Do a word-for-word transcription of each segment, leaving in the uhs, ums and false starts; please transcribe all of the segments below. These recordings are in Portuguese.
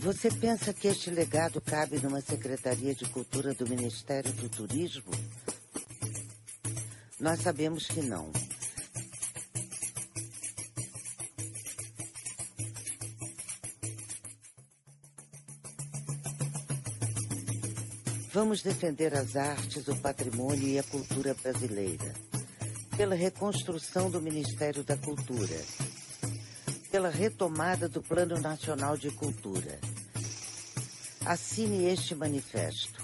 Você pensa que este legado cabe numa Secretaria de Cultura do Ministério do Turismo? Nós sabemos que não. Vamos defender as artes, o patrimônio e a cultura brasileira, pela reconstrução do Ministério da Cultura, pela retomada do Plano Nacional de Cultura. Assine este manifesto.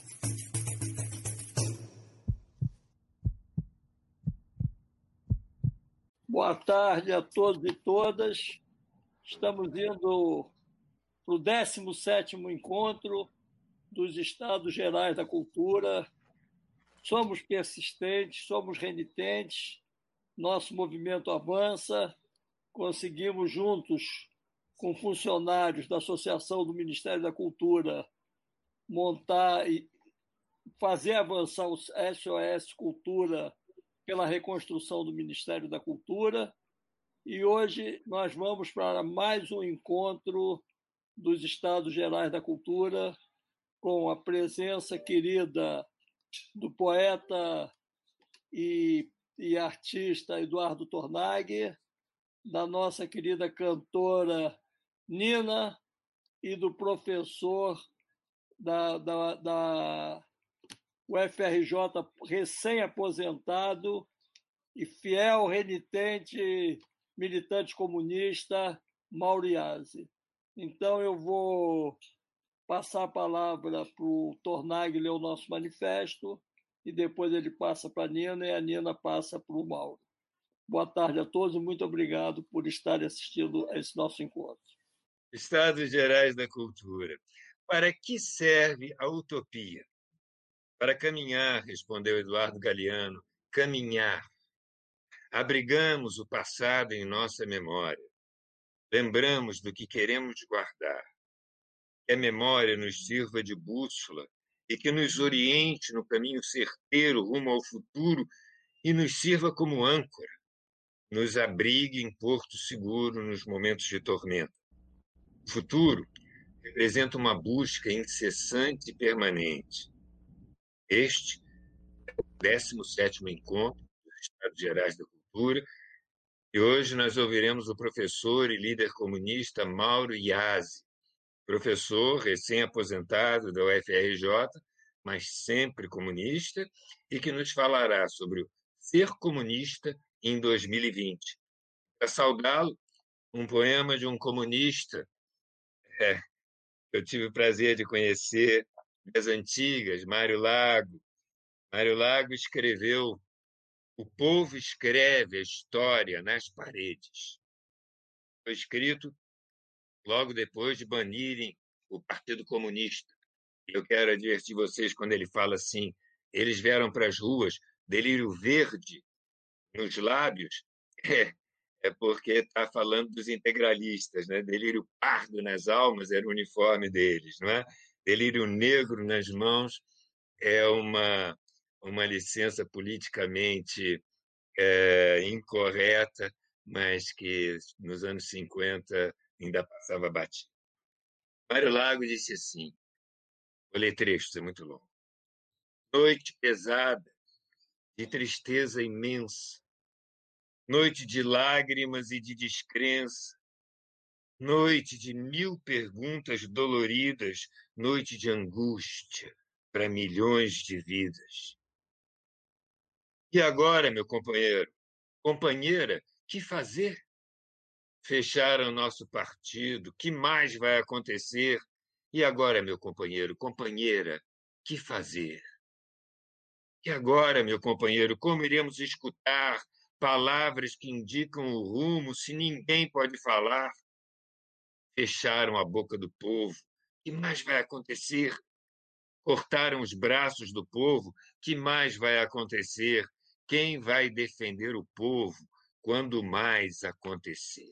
Boa tarde a todos e todas. Estamos indo para o décimo sétimo encontro dos Estados Gerais da Cultura. Somos persistentes, somos renitentes, nosso movimento avança, conseguimos juntos, com funcionários da Associação do Ministério da Cultura, montar e fazer avançar o S O S Cultura pela reconstrução do Ministério da Cultura. E hoje nós vamos para mais um encontro dos Estados Gerais da Cultura, com a presença querida do poeta e, e artista Eduardo Tornag, da nossa querida cantora Nina e do professor da, da, da U F R J recém-aposentado e fiel renitente militante comunista Mauro Iazzi. Então eu vou passar a palavra para o Tornag ler o nosso manifesto e depois ele passa para a Nina e a Nina passa para o Mauro. Boa tarde a todos e muito obrigado por estarem assistindo a esse nosso encontro. Estados Gerais da Cultura. Para que serve a utopia? Para caminhar, respondeu Eduardo Galeano, caminhar. Abrigamos o passado em nossa memória. Lembramos do que queremos guardar. Que a memória nos sirva de bússola e que nos oriente no caminho certeiro rumo ao futuro e nos sirva como âncora, nos abrigue em porto seguro nos momentos de tormenta. O futuro representa uma busca incessante e permanente. Este é o décimo sétimo encontro dos Estados Gerais da Cultura e hoje nós ouviremos o professor e líder comunista Mauro Iazzi, professor recém-aposentado da U F R J, mas sempre comunista, e que nos falará sobre o ser comunista em dois mil e vinte. Para saudá-lo, um poema de um comunista, é, eu tive o prazer de conhecer das antigas, Mário Lago. Mário Lago escreveu: o povo escreve a história nas paredes. Foi escrito logo depois de banirem o Partido Comunista. Eu quero advertir vocês quando ele fala assim, eles vieram para as ruas, delírio verde nos lábios, é, é porque está falando dos integralistas, né? Delírio pardo nas almas era o uniforme deles, não é? Delírio negro nas mãos é uma, uma licença politicamente é, incorreta, mas que nos anos cinquenta ainda passava batido. Mário Lago disse assim, vou ler trechos, é muito longo. Noite pesada, de tristeza imensa, noite de lágrimas e de descrença, noite de mil perguntas doloridas, noite de angústia para milhões de vidas. E agora, meu companheiro, companheira, que fazer? Fecharam nosso partido, que mais vai acontecer? E agora, meu companheiro, companheira, que fazer? E agora, meu companheiro, como iremos escutar palavras que indicam o rumo se ninguém pode falar? Fecharam a boca do povo, que mais vai acontecer? Cortaram os braços do povo, que mais vai acontecer? Quem vai defender o povo quando mais acontecer?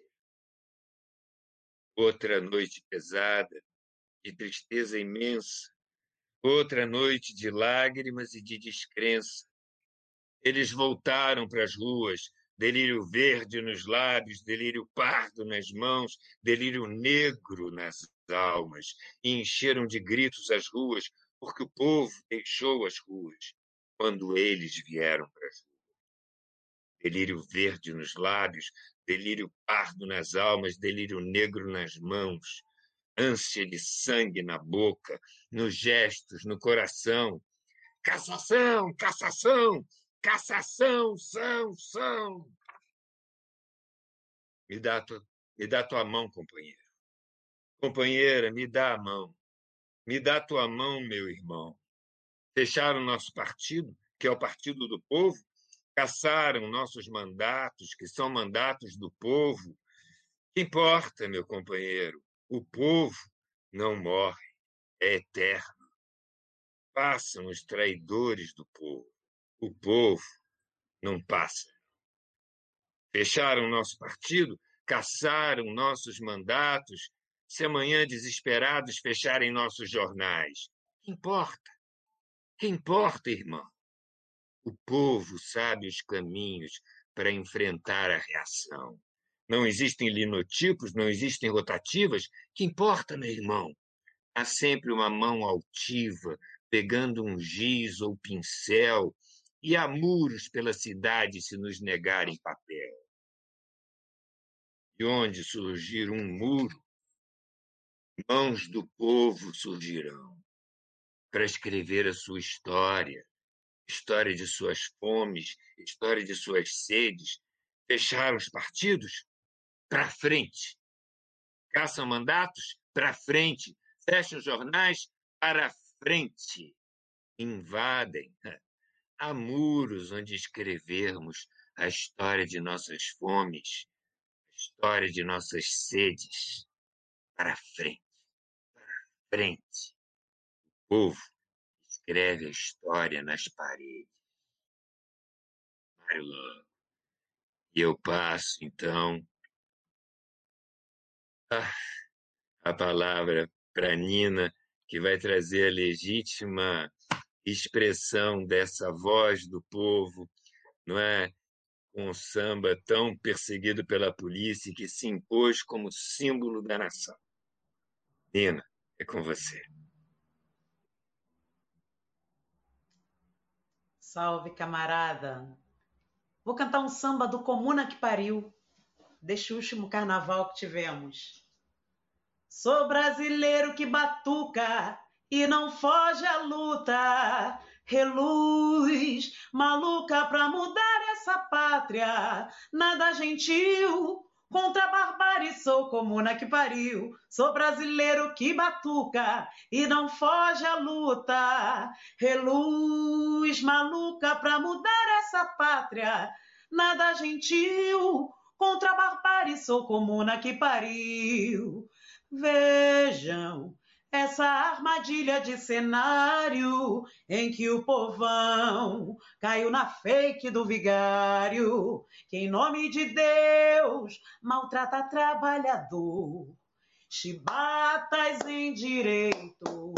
Outra noite pesada, de tristeza imensa, outra noite de lágrimas e de descrença. Eles voltaram para as ruas, delírio verde nos lábios, delírio pardo nas mãos, delírio negro nas almas e encheram de gritos as ruas, porque o povo deixou as ruas quando eles vieram para as ruas. Delírio verde nos lábios, delírio pardo nas almas, delírio negro nas mãos, ânsia de sangue na boca, nos gestos, no coração. Cassação, cassação, cassação, são, são. Me dá, tua, me dá tua mão, companheiro. Companheira, me dá a mão. Me dá tua mão, meu irmão. Fecharam nosso partido, que é o partido do povo, cassaram nossos mandatos, que são mandatos do povo. Que importa, meu companheiro? O povo não morre, é eterno. Passam os traidores do povo. O povo não passa. Fecharam nosso partido, cassaram nossos mandatos, se amanhã desesperados fecharem nossos jornais. Que importa? Que importa, irmão? O povo sabe os caminhos para enfrentar a reação. Não existem linotipos, não existem rotativas. Que importa, meu irmão? Há sempre uma mão altiva, pegando um giz ou pincel, e há muros pela cidade se nos negarem papel. De onde surgir um muro, mãos do povo surgirão para escrever a sua história, história de suas fomes, história de suas sedes. Fecharam os partidos? Para frente. Caçam mandatos? Para frente. Fecham os jornais? Para frente. Invadem. Há muros onde escrevermos a história de nossas fomes, a história de nossas sedes. Para frente. Para frente. O povo escreve a história nas paredes. Mário Love. E eu passo, então, a, a palavra para Nina, que vai trazer a legítima expressão dessa voz do povo, não é? Com um samba tão perseguido pela polícia e que se impôs como símbolo da nação. Nina, é com você. Salve, camarada. Vou cantar um samba do Comuna que Pariu, deste último carnaval que tivemos. Sou brasileiro que batuca e não foge à luta, reluz, maluca pra mudar essa pátria, nada gentil, contra a barbárie sou comuna que pariu, sou brasileiro que batuca e não foge à luta, reluz, maluca pra mudar essa pátria, nada gentil, contra a barbárie sou comuna que pariu. Vejam essa armadilha de cenário em que o povão caiu na fake do vigário, que em nome de Deus maltrata trabalhador, chibatas em direitos,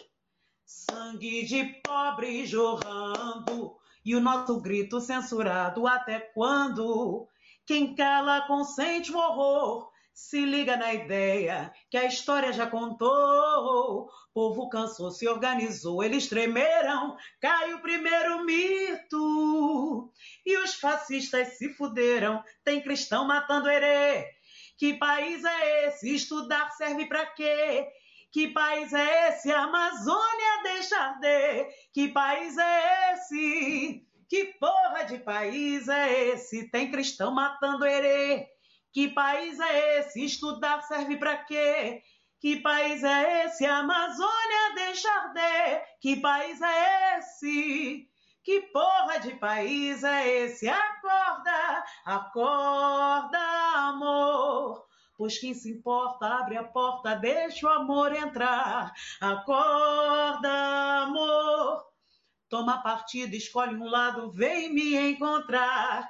sangue de pobre jorrando e o nosso grito censurado. Até quando? Quem cala consente o horror. Se liga na ideia que a história já contou. Povo cansou, se organizou, eles tremeram, cai o primeiro mito. E os fascistas se fuderam, tem cristão matando herê. Que país é esse? Estudar serve pra quê? Que país é esse? Amazônia deixa arder. Que país é esse? Que porra de país é esse? Tem cristão matando herê. Que país é esse? Estudar serve pra quê? Que país é esse? Amazônia deixa arder. Que país é esse? Que porra de país é esse? Acorda, acorda, amor. Pois quem se importa, abre a porta, deixa o amor entrar. Acorda, amor. Toma partido, escolhe um lado, vem me encontrar.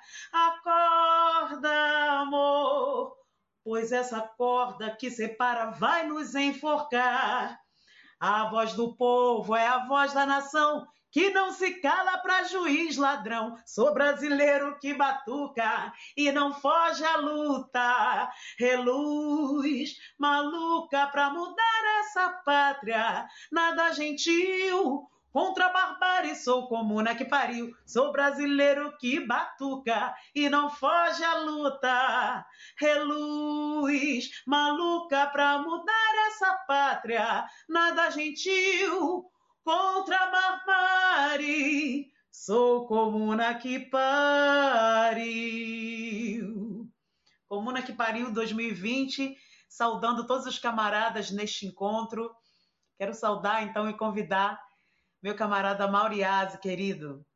Acorda, amor, pois essa corda que separa vai nos enforcar. A voz do povo é a voz da nação que não se cala pra juiz ladrão. Sou brasileiro que batuca e não foge à luta. Reluz, maluca pra mudar essa pátria. Nada gentil contra a barbárie, sou comuna que pariu. Sou brasileiro que batuca e não foge à luta. Reluz, maluca pra mudar essa pátria. Nada gentil contra a barbárie, sou comuna que pariu. Comuna que pariu dois mil e vinte, saudando todos os camaradas neste encontro. Quero saudar, então, e convidar meu camarada Mauriase, querido.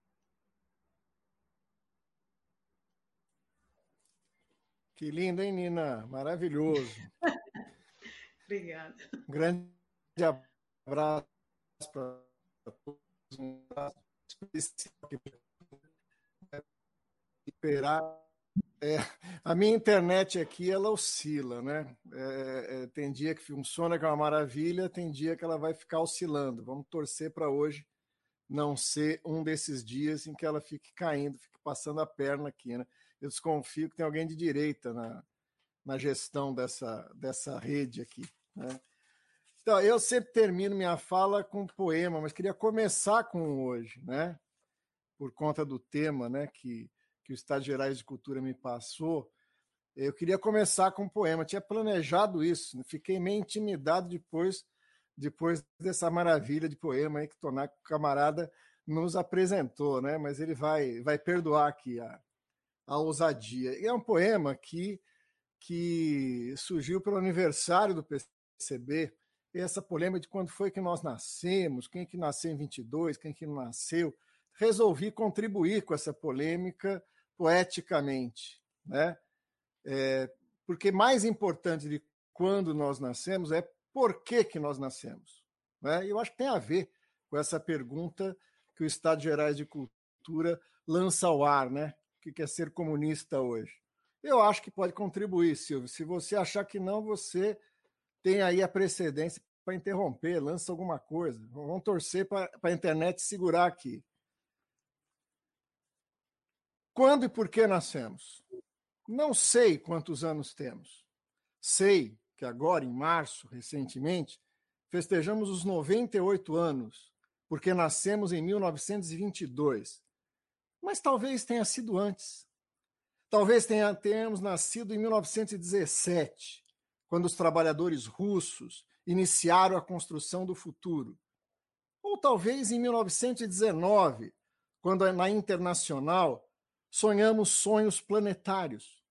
Que lindo, hein, Nina? Maravilhoso. Obrigada. Um grande abraço para todos. Um abraço especial para esperar. É, a minha internet aqui, ela oscila, né? É, é, tem dia que funciona, que é uma maravilha, tem dia que ela vai ficar oscilando. Vamos torcer para hoje não ser um desses dias em que ela fique caindo, fique passando a perna aqui, né? Eu desconfio que tem alguém de direita na, na gestão dessa, dessa rede aqui, né? Então, eu sempre termino minha fala com um poema, mas queria começar com hoje, né? Por conta do tema, né, que que o Estado Gerais de Cultura me passou, eu queria começar com um poema. Eu tinha planejado isso, né? Fiquei meio intimidado depois, depois dessa maravilha de poema aí que o Tonaco camarada nos apresentou, né? Mas ele vai, vai perdoar aqui a, a ousadia. E é um poema que, que surgiu pelo aniversário do P C B, e essa polêmica de quando foi que nós nascemos, quem que nasceu em vinte e dois, quem que não nasceu. Resolvi contribuir com essa polêmica poeticamente, né? É, porque mais importante de quando nós nascemos é por que, que nós nascemos, né? E eu acho que tem a ver com essa pergunta que o Estado Gerais de Cultura lança ao ar, né? O que é ser comunista hoje? Eu acho que pode contribuir, Silvio. Se você achar que não, você tem aí a precedência para interromper, lança alguma coisa. Vamos torcer para a internet segurar aqui. Quando e por que nascemos? Não sei quantos anos temos. Sei que agora, em março, recentemente, festejamos os noventa e oito anos, porque nascemos em mil novecentos e vinte e dois. Mas talvez tenha sido antes. Talvez tenha, tenhamos nascido em mil novecentos e dezessete, quando os trabalhadores russos iniciaram a construção do futuro. Ou talvez em mil novecentos e dezenove, quando na Internacional sonhamos sonhos planetários.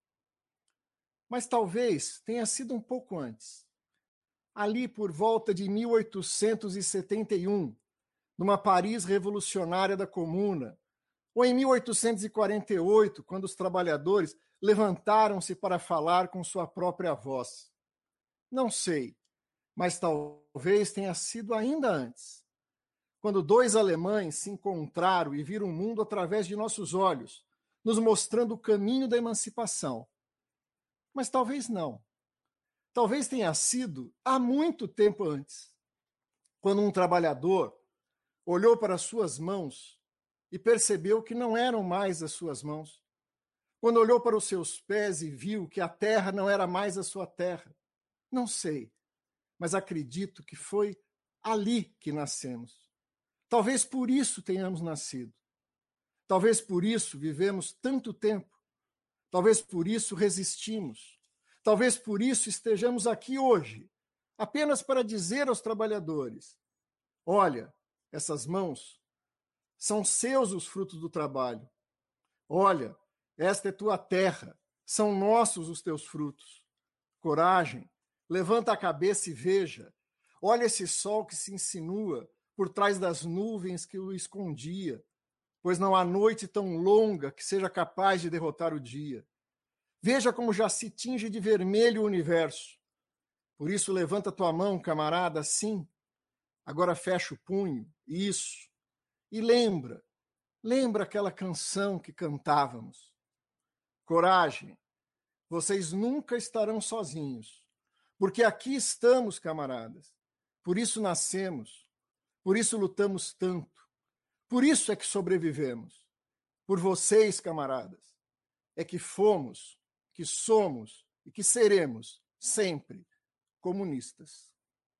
Mas talvez tenha sido um pouco antes. Ali por volta de mil oitocentos e setenta e um, numa Paris revolucionária da Comuna, ou em mil oitocentos e quarenta e oito, quando os trabalhadores levantaram-se para falar com sua própria voz. Não sei, mas talvez tenha sido ainda antes, quando dois alemães se encontraram e viram o mundo através de nossos olhos, nos mostrando o caminho da emancipação. Mas talvez não. Talvez tenha sido há muito tempo antes, quando um trabalhador olhou para suas mãos e percebeu que não eram mais as suas mãos. Quando olhou para os seus pés e viu que a terra não era mais a sua terra. Não sei, mas acredito que foi ali que nascemos. Talvez por isso tenhamos nascido. Talvez por isso vivemos tanto tempo. Talvez por isso resistimos. Talvez por isso estejamos aqui hoje, apenas para dizer aos trabalhadores: olha, essas mãos são seus os frutos do trabalho. Olha, esta é tua terra, são nossos os teus frutos. Coragem, levanta a cabeça e veja. Olha esse sol que se insinua por trás das nuvens que o escondia, pois não há noite tão longa que seja capaz de derrotar o dia. Veja como já se tinge de vermelho o universo. Por isso levanta tua mão, camarada, sim. Agora fecha o punho, isso. E lembra, lembra aquela canção que cantávamos. Coragem, vocês nunca estarão sozinhos, porque aqui estamos, camaradas. Por isso nascemos, por isso lutamos tanto. Por isso é que sobrevivemos. Por vocês, camaradas. É que fomos, que somos e que seremos sempre comunistas.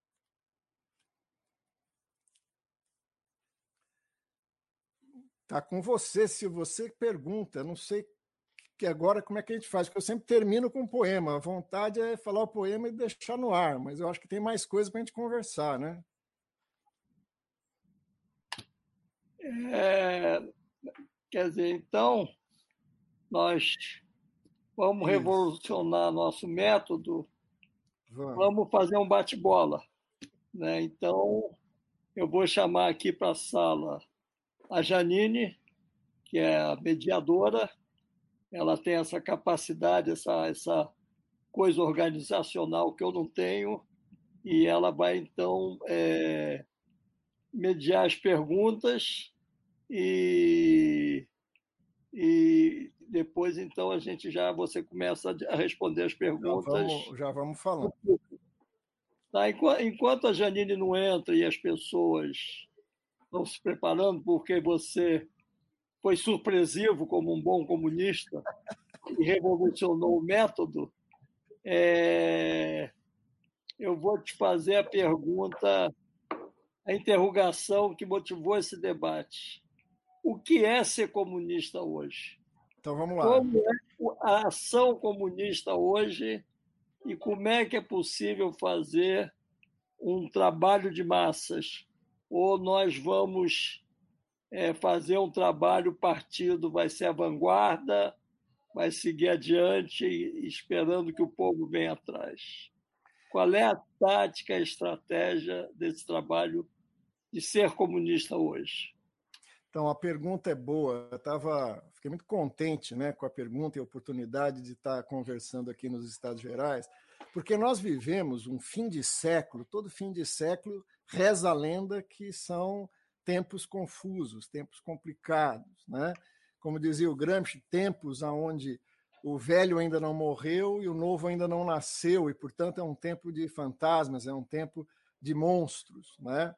Tá com você, se você pergunta, não sei que agora como é que a gente faz, porque eu sempre termino com um poema. A vontade é falar o poema e deixar no ar, mas eu acho que tem mais coisa para a gente conversar, né? É, quer dizer, então, nós vamos Isso. revolucionar nosso método, Vamos, vamos fazer um bate-bola, né? Então, eu vou chamar aqui para a sala a Janine, que é a mediadora. Ela tem essa capacidade, essa, essa coisa organizacional que eu não tenho, e ela vai, então, é, mediar as perguntas e, e depois, então, a gente já, você começa a responder as já perguntas. vamos, já vamos falando. Tá? Enquanto a Janine não entra e as pessoas estão se preparando, porque você foi surpresivo como um bom comunista e revolucionou o método, é, eu vou te fazer a pergunta, a interrogação que motivou esse debate. O que é ser comunista hoje? Então vamos lá. Como é a ação comunista hoje e como é que é possível fazer um trabalho de massas? Ou nós vamos é, fazer um trabalho, o partido vai ser a vanguarda, vai seguir adiante esperando que o povo venha atrás? Qual é a tática, a estratégia desse trabalho de ser comunista hoje? Então, a pergunta é boa. Eu tava, fiquei muito contente, né, com a pergunta e a oportunidade de estar conversando aqui nos Estados Gerais, porque nós vivemos um fim de século, todo fim de século reza a lenda que são tempos confusos, tempos complicados, né? Como dizia o Gramsci, tempos onde o velho ainda não morreu e o novo ainda não nasceu, e, portanto, é um tempo de fantasmas, é um tempo de monstros, né?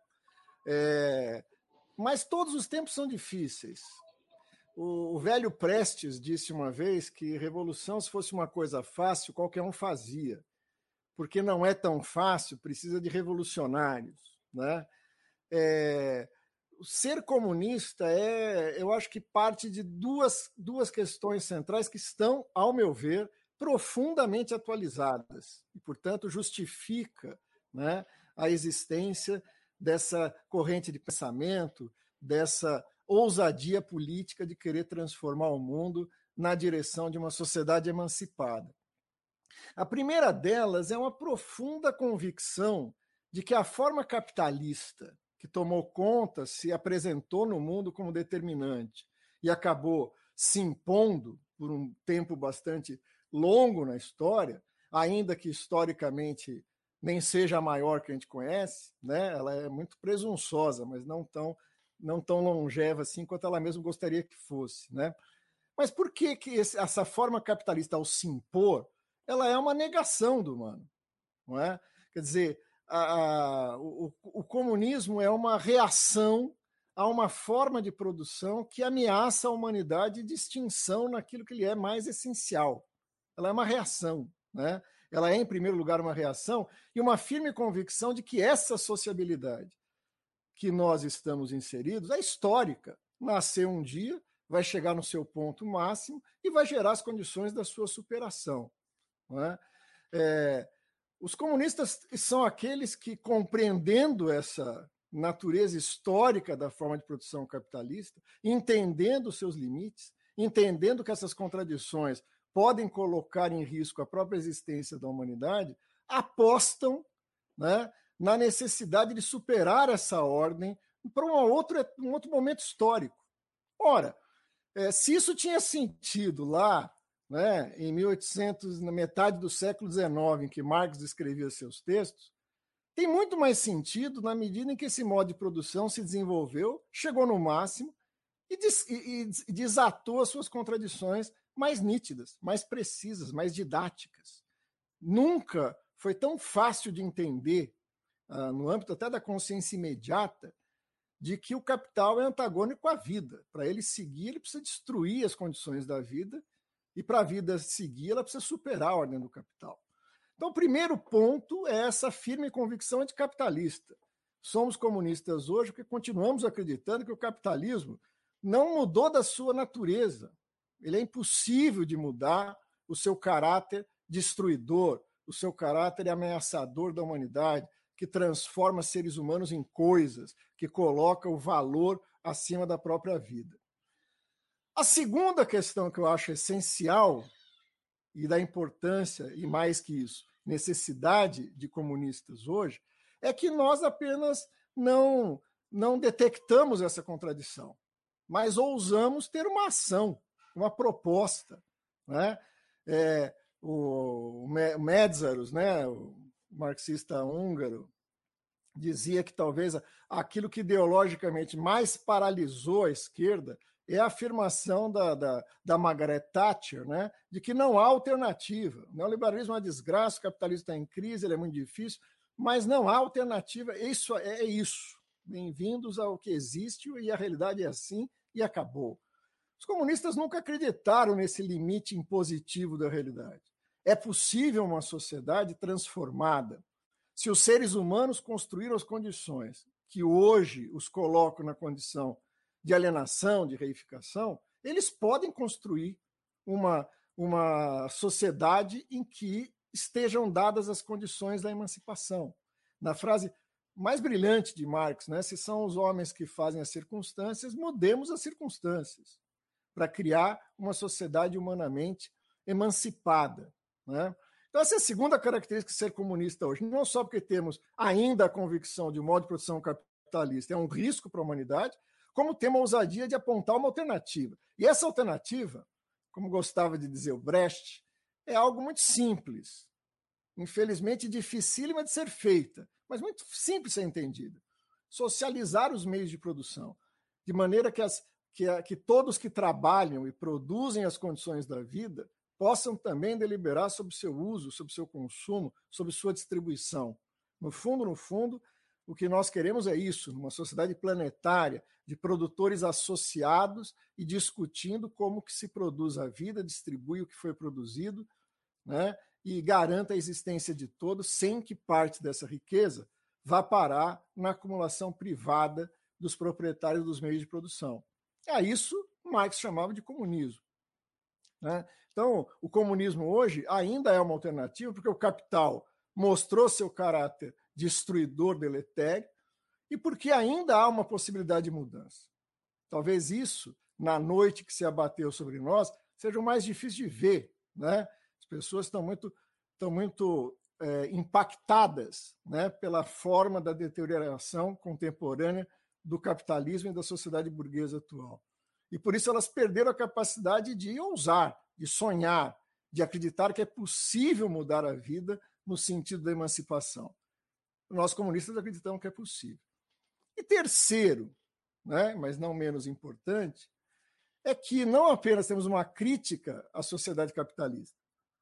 É... Mas todos os tempos são difíceis. O, o velho Prestes disse uma vez que revolução, se fosse uma coisa fácil, qualquer um fazia. Porque não é tão fácil, precisa de revolucionários, né? É... Ser comunista é, eu acho que parte de duas, duas questões centrais que estão, ao meu ver, profundamente atualizadas e, portanto, justifica, né, a existência dessa corrente de pensamento, dessa ousadia política de querer transformar o mundo na direção de uma sociedade emancipada. A primeira delas é uma profunda convicção de que a forma capitalista que tomou conta, se apresentou no mundo como determinante e acabou se impondo por um tempo bastante longo na história, ainda que historicamente nem seja a maior que a gente conhece, né? Ela é muito presunçosa, mas não tão, não tão longeva assim quanto ela mesma gostaria que fosse, né? Mas por que, que esse, essa forma capitalista, ao se impor, ela é uma negação do humano, não é? Quer dizer, a, a, o, o comunismo é uma reação a uma forma de produção que ameaça a humanidade de extinção naquilo que lhe é mais essencial. Ela é uma reação, né? Ela é, em primeiro lugar, uma reação e uma firme convicção de que essa sociabilidade que nós estamos inseridos é histórica. Nasceu um dia, vai chegar no seu ponto máximo e vai gerar as condições da sua superação, não é? É, os comunistas são aqueles que, compreendendo essa natureza histórica da forma de produção capitalista, entendendo os seus limites, entendendo que essas contradições podem colocar em risco a própria existência da humanidade, apostam, né, na necessidade de superar essa ordem para uma outra, um outro momento histórico. Ora, é, se isso tinha sentido lá, né, em mil e oitocentos, na metade do século dezenove, em que Marx escrevia seus textos, tem muito mais sentido na medida em que esse modo de produção se desenvolveu, chegou no máximo e, des, e, e desatou as suas contradições mais nítidas, mais precisas, mais didáticas. Nunca foi tão fácil de entender, uh, no âmbito até da consciência imediata, de que o capital é antagônico à vida. Para ele seguir, ele precisa destruir as condições da vida, e para a vida seguir, ela precisa superar a ordem do capital. Então, o primeiro ponto é essa firme convicção anticapitalista. Somos comunistas hoje porque continuamos acreditando que o capitalismo não mudou da sua natureza. Ele é impossível de mudar o seu caráter destruidor, o seu caráter ameaçador da humanidade, que transforma seres humanos em coisas, que coloca o valor acima da própria vida. A segunda questão que eu acho essencial e da importância, e mais que isso, necessidade de comunistas hoje, é que nós apenas não, não detectamos essa contradição, mas ousamos ter uma ação, uma proposta. Né? É, o Mészáros, né, o marxista húngaro, dizia que talvez aquilo que ideologicamente mais paralisou a esquerda é a afirmação da, da, da Margaret Thatcher, né, de que não há alternativa. O neoliberalismo é uma desgraça, o capitalismo está em crise, ele é muito difícil, mas não há alternativa. Isso é isso. Bem-vindos ao que existe e a realidade é assim e acabou. Os comunistas nunca acreditaram nesse limite impositivo da realidade. É possível uma sociedade transformada se os seres humanos construíram as condições que hoje os colocam na condição de alienação, de reificação, eles podem construir uma, uma sociedade em que estejam dadas as condições da emancipação. Na frase mais brilhante de Marx, né, se são os homens que fazem as circunstâncias, mudemos as circunstâncias para criar uma sociedade humanamente emancipada. Né? Então, essa é a segunda característica de ser comunista hoje. Não só porque temos ainda a convicção de um modo de produção capitalista é um risco para a humanidade, como temos a ousadia de apontar uma alternativa. E essa alternativa, como gostava de dizer o Brecht, é algo muito simples, infelizmente dificílima de ser feita, mas muito simples de ser entendida. Socializar os meios de produção, de maneira que, as, que, a, que todos que trabalham e produzem as condições da vida possam também deliberar sobre o seu uso, sobre o seu consumo, sobre sua distribuição. No fundo, no fundo, o que nós queremos é isso, uma sociedade planetária, de produtores associados e discutindo como que se produz a vida, distribui o que foi produzido, né, e garanta a existência de todos, sem que parte dessa riqueza vá parar na acumulação privada dos proprietários dos meios de produção. A isso Marx chamava de comunismo. Né? Então, o comunismo hoje ainda é uma alternativa, porque o capital mostrou seu caráter destruidor, deletério, e porque ainda há uma possibilidade de mudança. Talvez isso, na noite que se abateu sobre nós, seja o mais difícil de ver. Né? As pessoas estão muito, estão muito é, impactadas, né, pela forma da deterioração contemporânea do capitalismo e da sociedade burguesa atual. E por isso elas perderam a capacidade de ousar, de sonhar, de acreditar que é possível mudar a vida no sentido da emancipação. Nós comunistas acreditamos que é possível. E terceiro, né, mas não menos importante, é que não apenas temos uma crítica à sociedade capitalista,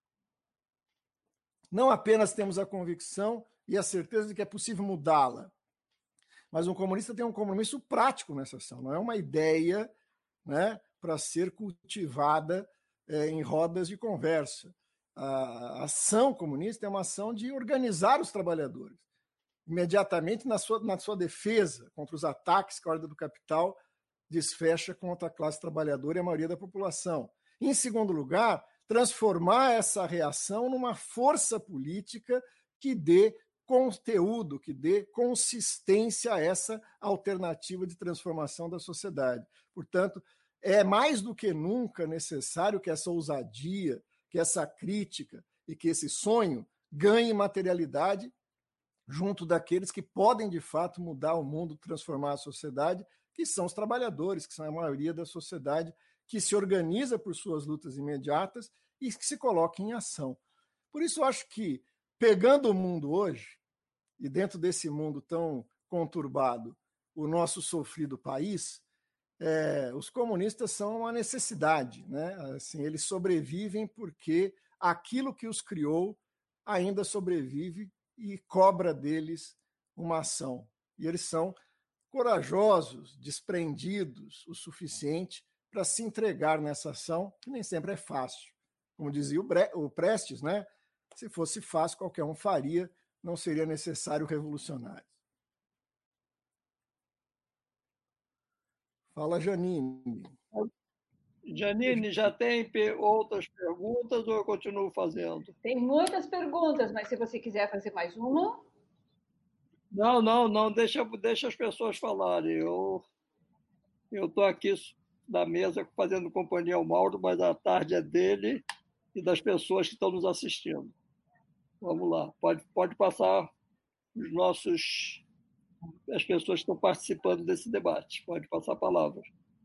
não apenas temos a convicção e a certeza de que é possível mudá-la, mas um comunista tem um compromisso prático nessa ação, não é uma ideia, né, para ser cultivada é, em rodas de conversa. A ação comunista é uma ação de organizar os trabalhadores, imediatamente na sua, na sua defesa contra os ataques que a ordem do capital desfecha contra a classe trabalhadora e a maioria da população. Em segundo lugar, transformar essa reação numa força política que dê conteúdo, que dê consistência a essa alternativa de transformação da sociedade. Portanto, é mais do que nunca necessário que essa ousadia, que essa crítica e que esse sonho ganhe materialidade junto daqueles que podem, de fato, mudar o mundo, transformar a sociedade, que são os trabalhadores, que são a maioria da sociedade, que se organiza por suas lutas imediatas e que se coloca em ação. Por isso, eu acho que, pegando o mundo hoje, e dentro desse mundo tão conturbado, o nosso sofrido país, é, os comunistas são uma necessidade. Né? Assim, eles sobrevivem porque aquilo que os criou ainda sobrevive e cobra deles uma ação. E eles são corajosos, desprendidos o suficiente para se entregar nessa ação, que nem sempre é fácil. Como dizia o, Bre- o Prestes, né? Se fosse fácil, qualquer um faria, não seria necessário revolucionário. Fala, Janine. Janine, já tem outras perguntas ou eu continuo fazendo? Tem muitas perguntas, mas se você quiser fazer mais uma... Não, não, não, deixa, deixa as pessoas falarem. Eu estou aqui na mesa fazendo companhia ao Mauro, mas a tarde é dele e das pessoas que estão nos assistindo. Vamos lá, pode, pode passar os nossos, as pessoas que estão participando desse debate. Pode passar a palavra.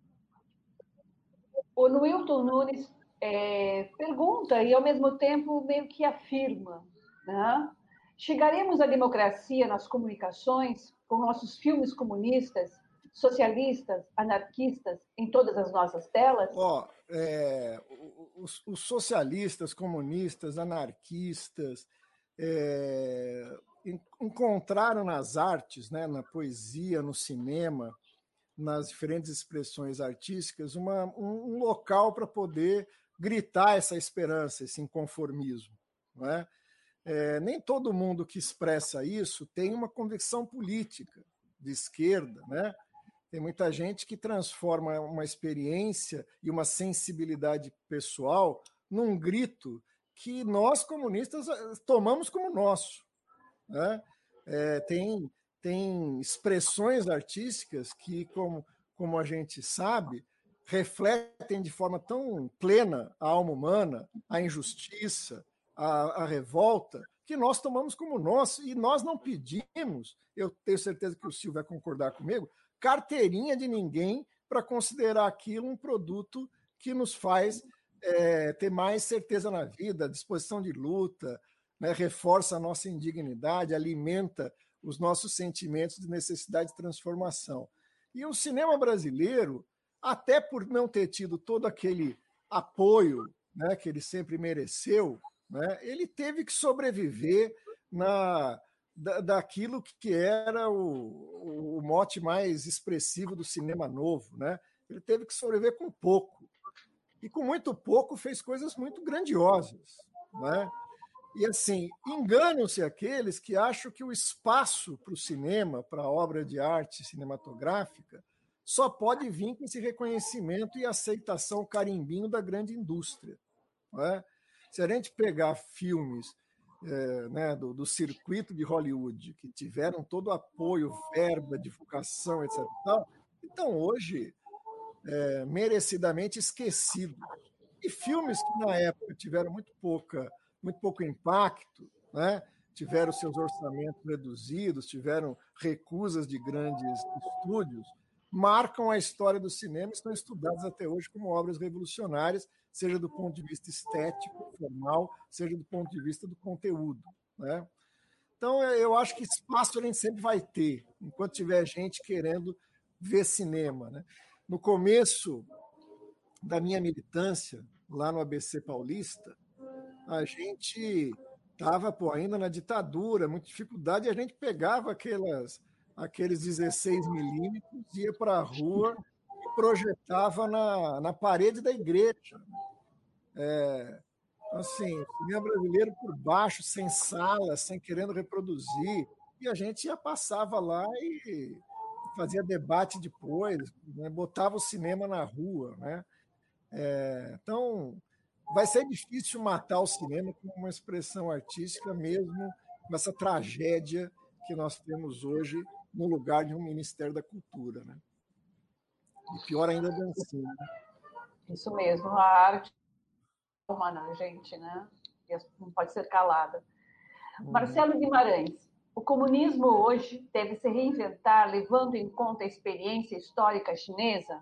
O Newton Nunes é, pergunta e, ao mesmo tempo, meio que afirma, né? Chegaremos à democracia nas comunicações com nossos filmes comunistas, socialistas, anarquistas em todas as nossas telas? Ó, é, os, os socialistas, comunistas, anarquistas é, encontraram nas artes, né, na poesia, no cinema, nas diferentes expressões artísticas, uma, um, um local para poder gritar essa esperança, esse inconformismo. Não é? É, nem todo mundo que expressa isso tem uma convicção política de esquerda, né? Tem muita gente que transforma uma experiência e uma sensibilidade pessoal num grito que nós, comunistas, tomamos como nosso. Né? É, tem, tem expressões artísticas que, como, como a gente sabe, refletem de forma tão plena a alma humana, a injustiça, a, a revolta, que nós tomamos como nosso. E nós não pedimos, eu tenho certeza que o Silvio vai concordar comigo, carteirinha de ninguém para considerar aquilo um produto que nos faz é, ter mais certeza na vida, disposição de luta, né, reforça a nossa indignidade, alimenta os nossos sentimentos de necessidade de transformação. E o cinema brasileiro, até por não ter tido todo aquele apoio, né, que ele sempre mereceu, né, ele teve que sobreviver na... Da, daquilo que era o, o mote mais expressivo do cinema novo, né? Ele teve que sobreviver com pouco. E com muito pouco fez coisas muito grandiosas, né? E assim, enganam-se aqueles que acham que o espaço para o cinema, para a obra de arte cinematográfica, só pode vir com esse reconhecimento e aceitação carimbinho da grande indústria. Né? Se a gente pegar filmes É, né, do, do circuito de Hollywood, que tiveram todo o apoio, verba, divulgação, etcétera. Então, hoje, é, merecidamente esquecidos. E filmes que, na época, tiveram muito, pouca, muito pouco impacto, né, tiveram seus orçamentos reduzidos, tiveram recusas de grandes estúdios, marcam a história do cinema e estão estudados até hoje como obras revolucionárias, seja do ponto de vista estético, formal, seja do ponto de vista do conteúdo. Né? Então, eu acho que espaço a gente sempre vai ter, enquanto tiver gente querendo ver cinema. Né? No começo da minha militância, lá no A B C Paulista, a gente estava ainda na ditadura, muita dificuldade, e a gente pegava aquelas, aqueles dezesseis milímetros, ia para a rua e projetava na, na parede da igreja. É, assim, o cinema brasileiro por baixo, sem sala, sem querendo reproduzir, e a gente ia, passava lá e fazia debate depois, né, botava o cinema na rua. Né? É, então, vai ser difícil matar o cinema com uma expressão artística, mesmo com essa tragédia que nós temos hoje no lugar de um Ministério da Cultura. Né? E pior ainda, da ensino. Isso mesmo, a arte humana, gente, né? Não pode ser calada. Uhum. Marcelo Guimarães, o comunismo hoje deve se reinventar levando em conta a experiência histórica chinesa?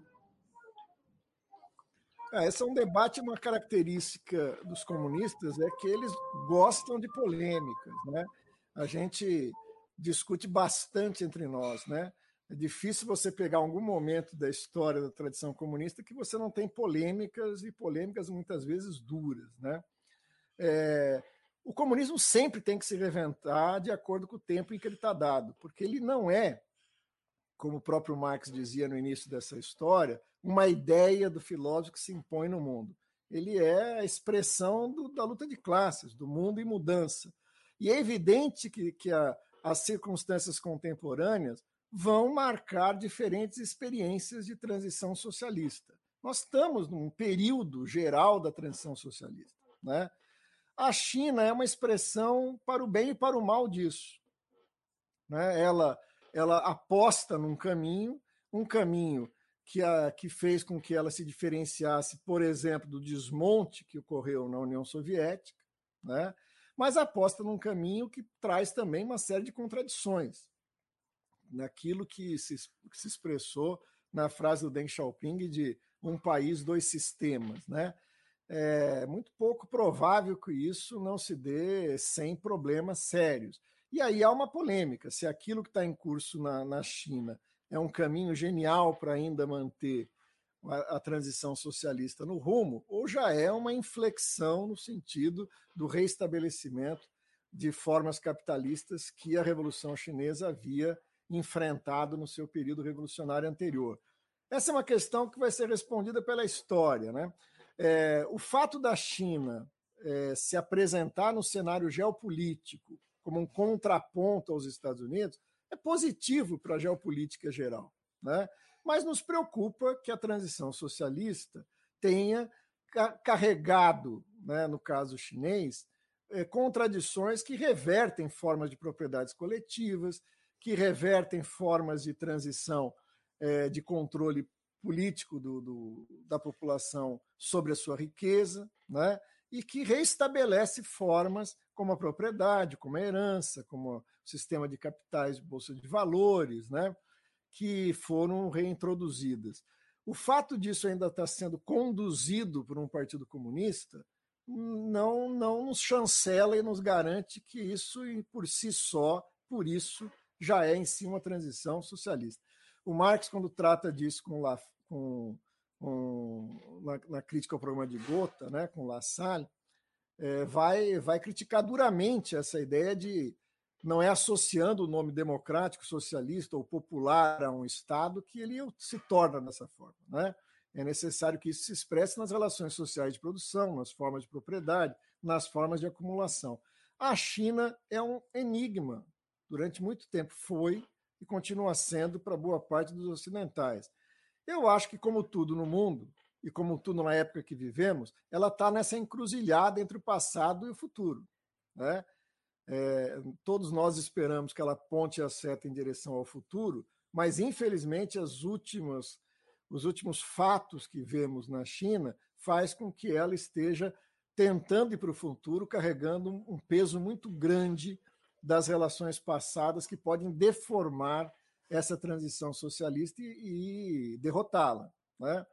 É, esse é um debate, uma característica dos comunistas é que eles gostam de polêmicas, né? A gente discute bastante entre nós, né? É difícil você pegar algum momento da história da tradição comunista que você não tem polêmicas, e polêmicas muitas vezes duras. Né? É, o comunismo sempre tem que se reinventar de acordo com o tempo em que ele está dado, porque ele não é como o próprio Marx dizia no início dessa história, uma ideia do filósofo que se impõe no mundo. Ele é a expressão do, da luta de classes, do mundo em mudança. E é evidente que, que a, as circunstâncias contemporâneas vão marcar diferentes experiências de transição socialista. Nós estamos num período geral da transição socialista, né? A China é uma expressão para o bem e para o mal disso, né? Ela, ela aposta num caminho, um caminho que, a, que fez com que ela se diferenciasse, por exemplo, do desmonte que ocorreu na União Soviética, né? Mas aposta num caminho que traz também uma série de contradições, naquilo que se, que se expressou na frase do Deng Xiaoping de um país, dois sistemas, né? É muito pouco provável que isso não se dê sem problemas sérios. E aí há uma polêmica, se aquilo que está em curso na, na China é um caminho genial para ainda manter a, a transição socialista no rumo, ou já é uma inflexão no sentido do reestabelecimento de formas capitalistas que a Revolução Chinesa havia enfrentado no seu período revolucionário anterior. Essa é uma questão que vai ser respondida pela história, né? É, o fato da China é, se apresentar no cenário geopolítico como um contraponto aos Estados Unidos é positivo para a geopolítica geral, né? Mas nos preocupa que a transição socialista tenha ca- carregado, né, no caso chinês, é, contradições que revertem formas de propriedades coletivas, que revertem formas de transição é, de controle político do, do, da população sobre a sua riqueza, né? E que reestabelece formas como a propriedade, como a herança, como o sistema de capitais de bolsa de valores, né? Que foram reintroduzidas. O fato disso ainda estar sendo conduzido por um partido comunista não, não nos chancela e nos garante que isso, por si só, por isso, já é em si uma transição socialista. O Marx, quando trata disso com, La, com, com na, na crítica ao programa de Gotha, né, com Lassalle, é, vai, vai criticar duramente essa ideia de não é associando o nome democrático, socialista ou popular a um Estado que ele se torna dessa forma, né? É necessário que isso se expresse nas relações sociais de produção, nas formas de propriedade, nas formas de acumulação. A China é um enigma. Durante muito tempo foi e continua sendo para boa parte dos ocidentais. Eu acho que, como tudo no mundo, e como tudo na época que vivemos, ela está nessa encruzilhada entre o passado e o futuro, né? É, todos nós esperamos que ela ponte a seta em direção ao futuro, mas, infelizmente, as últimas, os últimos fatos que vemos na China faz com que ela esteja tentando ir para o futuro, carregando um peso muito grande das relações passadas que podem deformar essa transição socialista e, e derrotá-la, né?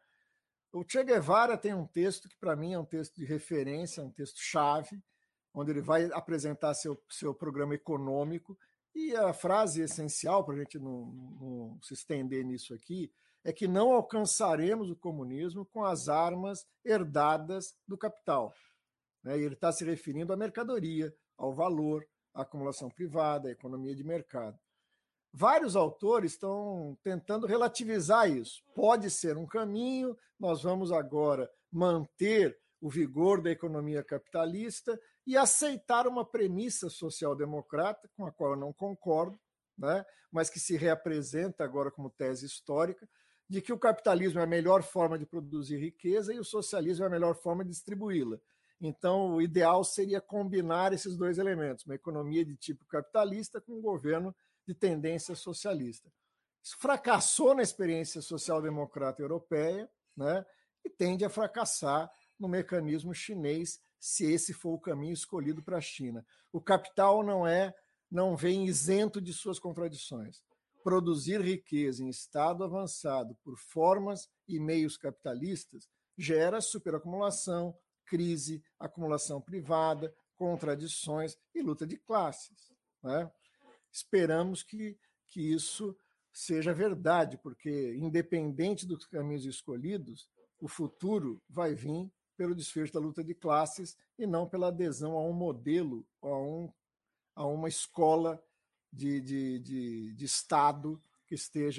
O Che Guevara tem um texto que, para mim, é um texto de referência, um texto-chave, onde ele vai apresentar seu, seu programa econômico, e a frase essencial, para a gente não, não se estender nisso aqui, é que não alcançaremos o comunismo com as armas herdadas do capital, né? E ele está se referindo à mercadoria, ao valor, à acumulação privada, à economia de mercado. Vários autores estão tentando relativizar isso. Pode ser um caminho, nós vamos agora manter o vigor da economia capitalista e aceitar uma premissa social-democrata, com a qual eu não concordo, né, mas que se reapresenta agora como tese histórica, de que o capitalismo é a melhor forma de produzir riqueza e o socialismo é a melhor forma de distribuí-la. Então, o ideal seria combinar esses dois elementos, uma economia de tipo capitalista com um governo de tendência socialista. Isso fracassou na experiência social-democrata europeia, né, e tende a fracassar no mecanismo chinês, se esse for o caminho escolhido para a China. O capital não é, não vem isento de suas contradições. Produzir riqueza em estado avançado por formas e meios capitalistas gera superacumulação, crise, acumulação privada, contradições e luta de classes, né? Esperamos que, que isso seja verdade, porque, independente dos caminhos escolhidos, o futuro vai vir pelo desfecho da luta de classes e não pela adesão a um modelo, a, um, a uma escola de, de, de, de Estado que esteja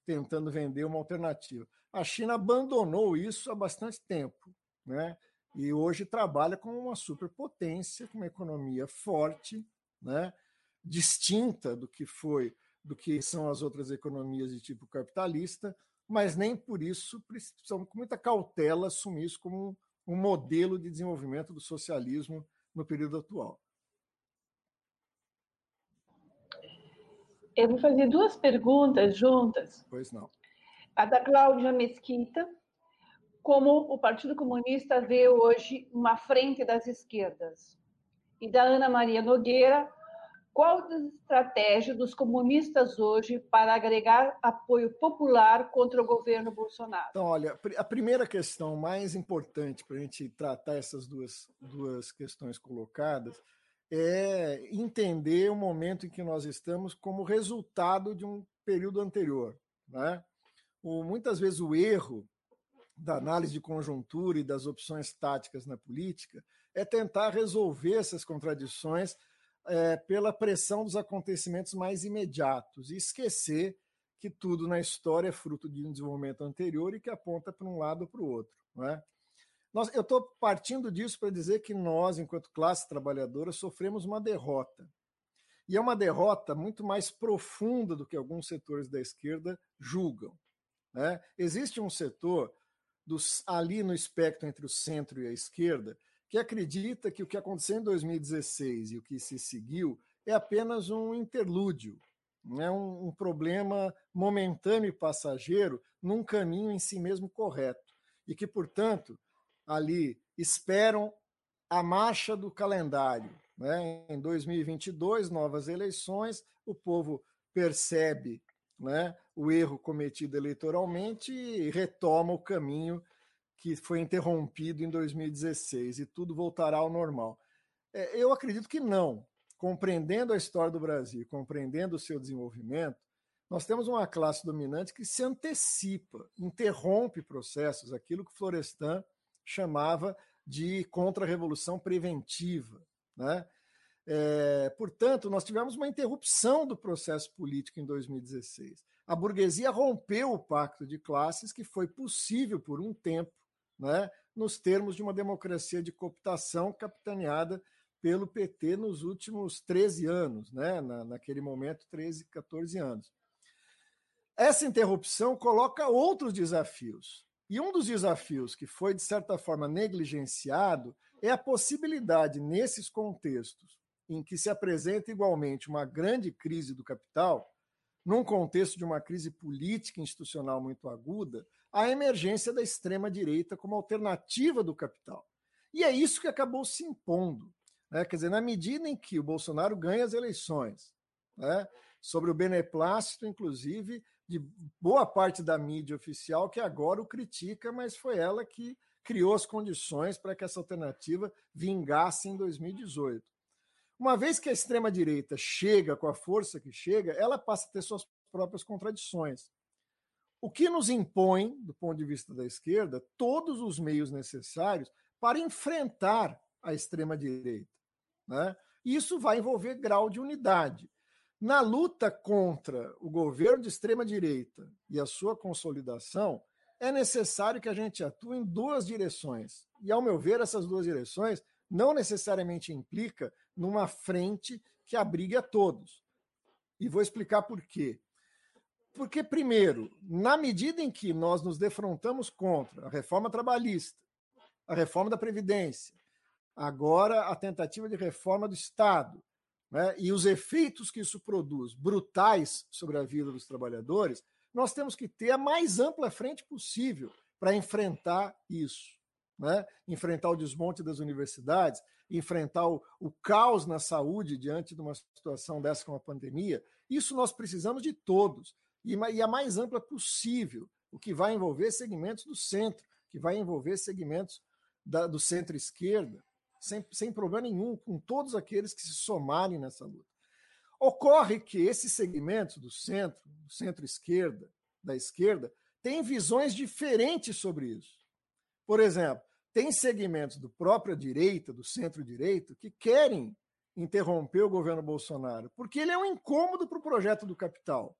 tentando vender uma alternativa. A China abandonou isso há bastante tempo, né? E hoje trabalha como uma superpotência, com uma economia forte, né? Distinta do que foi, do que são as outras economias de tipo capitalista, mas nem por isso precisamos, com muita cautela, assumir isso como um, um modelo de desenvolvimento do socialismo no período atual. Eu vou fazer duas perguntas juntas. Pois não. A da Cláudia Mesquita, como o Partido Comunista vê hoje uma frente das esquerdas. E da Ana Maria Nogueira, qual a estratégia dos comunistas hoje para agregar apoio popular contra o governo Bolsonaro? Então, olha, a primeira questão mais importante para a gente tratar essas duas, duas questões colocadas é entender o momento em que nós estamos como resultado de um período anterior, né? O, muitas vezes o erro da análise de conjuntura e das opções táticas na política é tentar resolver essas contradições é, pela pressão dos acontecimentos mais imediatos e esquecer que tudo na história é fruto de um desenvolvimento anterior e que aponta para um lado ou para o outro, não é? Nós, eu estou partindo disso para dizer que nós, enquanto classe trabalhadora, sofremos uma derrota. E é uma derrota muito mais profunda do que alguns setores da esquerda julgam, né? Existe um setor dos, ali no espectro entre o centro e a esquerda que acredita que o que aconteceu em dois mil e dezesseis e o que se seguiu é apenas um interlúdio, né? um, um problema momentâneo e passageiro num caminho em si mesmo correto. E que, portanto, ali esperam a marcha do calendário, né? Em dois mil e vinte e dois, novas eleições, o povo percebe, né, o erro cometido eleitoralmente e retoma o caminho que foi interrompido em dois mil e dezesseis e tudo voltará ao normal. É, eu acredito que não. Compreendendo a história do Brasil, compreendendo o seu desenvolvimento, nós temos uma classe dominante que se antecipa, interrompe processos, aquilo que Florestan chamava de contra-revolução preventiva, né? É, portanto, nós tivemos uma interrupção do processo político em dois mil e dezesseis. A burguesia rompeu o pacto de classes que foi possível por um tempo, né, nos termos de uma democracia de cooptação capitaneada pelo P T nos últimos treze anos, né, na, naquele momento, treze, quatorze anos. Essa interrupção coloca outros desafios. E um dos desafios que foi, de certa forma, negligenciado é a possibilidade, nesses contextos, em que se apresenta igualmente uma grande crise do capital, num contexto de uma crise política e institucional muito aguda, a emergência da extrema-direita como alternativa do capital. E é isso que acabou se impondo, né? Quer dizer, na medida em que o Bolsonaro ganha as eleições, né, sobre o beneplácito, inclusive, de boa parte da mídia oficial, que agora o critica, mas foi ela que criou as condições para que essa alternativa vingasse em dois mil e dezoito. Uma vez que a extrema-direita chega com a força que chega, ela passa a ter suas próprias contradições. O que nos impõe, do ponto de vista da esquerda, todos os meios necessários para enfrentar a extrema-direita, né? Isso vai envolver grau de unidade. Na luta contra o governo de extrema-direita e a sua consolidação, é necessário que a gente atue em duas direções. E, ao meu ver, essas duas direções não necessariamente implica numa frente que abrigue a todos. E vou explicar por quê. Porque, primeiro, na medida em que nós nos defrontamos contra a reforma trabalhista, a reforma da Previdência, agora a tentativa de reforma do Estado, né, e os efeitos que isso produz, brutais sobre a vida dos trabalhadores, nós temos que ter a mais ampla frente possível para enfrentar isso. Né? Enfrentar o desmonte das universidades, enfrentar o, o caos na saúde diante de uma situação dessa como a pandemia. Isso nós precisamos de todos, e, e a mais ampla possível, o que vai envolver segmentos do centro, que vai envolver segmentos da, do centro-esquerda, sem, sem problema nenhum, com todos aqueles que se somarem nessa luta. Ocorre que esses segmentos do centro, do centro-esquerda, da esquerda, têm visões diferentes sobre isso. Por exemplo, tem segmentos do própria direita, do centro-direita, que querem interromper o governo Bolsonaro, porque ele é um incômodo para o projeto do capital.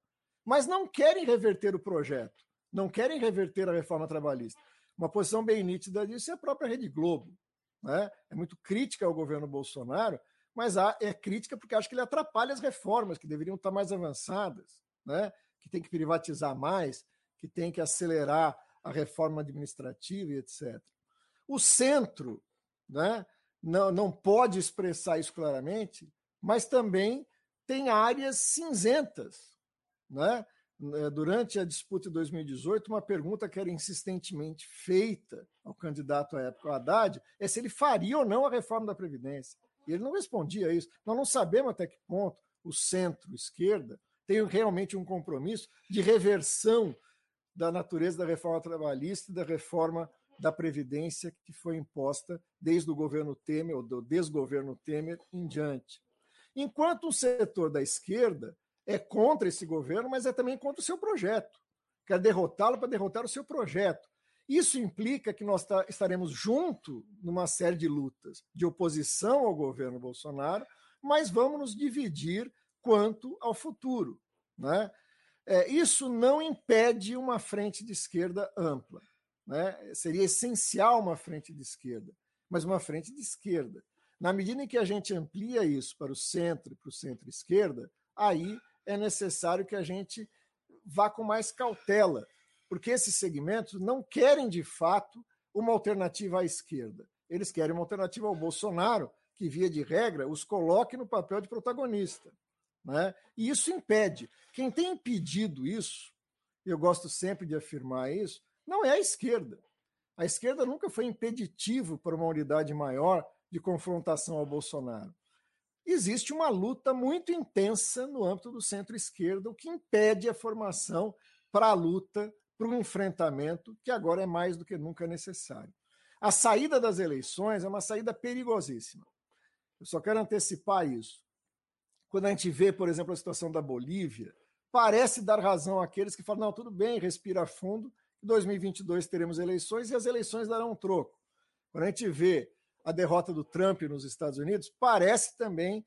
mas não querem reverter o projeto, não querem reverter a reforma trabalhista. Uma posição bem nítida disso é a própria Rede Globo, né? É muito crítica ao governo Bolsonaro, mas é crítica porque acha que ele atrapalha as reformas, que deveriam estar mais avançadas, né? Que tem que privatizar mais, que tem que acelerar a reforma administrativa e etcétera. O centro, né, não, não pode expressar isso claramente, mas também tem áreas cinzentas, né? Durante a disputa de dois mil e dezoito, uma pergunta que era insistentemente feita ao candidato à época, o Haddad, é se ele faria ou não a reforma da Previdência. E ele não respondia a isso. Nós não sabemos até que ponto o centro-esquerda tem realmente um compromisso de reversão da natureza da reforma trabalhista e da reforma da Previdência que foi imposta desde o governo Temer, ou do desgoverno Temer, em diante. Enquanto um setor da esquerda é contra esse governo, mas é também contra o seu projeto. Quer derrotá-lo para derrotar o seu projeto. Isso implica que nós estaremos juntos numa série de lutas de oposição ao governo Bolsonaro, mas vamos nos dividir quanto ao futuro, né? É, isso não impede uma frente de esquerda ampla, né? Seria essencial uma frente de esquerda, mas uma frente de esquerda. Na medida em que a gente amplia isso para o centro e para o centro-esquerda, aí é necessário que a gente vá com mais cautela, porque esses segmentos não querem, de fato, uma alternativa à esquerda. Eles querem uma alternativa ao Bolsonaro, que, via de regra, os coloque no papel de protagonista, né? E isso impede. Quem tem impedido isso, eu gosto sempre de afirmar isso, não é a esquerda. A esquerda nunca foi impeditivo para uma unidade maior de confrontação ao Bolsonaro. Existe uma luta muito intensa no âmbito do centro-esquerda, o que impede a formação para a luta, para o enfrentamento, que agora é mais do que nunca necessário. A saída das eleições é uma saída perigosíssima. Eu só quero antecipar isso. Quando a gente vê, por exemplo, a situação da Bolívia, parece dar razão àqueles que falam, não, tudo bem, respira fundo, em dois mil e vinte e dois teremos eleições e as eleições darão um troco. Quando a gente vê a derrota do Trump nos Estados Unidos, parece também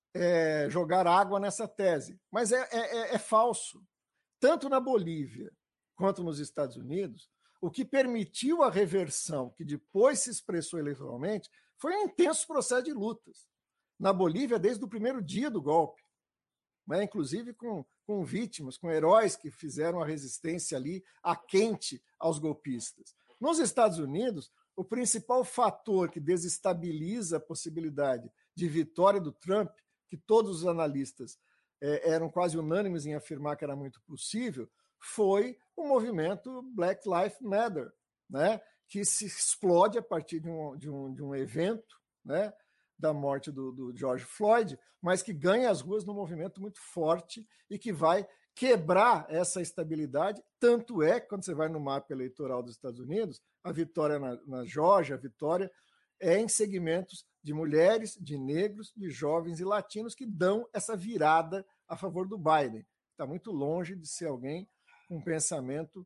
é, jogar água nessa tese. Mas é, é, é falso. Tanto na Bolívia quanto nos Estados Unidos, o que permitiu a reversão, que depois se expressou eleitoralmente, foi um intenso processo de lutas. Na Bolívia, desde o primeiro dia do golpe, né? Inclusive com, com vítimas, com heróis que fizeram a resistência ali a quente aos golpistas. Nos Estados Unidos, o principal fator que desestabiliza a possibilidade de vitória do Trump, que todos os analistas eh, eram quase unânimes em afirmar que era muito possível, foi o movimento Black Lives Matter, né? Que se explode a partir de um, de um, de um evento, né? Da morte do, do George Floyd, mas que ganha as ruas num movimento muito forte e que vai quebrar essa estabilidade. Tanto é que, quando você vai no mapa eleitoral dos Estados Unidos, a vitória na, na Geórgia, a vitória é em segmentos de mulheres, de negros, de jovens e latinos que dão essa virada a favor do Biden. Está muito longe de ser alguém com um pensamento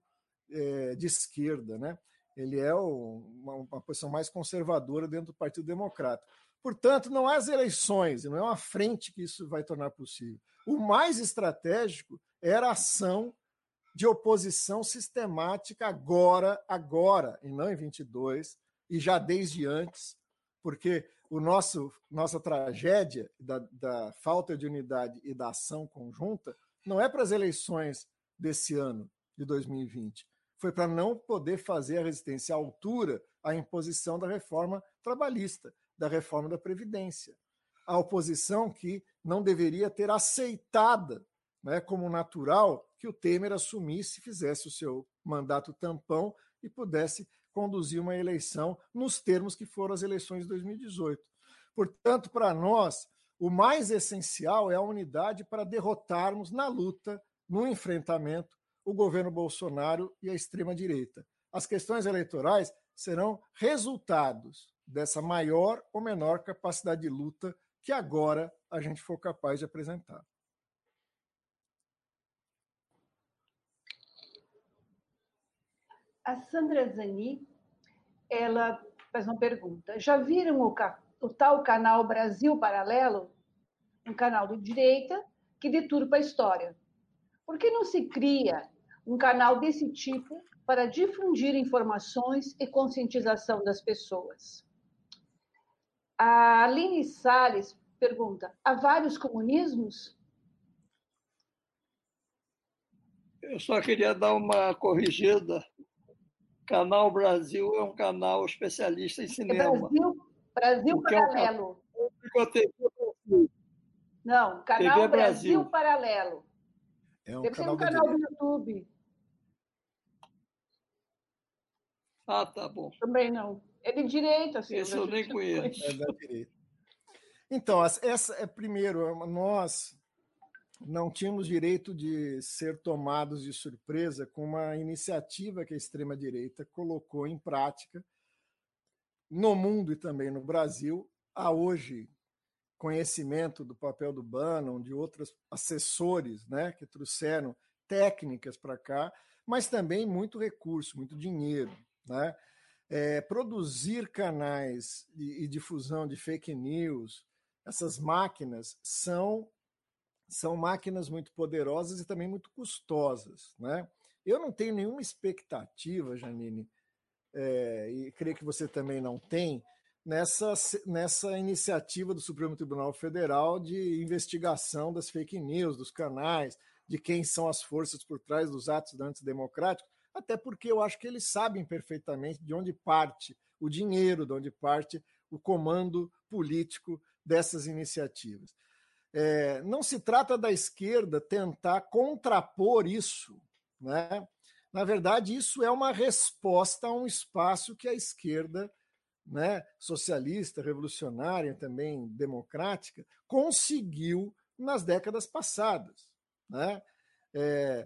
é, de esquerda, né? Ele é o, uma, uma posição mais conservadora dentro do Partido Democrata. Portanto, não há as eleições, não é uma frente que isso vai tornar possível. O mais estratégico era a ação de oposição sistemática agora, agora, e não em vinte e dois, e já desde antes, porque o nosso, nossa tragédia da, da falta de unidade e da ação conjunta não é para as eleições desse ano, de dois mil e vinte. Foi para não poder fazer a resistência à altura à imposição da reforma trabalhista, da reforma da Previdência. A oposição que não deveria ter aceitada, né, como natural que o Temer assumisse, fizesse o seu mandato tampão e pudesse conduzir uma eleição nos termos que foram as eleições de dois mil e dezoito. Portanto, para nós, o mais essencial é a unidade para derrotarmos na luta, no enfrentamento, o governo Bolsonaro e a extrema-direita. As questões eleitorais serão resultados dessa maior ou menor capacidade de luta que agora a gente for capaz de apresentar. A Sandra Zani, ela faz uma pergunta. Já viram o, o tal canal Brasil Paralelo? Um canal de direita que deturpa a história. Por que não se cria um canal desse tipo para difundir informações e conscientização das pessoas? A Aline Salles pergunta: há vários comunismos? Eu só queria dar uma corrigida. Canal Brasil é um canal especialista em É cinema. Brasil, Brasil Porque é um Paralelo. canal T V Brasil. Não, canal T V Brasil. Brasil. Paralelo. É um Deve ser canal um da canal do direita. YouTube. Ah, tá bom. Também não. É de direita, Silvio. Esse eu nem conheço. É da direita. Então, essa é primeiro, nós não tínhamos direito de ser tomados de surpresa com uma iniciativa que a extrema-direita colocou em prática no mundo e também no Brasil. Há hoje conhecimento do papel do Bannon, de outros assessores, né, que trouxeram técnicas para cá, mas também muito recurso, muito dinheiro, né? É, produzir canais e, e difusão de fake news, essas máquinas são, são máquinas muito poderosas e também muito custosas, né? Eu não tenho nenhuma expectativa, Janine, é, e creio que você também não tem, nessa, nessa iniciativa do Supremo Tribunal Federal de investigação das fake news, dos canais, de quem são as forças por trás dos atos antidemocráticos, até porque eu acho que eles sabem perfeitamente de onde parte o dinheiro, de onde parte o comando político dessas iniciativas. É, não se trata da esquerda tentar contrapor isso, né? Na verdade, isso é uma resposta a um espaço que a esquerda, né, socialista, revolucionária, também democrática, conseguiu nas décadas passadas, né? É,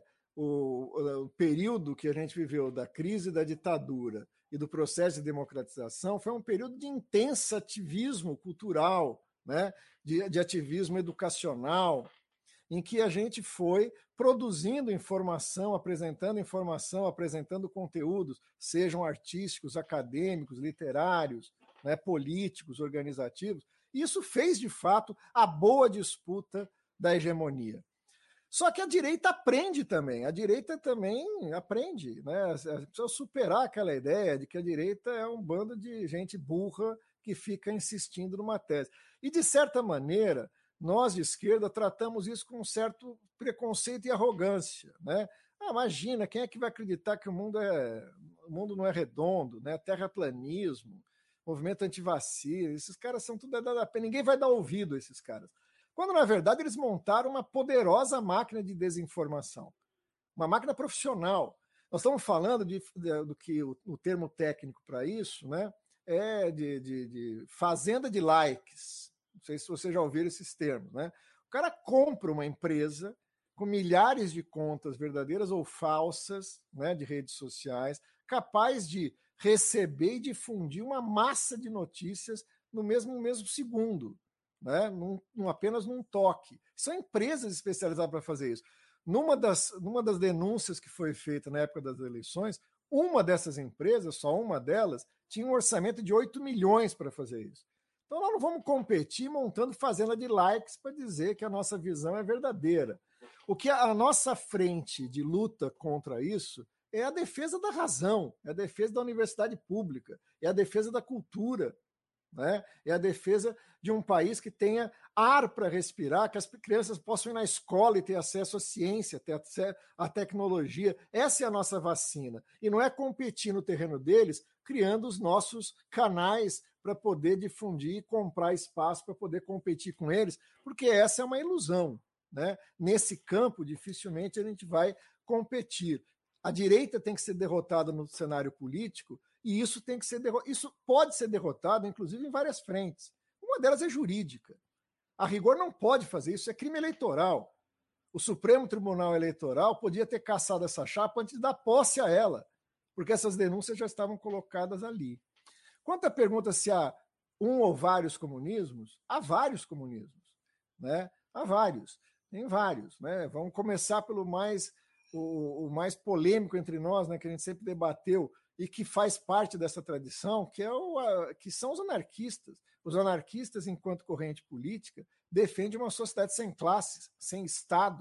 o, o período que a gente viveu da crise da ditadura e do processo de democratização foi um período de intenso ativismo cultural, né, de, de ativismo educacional, em que a gente foi produzindo informação, apresentando informação, apresentando conteúdos, sejam artísticos, acadêmicos, literários, né, políticos, organizativos. E isso fez, de fato, a boa disputa da hegemonia. Só que a direita aprende também, a direita também aprende, né? Precisa superar aquela ideia de que a direita é um bando de gente burra que fica insistindo numa tese. E, de certa maneira, nós de esquerda tratamos isso com um certo preconceito e arrogância, né? Ah, imagina, quem é que vai acreditar que o mundo, é, o mundo não é redondo, né? Terraplanismo, movimento antivacina, esses caras são tudo da pena, ninguém vai dar ouvido a esses caras. Quando, na verdade, eles montaram uma poderosa máquina de desinformação, uma máquina profissional. Nós estamos falando de, de, do que o, o termo técnico para isso, né, é de, de, de fazenda de likes. Não sei se vocês já ouviram esses termos, né? O cara compra uma empresa com milhares de contas verdadeiras ou falsas, né, de redes sociais, capaz de receber e difundir uma massa de notícias no mesmo, no mesmo segundo. Né? Num, num, apenas num toque. São empresas especializadas para fazer isso. Numa das, numa das denúncias que foi feita na época das eleições, uma dessas empresas, só uma delas, tinha um orçamento de oito milhões para fazer isso. Então nós não vamos competir montando fazenda de likes para dizer que a nossa visão é verdadeira. O que a, a nossa frente de luta contra isso é a defesa da razão, é a defesa da universidade pública, é a defesa da cultura, né? É a defesa de um país que tenha ar para respirar, que as crianças possam ir na escola e ter acesso à ciência, ter acesso à tecnologia. Essa é a nossa vacina. E não é competir no terreno deles, criando os nossos canais para poder difundir e comprar espaço para poder competir com eles, porque essa é uma ilusão, né? Nesse campo, dificilmente a gente vai competir. A direita tem que ser derrotada no cenário político. E isso tem que ser derrotado. Isso pode ser derrotado, inclusive, em várias frentes. Uma delas é jurídica. A rigor não pode fazer isso, é crime eleitoral. O Supremo Tribunal Eleitoral podia ter caçado essa chapa antes de dar posse a ela, porque essas denúncias já estavam colocadas ali. Quanto à pergunta se há um ou vários comunismos, há vários comunismos, né? Há vários, tem vários, né? Vamos começar pelo mais o, o mais polêmico entre nós, né? Que a gente sempre debateu e que faz parte dessa tradição, que, é o, a, que são os anarquistas. Os anarquistas, enquanto corrente política, defendem uma sociedade sem classes, sem Estado,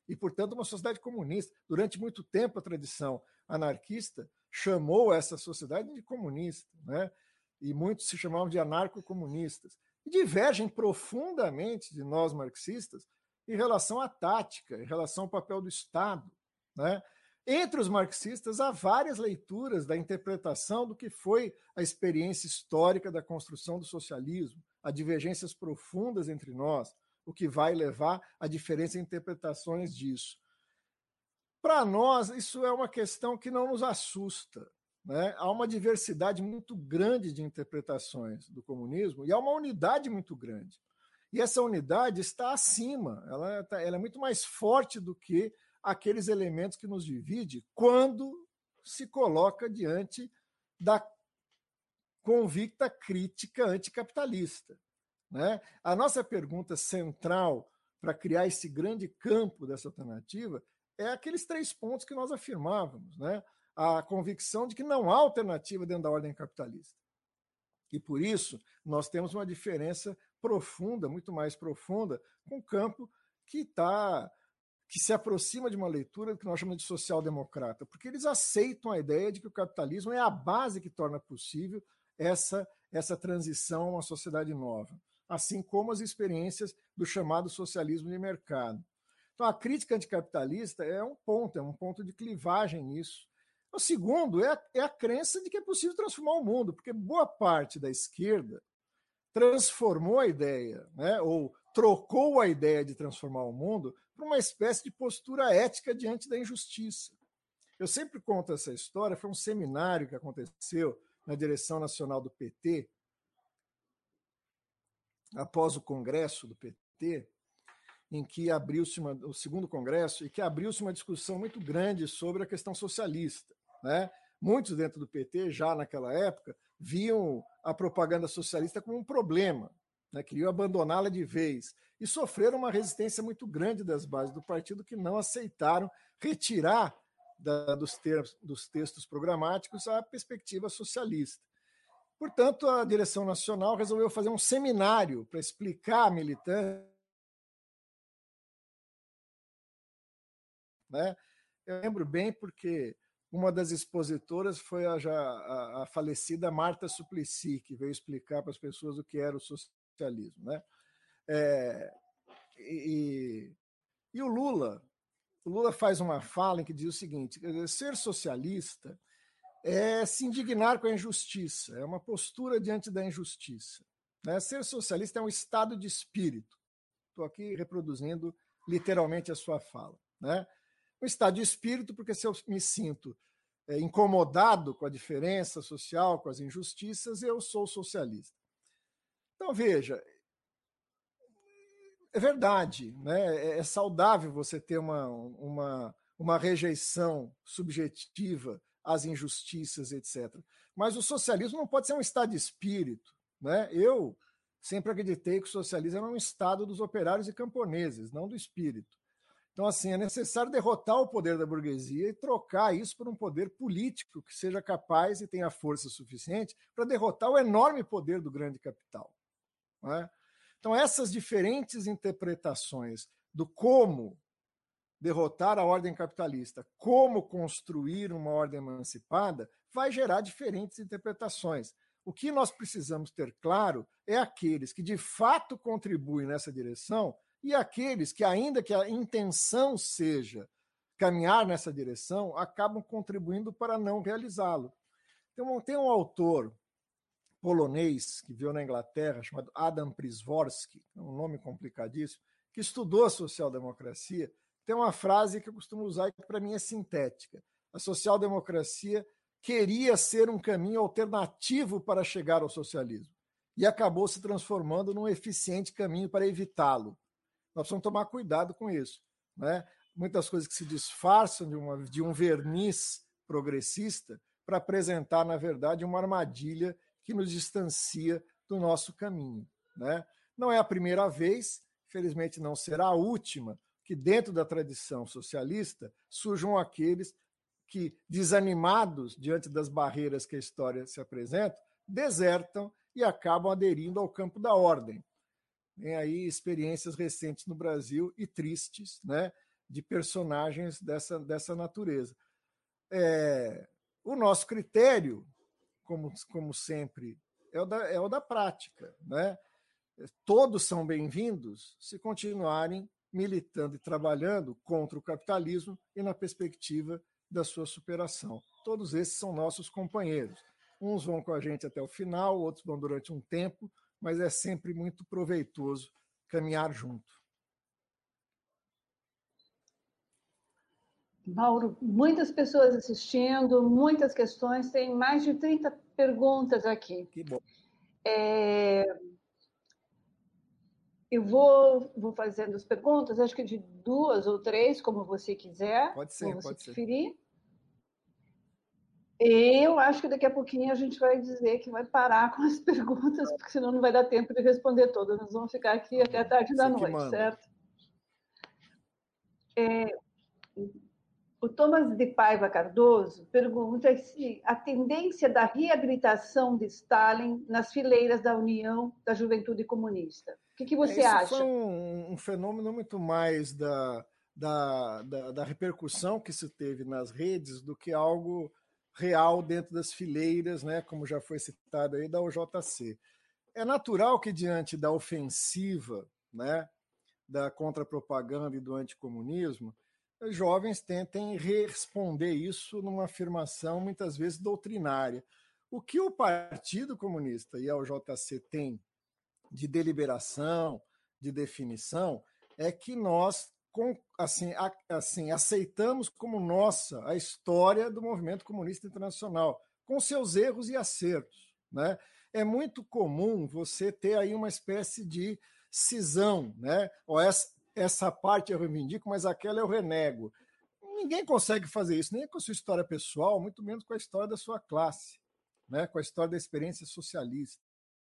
e, portanto, uma sociedade comunista. Durante muito tempo, a tradição anarquista chamou essa sociedade de comunista, né? E muitos se chamavam de anarcocomunistas. E divergem profundamente de nós marxistas em relação à tática, em relação ao papel do Estado, né? Entre os marxistas, há várias leituras da interpretação do que foi a experiência histórica da construção do socialismo, há divergências profundas entre nós, o que vai levar a diferença em interpretações disso. Para nós, isso é uma questão que não nos assusta, né? Há uma diversidade muito grande de interpretações do comunismo e há uma unidade muito grande. E essa unidade está acima, ela, tá, ela é muito mais forte do que aqueles elementos que nos dividem quando se coloca diante da convicta crítica anticapitalista, né? A nossa pergunta central para criar esse grande campo dessa alternativa é aqueles três pontos que nós afirmávamos, né? A convicção de que não há alternativa dentro da ordem capitalista. E por isso nós temos uma diferença profunda, muito mais profunda, com o campo que está que se aproxima de uma leitura que nós chamamos de social-democrata, porque eles aceitam a ideia de que o capitalismo é a base que torna possível essa, essa transição a uma sociedade nova, assim como as experiências do chamado socialismo de mercado. Então, a crítica anticapitalista é um ponto, é um ponto de clivagem nisso. O segundo é a, é a crença de que é possível transformar o mundo, porque boa parte da esquerda transformou a ideia, né, ou trocou a ideia de transformar o mundo para uma espécie de postura ética diante da injustiça. Eu sempre conto essa história, foi um seminário que aconteceu na direção nacional do P T, após o congresso do P T, em que abriu-se uma, o segundo congresso, e que abriu-se uma discussão muito grande sobre a questão socialista, né? Muitos dentro do P T, já naquela época, viam a propaganda socialista como um problema, né? Queriam abandoná-la de vez, e sofreram uma resistência muito grande das bases do partido, que não aceitaram retirar da, dos, termos, dos textos programáticos a perspectiva socialista. Portanto, a direção nacional resolveu fazer um seminário para explicar à militância, né? Eu lembro bem porque uma das expositoras foi a, já, a, a falecida Marta Suplicy, que veio explicar para as pessoas o que era o socialismo, né? É, e, e o Lula, o Lula faz uma fala em que diz o seguinte: ser socialista é se indignar com a injustiça, é uma postura diante da injustiça, né? Ser socialista é um estado de espírito. Estou aqui reproduzindo literalmente a sua fala, né? Um estado de espírito, porque se eu me sinto é, incomodado com a diferença social, com as injustiças, eu sou socialista. Então, veja, é verdade, né? É saudável você ter uma, uma, uma rejeição subjetiva às injustiças, etcétera. Mas o socialismo não pode ser um estado de espírito, né? Eu sempre acreditei que o socialismo era um estado dos operários e camponeses, não do espírito. Então, assim, é necessário derrotar o poder da burguesia e trocar isso por um poder político que seja capaz e tenha força suficiente para derrotar o enorme poder do grande capital, não é? Então, essas diferentes interpretações do como derrotar a ordem capitalista, como construir uma ordem emancipada, vai gerar diferentes interpretações. O que nós precisamos ter claro é aqueles que de fato contribuem nessa direção e aqueles que, ainda que a intenção seja caminhar nessa direção, acabam contribuindo para não realizá-lo. Então, tem um autor polonês que veio na Inglaterra, chamado Adam Przeworski, um nome complicadíssimo, que estudou a social-democracia. Tem uma frase que eu costumo usar que para mim é sintética. A social-democracia queria ser um caminho alternativo para chegar ao socialismo e acabou se transformando num eficiente caminho para evitá-lo. Nós precisamos tomar cuidado com isso, né? Muitas coisas que se disfarçam de, uma, de um verniz progressista para apresentar, na verdade, uma armadilha que nos distancia do nosso caminho, né? Não é a primeira vez, felizmente não será a última, que dentro da tradição socialista surjam aqueles que, desanimados diante das barreiras que a história se apresenta, desertam e acabam aderindo ao campo da ordem. Tem aí experiências recentes no Brasil e tristes, né, de personagens dessa, dessa natureza. É, o nosso critério, como, como sempre, é o, da, é o da prática, né? Todos são bem-vindos se continuarem militando e trabalhando contra o capitalismo e na perspectiva da sua superação. Todos esses são nossos companheiros. Uns vão com a gente até o final, outros vão durante um tempo, mas é sempre muito proveitoso caminhar junto. Mauro, muitas pessoas assistindo, muitas questões, tem mais de trinta perguntas aqui. Que bom. É... Eu vou, vou fazendo as perguntas, acho que de duas ou três, como você quiser. Pode ser, como você pode preferir. Ser. Eu acho que daqui a pouquinho a gente vai dizer que vai parar com as perguntas, porque senão não vai dar tempo de responder todas. Nós vamos ficar aqui até a tarde da noite, certo? É, o Thomas de Paiva Cardoso pergunta se a tendência da reabilitação de Stalin nas fileiras da União da Juventude Comunista. O que, que você é, isso acha? Isso foi um, um fenômeno muito mais da, da, da, da repercussão que se teve nas redes do que algo real dentro das fileiras, né, como já foi citado aí, da O J C. É natural que, diante da ofensiva, né, da contrapropaganda e do anticomunismo, os jovens tentem responder isso numa afirmação muitas vezes doutrinária. O que o Partido Comunista e a O J C têm de deliberação, de definição, é que nós assim, assim, aceitamos como nossa a história do movimento comunista internacional, com seus erros e acertos, né? É muito comum você ter aí uma espécie de cisão, né? Ou essa, essa parte eu reivindico, mas aquela eu renego. Ninguém consegue fazer isso, nem com a sua história pessoal, muito menos com a história da sua classe, né? Com a história da experiência socialista.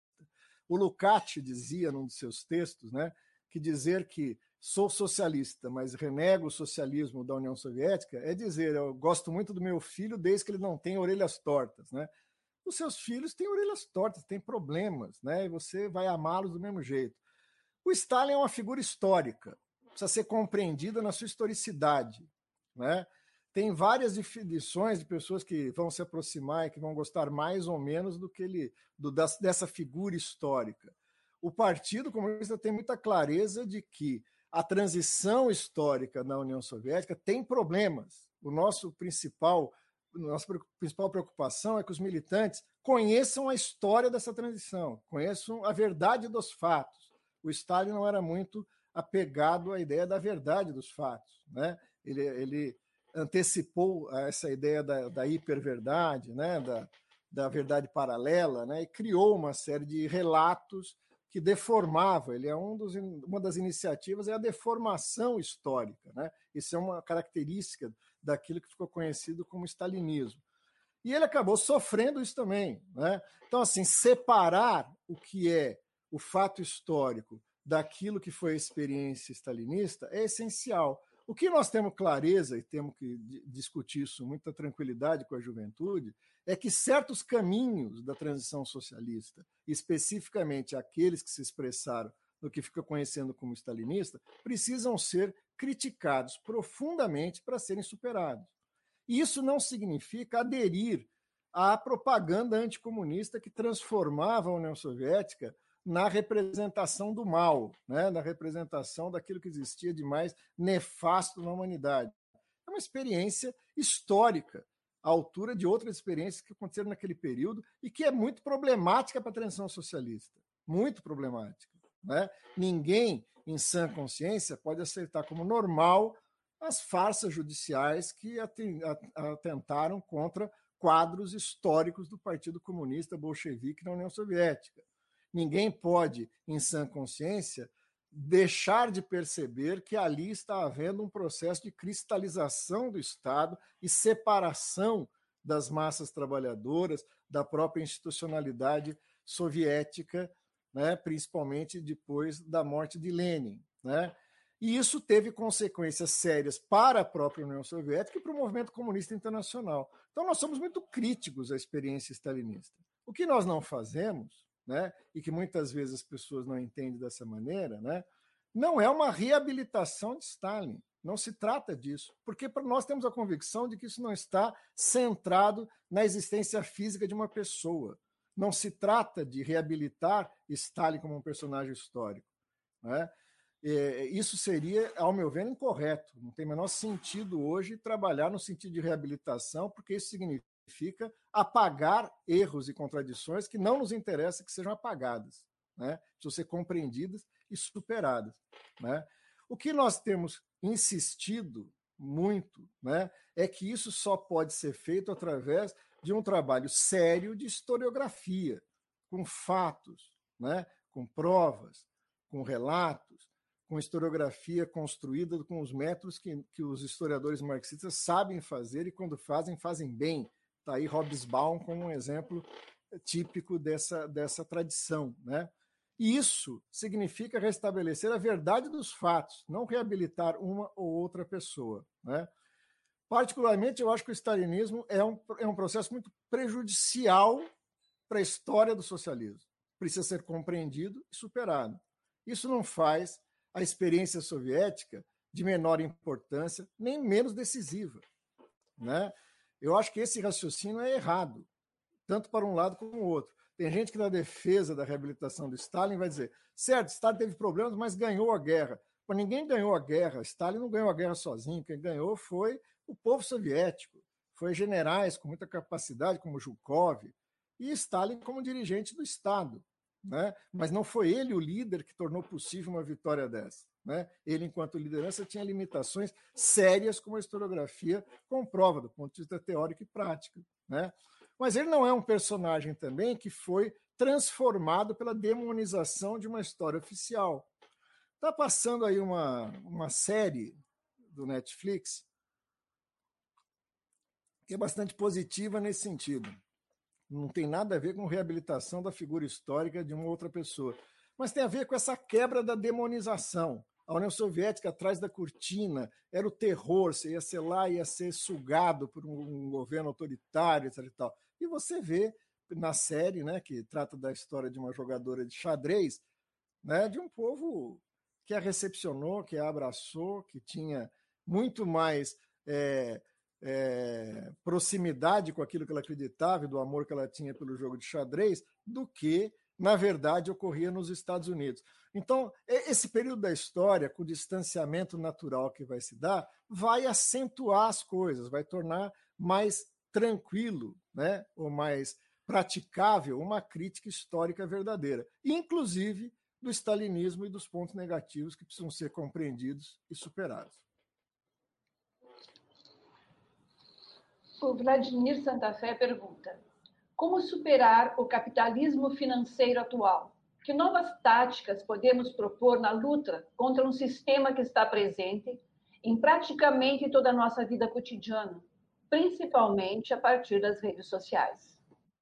O Lukács dizia num dos seus textos, né, que dizer que sou socialista, mas renego o socialismo da União Soviética é dizer eu gosto muito do meu filho desde que ele não tem orelhas tortas, né? Os seus filhos têm orelhas tortas, têm problemas, né? E você vai amá-los do mesmo jeito. O Stalin é uma figura histórica, precisa ser compreendida na sua historicidade, né? Tem várias definições de pessoas que vão se aproximar e que vão gostar mais ou menos do que ele, do, dessa figura histórica. O Partido Comunista tem muita clareza de que a transição histórica na União Soviética tem problemas. O nosso principal, nossa principal preocupação é que os militantes conheçam a história dessa transição, conheçam a verdade dos fatos. O Stalin não era muito apegado à ideia da verdade dos fatos, né? Ele, ele antecipou essa ideia da, da hiperverdade, né? da, da verdade paralela, né? E criou uma série de relatos que deformava. Ele é um dos, uma das iniciativas é a deformação histórica, né? Isso é uma característica daquilo que ficou conhecido como stalinismo. E ele acabou sofrendo isso também, né? Então, assim, separar o que é o fato histórico daquilo que foi a experiência stalinista é essencial. O que nós temos clareza, e temos que discutir isso com muita tranquilidade com a juventude, é que certos caminhos da transição socialista, especificamente aqueles que se expressaram no que fica conhecendo como stalinista, precisam ser criticados profundamente para serem superados. E isso não significa aderir à propaganda anticomunista que transformava a União Soviética na representação do mal, né? Na representação daquilo que existia de mais nefasto na humanidade. É uma experiência histórica, à altura de outras experiências que aconteceram naquele período e que é muito problemática para a transição socialista. Muito problemática, né? Ninguém, em sã consciência, pode aceitar como normal as farsas judiciais que atentaram contra quadros históricos do Partido Comunista Bolchevique na União Soviética. Ninguém pode, em sã consciência, deixar de perceber que ali está havendo um processo de cristalização do Estado e separação das massas trabalhadoras, da própria institucionalidade soviética, né, principalmente depois da morte de Lenin, né? E isso teve consequências sérias para a própria União Soviética e para o movimento comunista internacional. Então, nós somos muito críticos à experiência stalinista. O que nós não fazemos, né, e que muitas vezes as pessoas não entendem dessa maneira, né, não é uma reabilitação de Stalin. Não se trata disso, porque nós temos a convicção de que isso não está centrado na existência física de uma pessoa. Não se trata de reabilitar Stalin como um personagem histórico, né? Isso seria, ao meu ver, incorreto. Não tem o menor sentido hoje trabalhar no sentido de reabilitação, porque isso significa apagar erros e contradições que não nos interessa que sejam apagadas, né? Precisam ser compreendidas e superadas, né? O que nós temos insistido muito, né, é que isso só pode ser feito através de um trabalho sério de historiografia, com fatos, né, com provas, com relatos, com historiografia construída com os métodos que, que os historiadores marxistas sabem fazer e, quando fazem, fazem bem. Está aí Hobsbawm como um exemplo típico dessa, dessa tradição, né? E isso significa restabelecer a verdade dos fatos, não reabilitar uma ou outra pessoa, né? Particularmente, eu acho que o stalinismo é um, é um processo muito prejudicial para a história do socialismo. Precisa ser compreendido e superado. Isso não faz a experiência soviética de menor importância, nem menos decisiva, né? Eu acho que esse raciocínio é errado, tanto para um lado como o outro. Tem gente que, na defesa da reabilitação do Stalin, vai dizer: certo, Stalin teve problemas, mas ganhou a guerra. Mas ninguém ganhou a guerra. Stalin não ganhou a guerra sozinho. Quem ganhou foi o povo soviético, foi generais com muita capacidade, como Zhukov, e Stalin como dirigente do Estado, né? Mas não foi ele o líder que tornou possível uma vitória dessa, né? Ele, enquanto liderança, tinha limitações sérias, como a historiografia comprova, do ponto de vista teórico e prático, né? Mas ele não é um personagem também que foi transformado pela demonização de uma história oficial. Está passando aí uma, uma série do Netflix que é bastante positiva nesse sentido. Não tem nada a ver com reabilitação da figura histórica de uma outra pessoa, mas tem a ver com essa quebra da demonização. A União Soviética, atrás da cortina, era o terror, você ia ser lá, ia ser sugado por um governo autoritário, etc e tal. E você vê na série, né, que trata da história de uma jogadora de xadrez, né, de um povo que a recepcionou, que a abraçou, que tinha muito mais é, é, proximidade com aquilo que ela acreditava e do amor que ela tinha pelo jogo de xadrez, do que, na verdade, ocorria nos Estados Unidos. Então, esse período da história, com o distanciamento natural que vai se dar, vai acentuar as coisas, vai tornar mais tranquilo, né, ou mais praticável uma crítica histórica verdadeira, inclusive do stalinismo e dos pontos negativos que precisam ser compreendidos e superados. O Vladimir Santa Fé pergunta: como superar o capitalismo financeiro atual? Que novas táticas podemos propor na luta contra um sistema que está presente em praticamente toda a nossa vida cotidiana, principalmente a partir das redes sociais?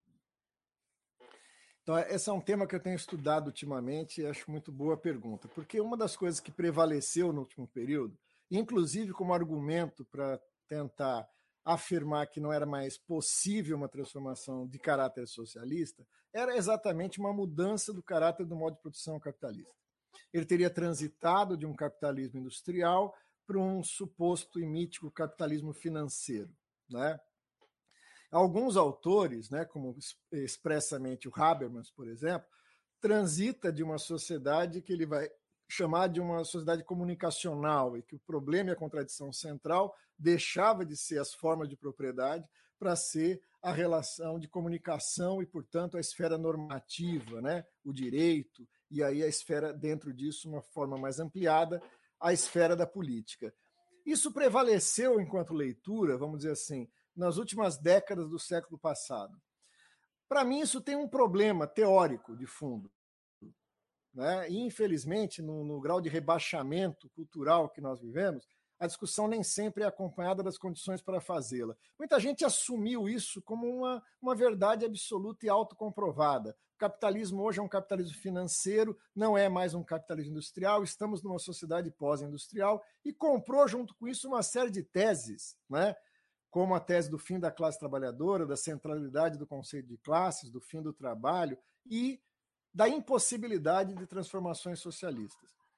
Então, esse é um tema que eu tenho estudado ultimamente e acho muito boa a pergunta, porque uma das coisas que prevaleceu no último período, inclusive como argumento para tentar afirmar que não era mais possível uma transformação de caráter socialista, era exatamente uma mudança do caráter do modo de produção capitalista. Ele teria transitado de um capitalismo industrial para um suposto e mítico capitalismo financeiro, né? Alguns autores, né, como expressamente o Habermas, por exemplo, transita de uma sociedade que ele vai chamar de uma sociedade comunicacional, e que o problema e a contradição central deixava de ser as formas de propriedade para ser a relação de comunicação e, portanto, a esfera normativa, né, o direito, e aí a esfera, dentro disso, uma forma mais ampliada, a esfera da política. Isso prevaleceu enquanto leitura, vamos dizer assim, nas últimas décadas do século passado. Para mim, isso tem um problema teórico de fundo, né? E, infelizmente, no, no grau de rebaixamento cultural que nós vivemos, a discussão nem sempre é acompanhada das condições para fazê-la. Muita gente assumiu isso como uma, uma verdade absoluta e autocomprovada. O capitalismo hoje é um capitalismo financeiro, não é mais um capitalismo industrial, estamos numa sociedade pós-industrial, e comprou junto com isso uma série de teses, né? Como a tese do fim da classe trabalhadora, da centralidade do conceito de classes, do fim do trabalho e da impossibilidade de transformações socialistas.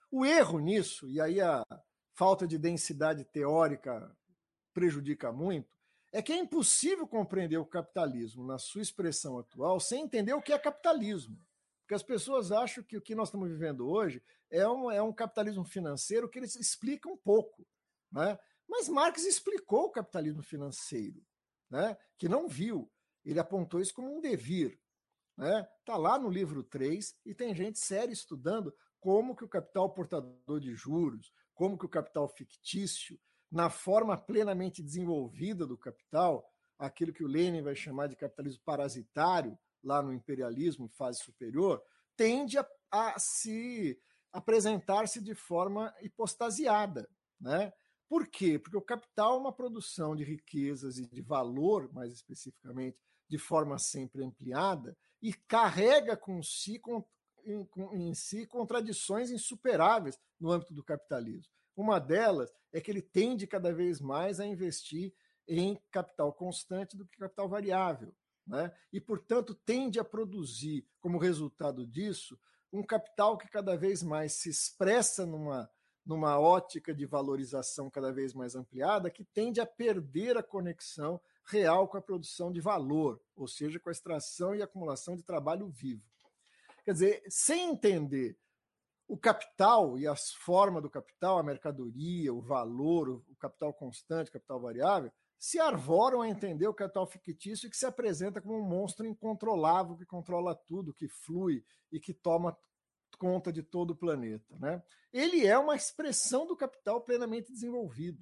O erro nisso, e aí a falta de densidade teórica prejudica muito, é que é impossível compreender o capitalismo na sua expressão atual sem entender o que é capitalismo. Porque as pessoas acham que o que nós estamos vivendo hoje é um, é um capitalismo financeiro que eles explicam um pouco, né? Mas Marx explicou o capitalismo financeiro, né? Que não viu. Ele apontou isso como um devir. Né? Tá lá no livro três e tem gente séria estudando como que o capital portador de juros, como que o capital fictício, na forma plenamente desenvolvida do capital, aquilo que o Lenin vai chamar de capitalismo parasitário, lá no imperialismo, fase superior, tende a, a se apresentar-se de forma hipostasiada. Né? Por quê? Porque o capital é uma produção de riquezas e de valor, mais especificamente, de forma sempre ampliada, e carrega com si, com, em, com, em si contradições insuperáveis no âmbito do capitalismo. Uma delas é que ele tende cada vez mais a investir em capital constante do que capital variável. Né? E, portanto, tende a produzir, como resultado disso, um capital que cada vez mais se expressa numa, numa ótica de valorização cada vez mais ampliada, que tende a perder a conexão real com a produção de valor, ou seja, com a extração e acumulação de trabalho vivo. Quer dizer, sem entender o capital e as formas do capital, a mercadoria, o valor, o capital constante, o capital variável, se arvoram a entender o capital fictício e que se apresenta como um monstro incontrolável que controla tudo, que flui e que toma conta de todo o planeta. Né? Ele é uma expressão do capital plenamente desenvolvido.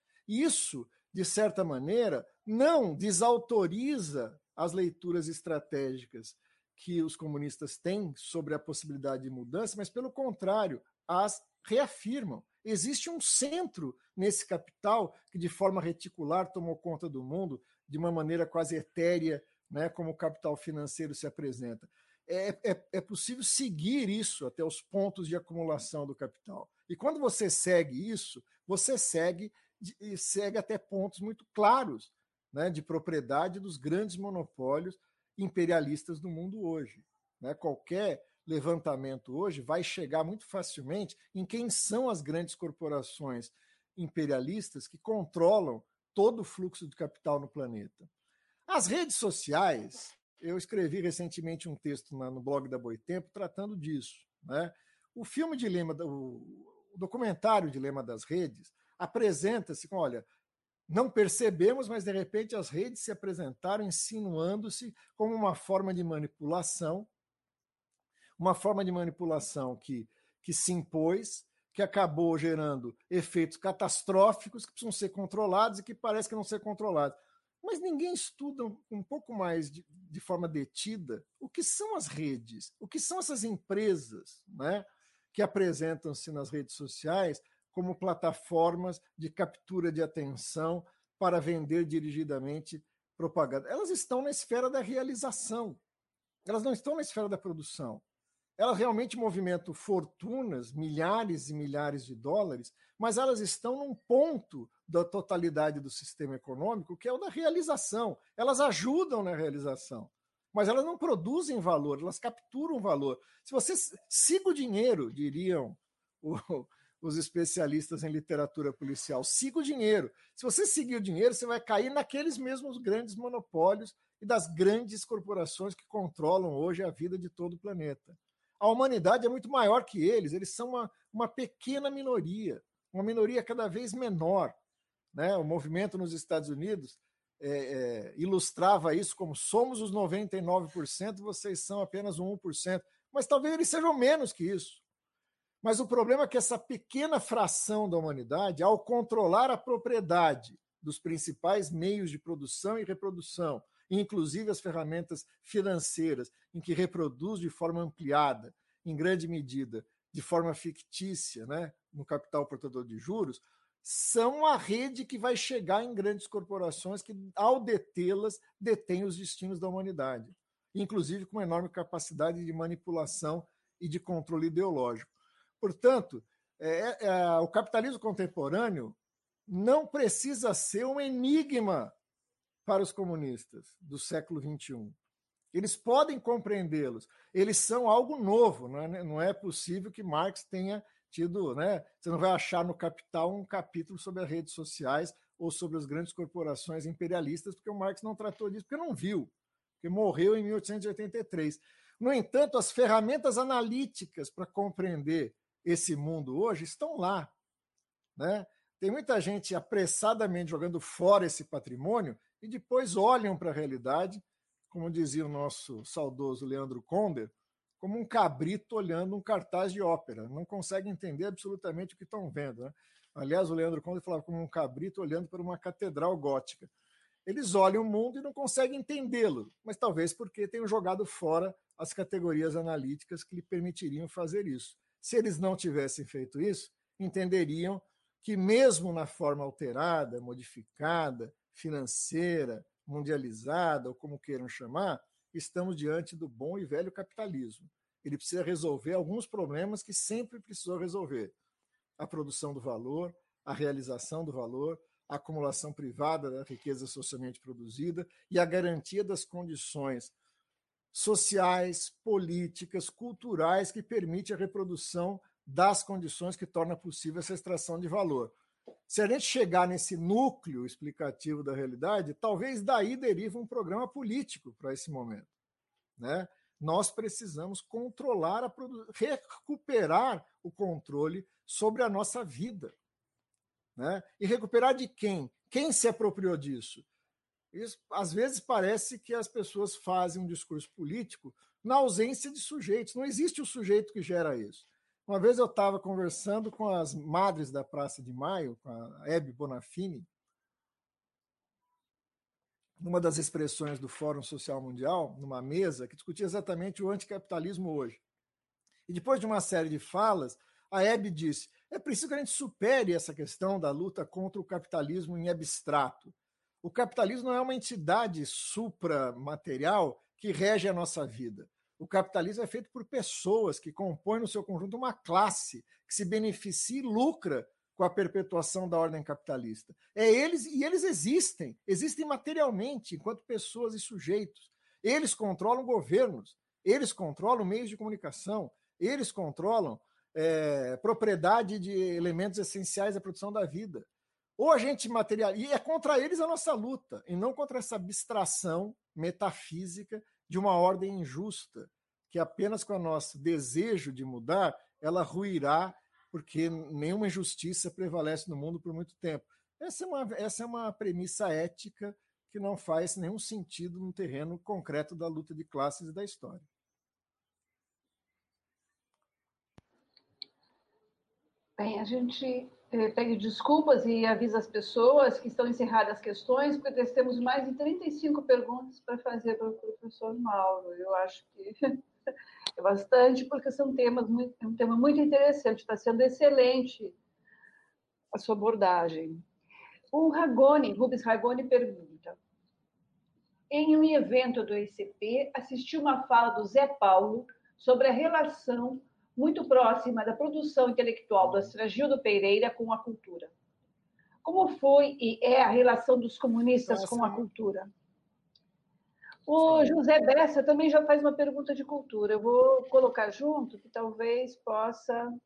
Isso, de certa maneira, não desautoriza as leituras estratégicas que os comunistas têm sobre a possibilidade de mudança, mas, pelo contrário, as reafirmam. Existe um centro nesse capital que, de forma reticular, tomou conta do mundo de uma maneira quase etérea, né, como o capital financeiro se apresenta. É, é, é possível seguir isso até os pontos de acumulação do capital. E quando você segue isso, você segue, e segue até pontos muito claros, né, de propriedade dos grandes monopólios imperialistas do mundo hoje. Né? Qualquer levantamento hoje vai chegar muito facilmente em quem são as grandes corporações imperialistas que controlam todo o fluxo de capital no planeta. As redes sociais, eu escrevi recentemente um texto no blog da Boitempo tratando disso. Né? O filme Dilema, o documentário Dilema das Redes apresenta-se com, olha, não percebemos, mas de repente as redes se apresentaram insinuando-se como uma forma de manipulação, uma forma de manipulação que, que se impôs, que acabou gerando efeitos catastróficos que precisam ser controlados e que parece que não ser controlados. Mas ninguém estuda um pouco mais de, de forma detida o que são as redes, o que são essas empresas, né, que apresentam-se nas redes sociais como plataformas de captura de atenção para vender dirigidamente propaganda. Elas estão na esfera da realização, elas não estão na esfera da produção. Elas realmente movimentam fortunas, milhares e milhares de dólares, mas elas estão num ponto da totalidade do sistema econômico que é o da realização. Elas ajudam na realização, mas elas não produzem valor, elas capturam valor. Se você siga o dinheiro, diriam o, os especialistas em literatura policial, siga o dinheiro. Se você seguir o dinheiro, você vai cair naqueles mesmos grandes monopólios e das grandes corporações que controlam hoje a vida de todo o planeta. A humanidade é muito maior que eles, eles são uma, uma pequena minoria, uma minoria cada vez menor. Né? O movimento nos Estados Unidos é, é, ilustrava isso como somos os noventa e nove por cento, vocês são apenas o um por cento, mas talvez eles sejam menos que isso. Mas o problema é que essa pequena fração da humanidade, ao controlar a propriedade dos principais meios de produção e reprodução, inclusive as ferramentas financeiras, em que reproduz de forma ampliada, em grande medida, de forma fictícia, né, no capital portador de juros, são a rede que vai chegar em grandes corporações que, ao detê-las, detêm os destinos da humanidade, inclusive com uma enorme capacidade de manipulação e de controle ideológico. Portanto, é, é, o capitalismo contemporâneo não precisa ser um enigma para os comunistas do século vinte e um. Eles podem compreendê-los. Eles são algo novo. Não é, não é possível que Marx tenha tido, né? Você não vai achar no Capital um capítulo sobre as redes sociais ou sobre as grandes corporações imperialistas, porque o Marx não tratou disso, porque não viu, porque morreu em mil oitocentos e oitenta e três. No entanto, as ferramentas analíticas para compreender esse mundo hoje estão lá, né? Tem muita gente apressadamente jogando fora esse patrimônio e depois olham para a realidade, como dizia o nosso saudoso Leandro Conder, como um cabrito olhando um cartaz de ópera. Não consegue entender absolutamente o que estão vendo, né? Aliás, o Leandro Conder falava como um cabrito olhando para uma catedral gótica. Eles olham o mundo e não conseguem entendê-lo, mas talvez porque tenham jogado fora as categorias analíticas que lhe permitiriam fazer isso. Se eles não tivessem feito isso, entenderiam que mesmo na forma alterada, modificada, financeira, mundializada, ou como queiram chamar, estamos diante do bom e velho capitalismo. Ele precisa resolver alguns problemas que sempre precisou resolver. A produção do valor, a realização do valor, a acumulação privada da riqueza socialmente produzida e a garantia das condições sociais, políticas, culturais que permite a reprodução das condições que torna possível essa extração de valor. Se a gente chegar nesse núcleo explicativo da realidade, talvez daí derive um programa político para esse momento, né? Nós precisamos controlar, a produ... recuperar o controle sobre a nossa vida, né? E recuperar de quem? Quem se apropriou disso? Isso, às vezes parece que as pessoas fazem um discurso político na ausência de sujeitos. Não existe o sujeito que gera isso. Uma vez eu estava conversando com as madres da Praça de Maio, com a Hebe Bonafini, numa das expressões do Fórum Social Mundial, numa mesa que discutia exatamente o anticapitalismo hoje. E depois de uma série de falas, a Hebe disse: é preciso que a gente supere essa questão da luta contra o capitalismo em abstrato. O capitalismo não é uma entidade supramaterial que rege a nossa vida. O capitalismo é feito por pessoas que compõem no seu conjunto uma classe que se beneficia e lucra com a perpetuação da ordem capitalista. É eles, e eles existem, existem materialmente, enquanto pessoas e sujeitos. Eles controlam governos, eles controlam meios de comunicação, eles controlam é, propriedade de elementos essenciais à produção da vida. Ou a gente materializa, e é contra eles a nossa luta, e não contra essa abstração metafísica de uma ordem injusta, que apenas com o nosso desejo de mudar, ela ruirá, porque nenhuma injustiça prevalece no mundo por muito tempo. Essa é uma, essa é uma premissa ética que não faz nenhum sentido no terreno concreto da luta de classes e da história. Bem, a gente eh, pede desculpas e avisa as pessoas que estão encerradas as questões, porque nós temos mais de trinta e cinco perguntas para fazer para o professor Mauro. Eu acho que é bastante, porque são temas muito, é um tema muito interessante, está sendo excelente a sua abordagem. O Ragone, Rubens Ragone pergunta: em um evento do I C P, assisti uma fala do Zé Paulo sobre a relação muito próxima da produção intelectual do Astragildo Pereira com a cultura. Como foi e é a relação dos comunistas Nossa, com a cultura? O sim. José Bessa também já faz uma pergunta de cultura. Eu vou colocar junto, que talvez possa...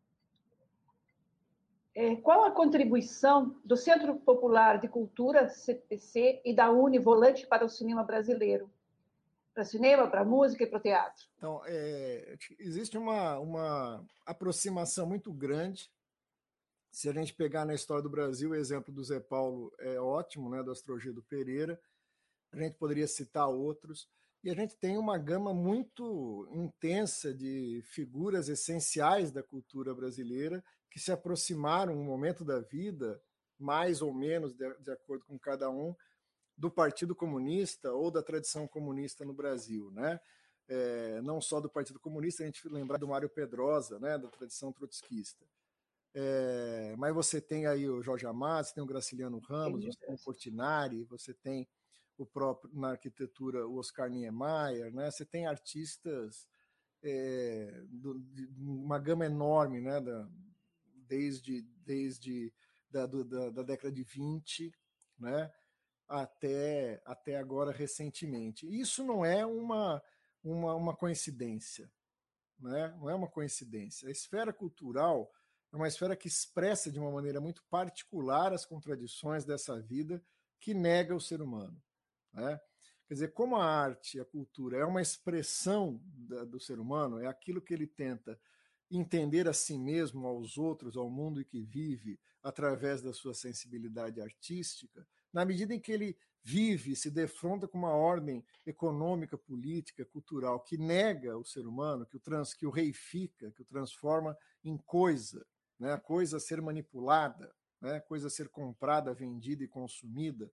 É, qual a contribuição do Centro Popular de Cultura, C P C, e da Uni Volante para o cinema brasileiro? Para cinema, para música e para o teatro. Então, é, existe uma, uma aproximação muito grande. Se a gente pegar na história do Brasil, o exemplo do Zé Paulo é ótimo, né, do Astrogildo Pereira. A gente poderia citar outros. E a gente tem uma gama muito intensa de figuras essenciais da cultura brasileira que se aproximaram no momento da vida, mais ou menos de, de acordo com cada um, do Partido Comunista ou da tradição comunista no Brasil, né? É, não só do Partido Comunista, a gente lembrar do Mário Pedrosa, né, da tradição trotskista. É, mas você tem aí o Jorge Amado, você tem o Graciliano Ramos, você tem o Portinari, você tem o próprio, na arquitetura, o Oscar Niemeyer, né? Você tem artistas é, do, de uma gama enorme, né, da, desde, desde da, do, da, da década de vinte, né? Até, até agora recentemente. Isso não é uma, uma, uma coincidência, né? Não é uma coincidência. A esfera cultural é uma esfera que expressa de uma maneira muito particular as contradições dessa vida que nega o ser humano, né? Quer dizer, como a arte, a cultura é uma expressão da, do ser humano, é aquilo que ele tenta entender a si mesmo, aos outros, ao mundo em que vive, através da sua sensibilidade artística, na medida em que ele vive, se defronta com uma ordem econômica, política, cultural que nega o ser humano, que o, trans, que o reifica, que o transforma em coisa, né? A coisa a ser manipulada, né? A coisa a ser comprada, vendida e consumida.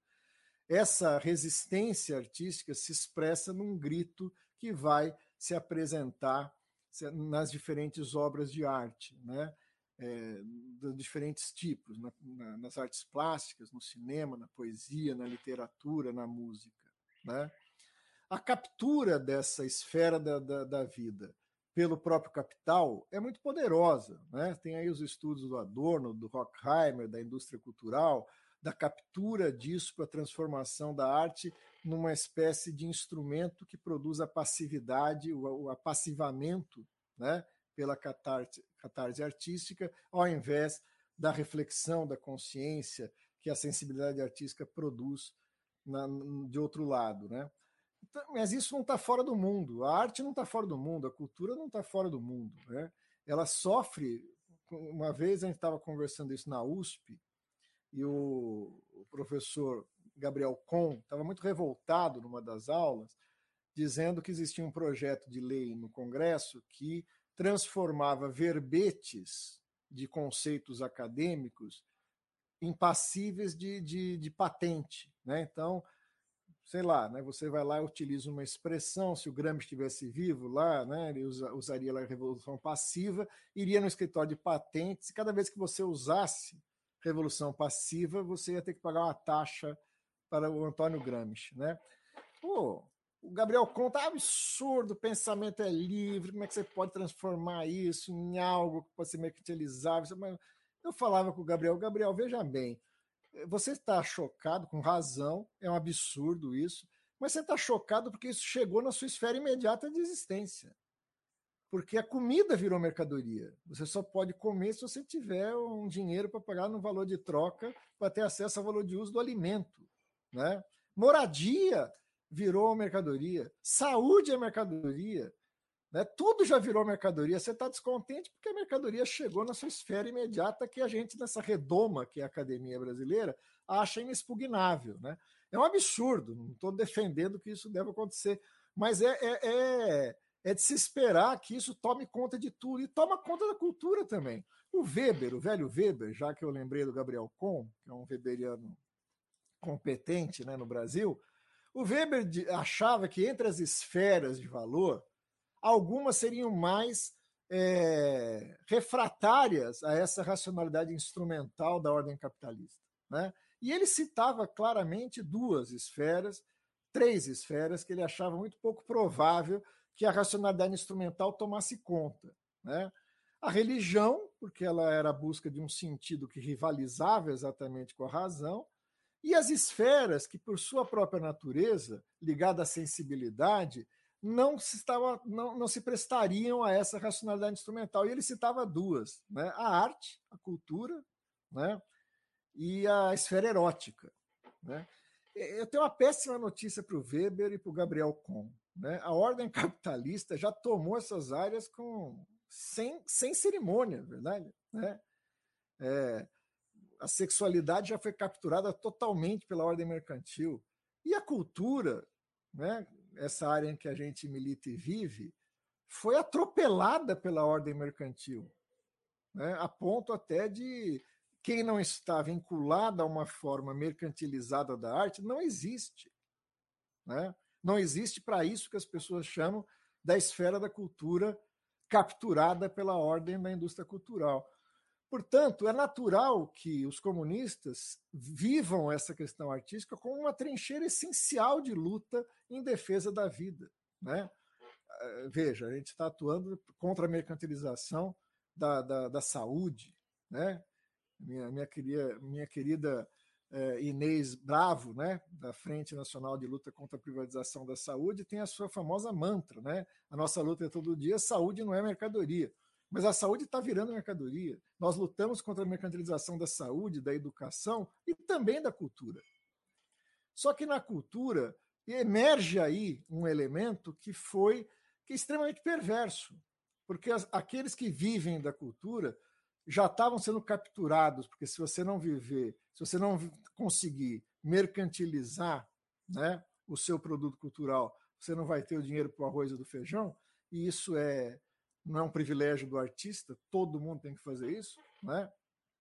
Essa resistência artística se expressa num grito que vai se apresentar nas diferentes obras de arte, né? É, de diferentes tipos, na, na, nas artes plásticas, no cinema, na poesia, na literatura, na música, né? A captura dessa esfera da, da, da vida pelo próprio capital é muito poderosa, né? Tem aí os estudos do Adorno, do Horkheimer, da indústria cultural, da captura disso para a transformação da arte numa espécie de instrumento que produz a passividade, o apassivamento, né, pela catarse, catarse artística, ao invés da reflexão, da consciência que a sensibilidade artística produz na, de outro lado, né? Então, mas isso não está fora do mundo, a arte não está fora do mundo, a cultura não está fora do mundo, né? Ela sofre. Uma vez a gente estava conversando isso na U S P, e o, o professor Gabriel Kohn estava muito revoltado numa das aulas, dizendo que existia um projeto de lei no Congresso que transformava verbetes de conceitos acadêmicos em passíveis de, de, de patente, né? Então, sei lá, né, você vai lá e utiliza uma expressão, se o Gramsci estivesse vivo lá, né, ele usa, usaria lá a revolução passiva, iria no escritório de patentes, e cada vez que você usasse revolução passiva, você ia ter que pagar uma taxa para o Antônio Gramsci, né? Pô, o Gabriel conta, absurdo, o pensamento é livre, como é que você pode transformar isso em algo que pode ser mercantilizável? Eu falava com o Gabriel, Gabriel, veja bem, você está chocado, com razão, é um absurdo isso, mas você está chocado porque isso chegou na sua esfera imediata de existência. Porque a comida virou mercadoria. Você só pode comer se você tiver um dinheiro para pagar no valor de troca para ter acesso ao valor de uso do alimento, né? Moradia virou mercadoria. Saúde é mercadoria, né? Tudo já virou mercadoria. Você está descontente porque a mercadoria chegou na sua esfera imediata que a gente, nessa redoma que é a academia brasileira, acha inexpugnável, né? É um absurdo. Não estou defendendo que isso deva acontecer, mas é... é, é É de se esperar que isso tome conta de tudo e toma conta da cultura também. O Weber, o velho Weber, já que eu lembrei do Gabriel Kohn, que é um weberiano competente, né, no Brasil, o Weber achava que entre as esferas de valor, algumas seriam mais é, refratárias a essa racionalidade instrumental da ordem capitalista, né? E ele citava claramente duas esferas, três esferas que ele achava muito pouco provável que a racionalidade instrumental tomasse conta, né? A religião, porque ela era a busca de um sentido que rivalizava exatamente com a razão, e as esferas que, por sua própria natureza, ligada à sensibilidade, não se, estava, não, não se prestariam a essa racionalidade instrumental. E ele citava duas, né? A arte, a cultura, né? E a esfera erótica, né? Eu tenho uma péssima notícia para o Weber e para o Gabriel Kohn, né? A ordem capitalista já tomou essas áreas com, sem, sem cerimônia, verdade? Né? É, a sexualidade já foi capturada totalmente pela ordem mercantil. E a cultura, né, essa área em que a gente milita e vive, foi atropelada pela ordem mercantil, né, a ponto até de quem não está vinculado a uma forma mercantilizada da arte não existe, né? Não existe para isso que as pessoas chamam da esfera da cultura capturada pela ordem da indústria cultural. Portanto, é natural que os comunistas vivam essa questão artística como uma trincheira essencial de luta em defesa da vida, né? Veja, a gente está atuando contra a mercantilização da, da, da saúde, né? Minha, minha, querida, minha querida eh, Inês Bravo, né, da Frente Nacional de Luta contra a Privatização da Saúde, tem a sua famosa mantra, né? A nossa luta é todo dia, saúde não é mercadoria. Mas a saúde está virando mercadoria. Nós lutamos contra a mercantilização da saúde, da educação e também da cultura. Só que na cultura emerge aí um elemento que foi que é extremamente perverso, porque as, aqueles que vivem da cultura já estavam sendo capturados, porque se você não viver, se você não conseguir mercantilizar, né, o seu produto cultural, você não vai ter o dinheiro para o arroz e do feijão, e isso é, não é um privilégio do artista, todo mundo tem que fazer isso, né?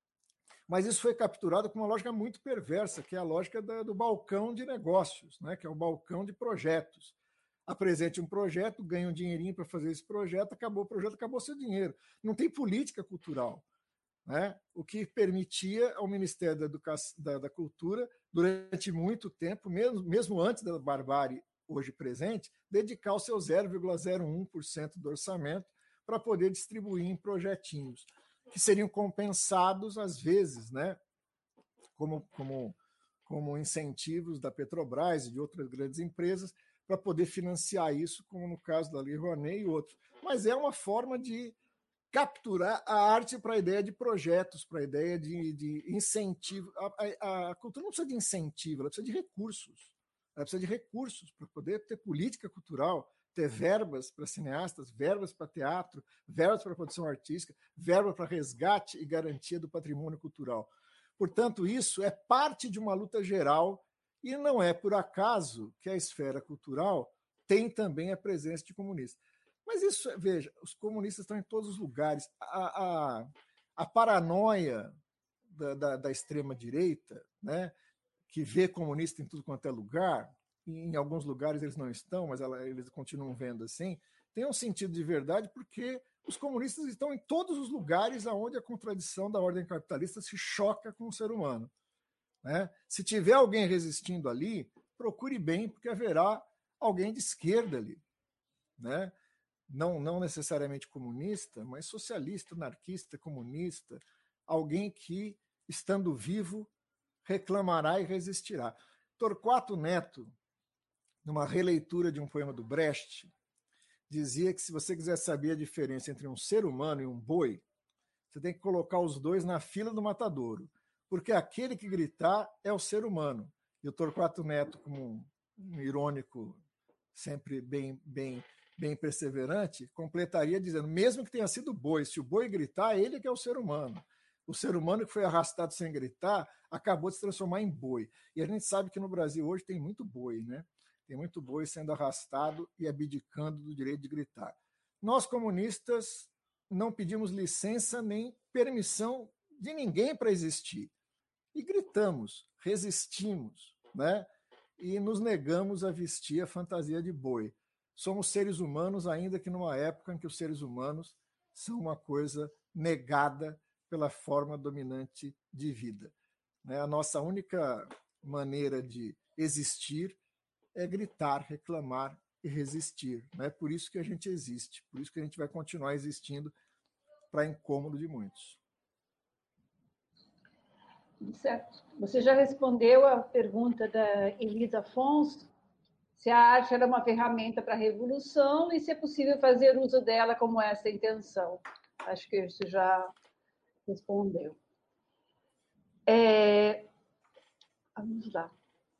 Mas isso foi capturado com uma lógica muito perversa, que é a lógica da, do balcão de negócios, né? Que é o balcão de projetos. Apresente um projeto, ganha um dinheirinho para fazer esse projeto, acabou o projeto, acabou seu dinheiro. Não tem política cultural, né? O que permitia ao Ministério da, Educação, da, da Cultura, durante muito tempo, mesmo, mesmo antes da barbárie hoje presente, dedicar o seu zero vírgula zero um por cento do orçamento para poder distribuir em projetinhos, que seriam compensados, às vezes, né, como, como, como incentivos da Petrobras e de outras grandes empresas, para poder financiar isso, como no caso da Lei Rouanet e outros. Mas é uma forma de capturar a arte para a ideia de projetos, para a ideia de, de incentivo. A, a, a cultura não precisa de incentivo, ela precisa de recursos. Ela precisa de recursos para poder ter política cultural, ter verbas para cineastas, verbas para teatro, verbas para produção artística, verbas para resgate e garantia do patrimônio cultural. Portanto, isso é parte de uma luta geral e não é por acaso que a esfera cultural tem também a presença de comunistas. Mas isso, veja, os comunistas estão em todos os lugares. A, a, a paranoia da, da, da extrema-direita, né, que vê comunista em tudo quanto é lugar, em alguns lugares eles não estão, mas ela, eles continuam vendo assim, tem um sentido de verdade porque os comunistas estão em todos os lugares onde a contradição da ordem capitalista se choca com o ser humano, né? Se tiver alguém resistindo ali, procure bem, porque haverá alguém de esquerda ali, né? Não, não necessariamente comunista, mas socialista, anarquista, comunista, alguém que, estando vivo, reclamará e resistirá. Torquato Neto, numa releitura de um poema do Brecht, dizia que se você quiser saber a diferença entre um ser humano e um boi, você tem que colocar os dois na fila do matadouro, porque aquele que gritar é o ser humano. E o Torquato Neto, como um irônico, sempre bem, bem, bem perseverante, completaria dizendo, mesmo que tenha sido boi, se o boi gritar, ele que é o ser humano. O ser humano que foi arrastado sem gritar acabou de se transformar em boi. E a gente sabe que no Brasil hoje tem muito boi, né? Tem muito boi sendo arrastado e abdicando do direito de gritar. Nós, comunistas, não pedimos licença nem permissão de ninguém para existir. E gritamos, resistimos, né? E nos negamos a vestir a fantasia de boi. Somos seres humanos, ainda que numa época em que os seres humanos são uma coisa negada pela forma dominante de vida. A nossa única maneira de existir é gritar, reclamar e resistir. É por isso que a gente existe, por isso que a gente vai continuar existindo, para incômodo de muitos. Certo. Você já respondeu a pergunta da Elisa Afonso, se a arte era uma ferramenta para a revolução e se é possível fazer uso dela como essa intenção. Acho que isso já respondeu. É... Vamos lá.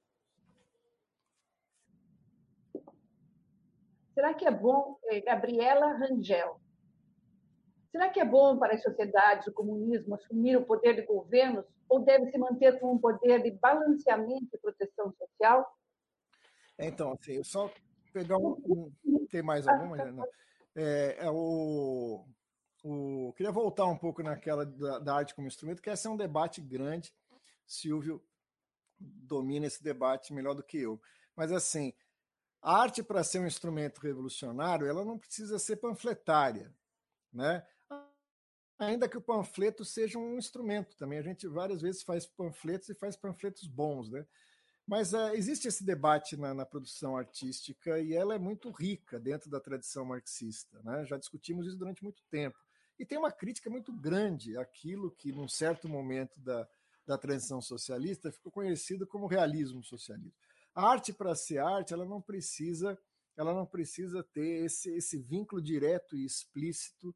Será que é bom, Gabriela Rangel, será que é bom para as sociedades o comunismo assumir o poder de governos ou deve se manter com um poder de balanceamento e proteção social? Então, assim, eu só pegar um... um tem mais alguma? Não. É, é o, o... Queria voltar um pouco naquela da, da arte como instrumento, que esse é um debate grande. Silvio domina esse debate melhor do que eu. Mas, assim, a arte, para ser um instrumento revolucionário, ela não precisa ser panfletária, né? Ainda que o panfleto seja um instrumento também. A gente várias vezes faz panfletos e faz panfletos bons, né? Mas uh, existe esse debate na, na produção artística e ela é muito rica dentro da tradição marxista, né? Já discutimos isso durante muito tempo. E tem uma crítica muito grande àquilo que, num certo momento da, da transição socialista, ficou conhecido como realismo socialista. A arte, para ser arte, ela não precisa, ela não precisa ter esse, esse vínculo direto e explícito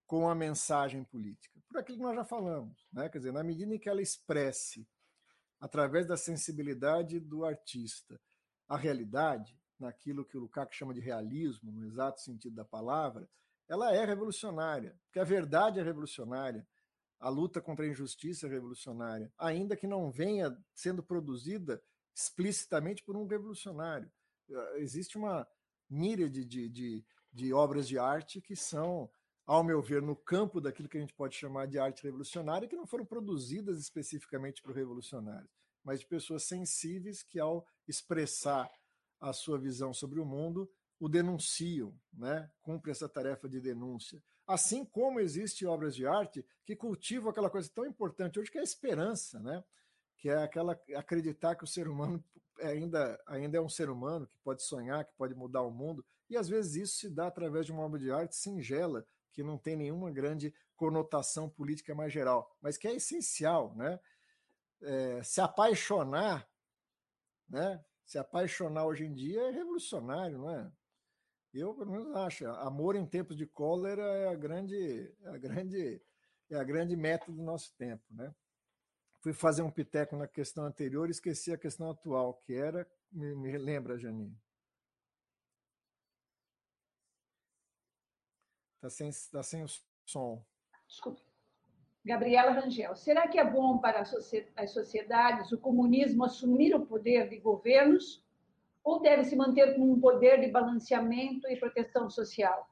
com a mensagem política? Por aquilo que nós já falamos, né? Quer dizer, na medida em que ela expresse, através da sensibilidade do artista, a realidade, naquilo que o Lukács chama de realismo, no exato sentido da palavra, ela é revolucionária, porque a verdade é revolucionária, a luta contra a injustiça é revolucionária, ainda que não venha sendo produzida explicitamente por um revolucionário. Existe uma míriade de, de, de obras de arte que são, ao meu ver, no campo daquilo que a gente pode chamar de arte revolucionária, que não foram produzidas especificamente por revolucionários, mas de pessoas sensíveis que, ao expressar a sua visão sobre o mundo, o denunciam, né? Cumpre essa tarefa de denúncia. Assim como existem obras de arte que cultivam aquela coisa tão importante hoje, que é a esperança, né? Que é aquela acreditar que o ser humano ainda, ainda é um ser humano, que pode sonhar, que pode mudar o mundo, e às vezes isso se dá através de uma obra de arte singela, que não tem nenhuma grande conotação política mais geral, mas que é essencial, né? É, se apaixonar, né? Se apaixonar hoje em dia é revolucionário, não é? Eu, pelo menos, acho. Amor em tempos de cólera é a grande, é a grande, é a grande meta do nosso tempo, né? Fui fazer um piteco na questão anterior e esqueci a questão atual, que era... Me, me lembra, Janine? Está sem, tá sem o som. Desculpe. Gabriela Rangel, será que é bom para as sociedades o comunismo assumir o poder de governos ou deve se manter com um poder de balanceamento e proteção social?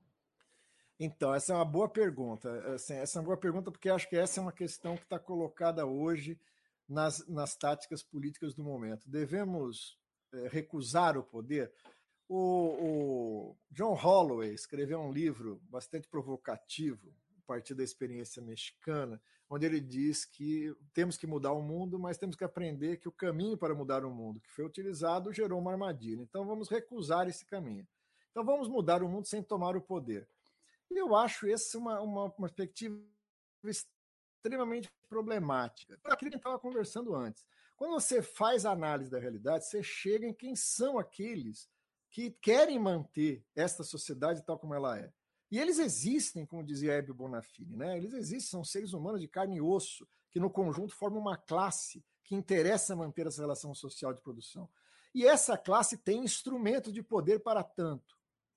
Então, essa é uma boa pergunta. Assim, essa é uma boa pergunta porque acho que essa é uma questão que está colocada hoje nas, nas táticas políticas do momento. Devemos é, recusar o poder? O, o John Holloway escreveu um livro bastante provocativo, a partir da experiência mexicana, onde ele diz que temos que mudar o mundo, mas temos que aprender que o caminho para mudar o mundo que foi utilizado gerou uma armadilha. Então vamos recusar esse caminho. Então vamos mudar o mundo sem tomar o poder. E eu acho essa uma, uma, uma perspectiva extremamente problemática. Por aquilo que a gente estava conversando antes. Quando você faz a análise da realidade, você chega em quem são aqueles que querem manter esta sociedade tal como ela é. E eles existem, como dizia Hebe Bonafini, né? Eles existem, são seres humanos de carne e osso, que no conjunto formam uma classe que interessa manter essa relação social de produção. E essa classe tem instrumento de poder para tanto.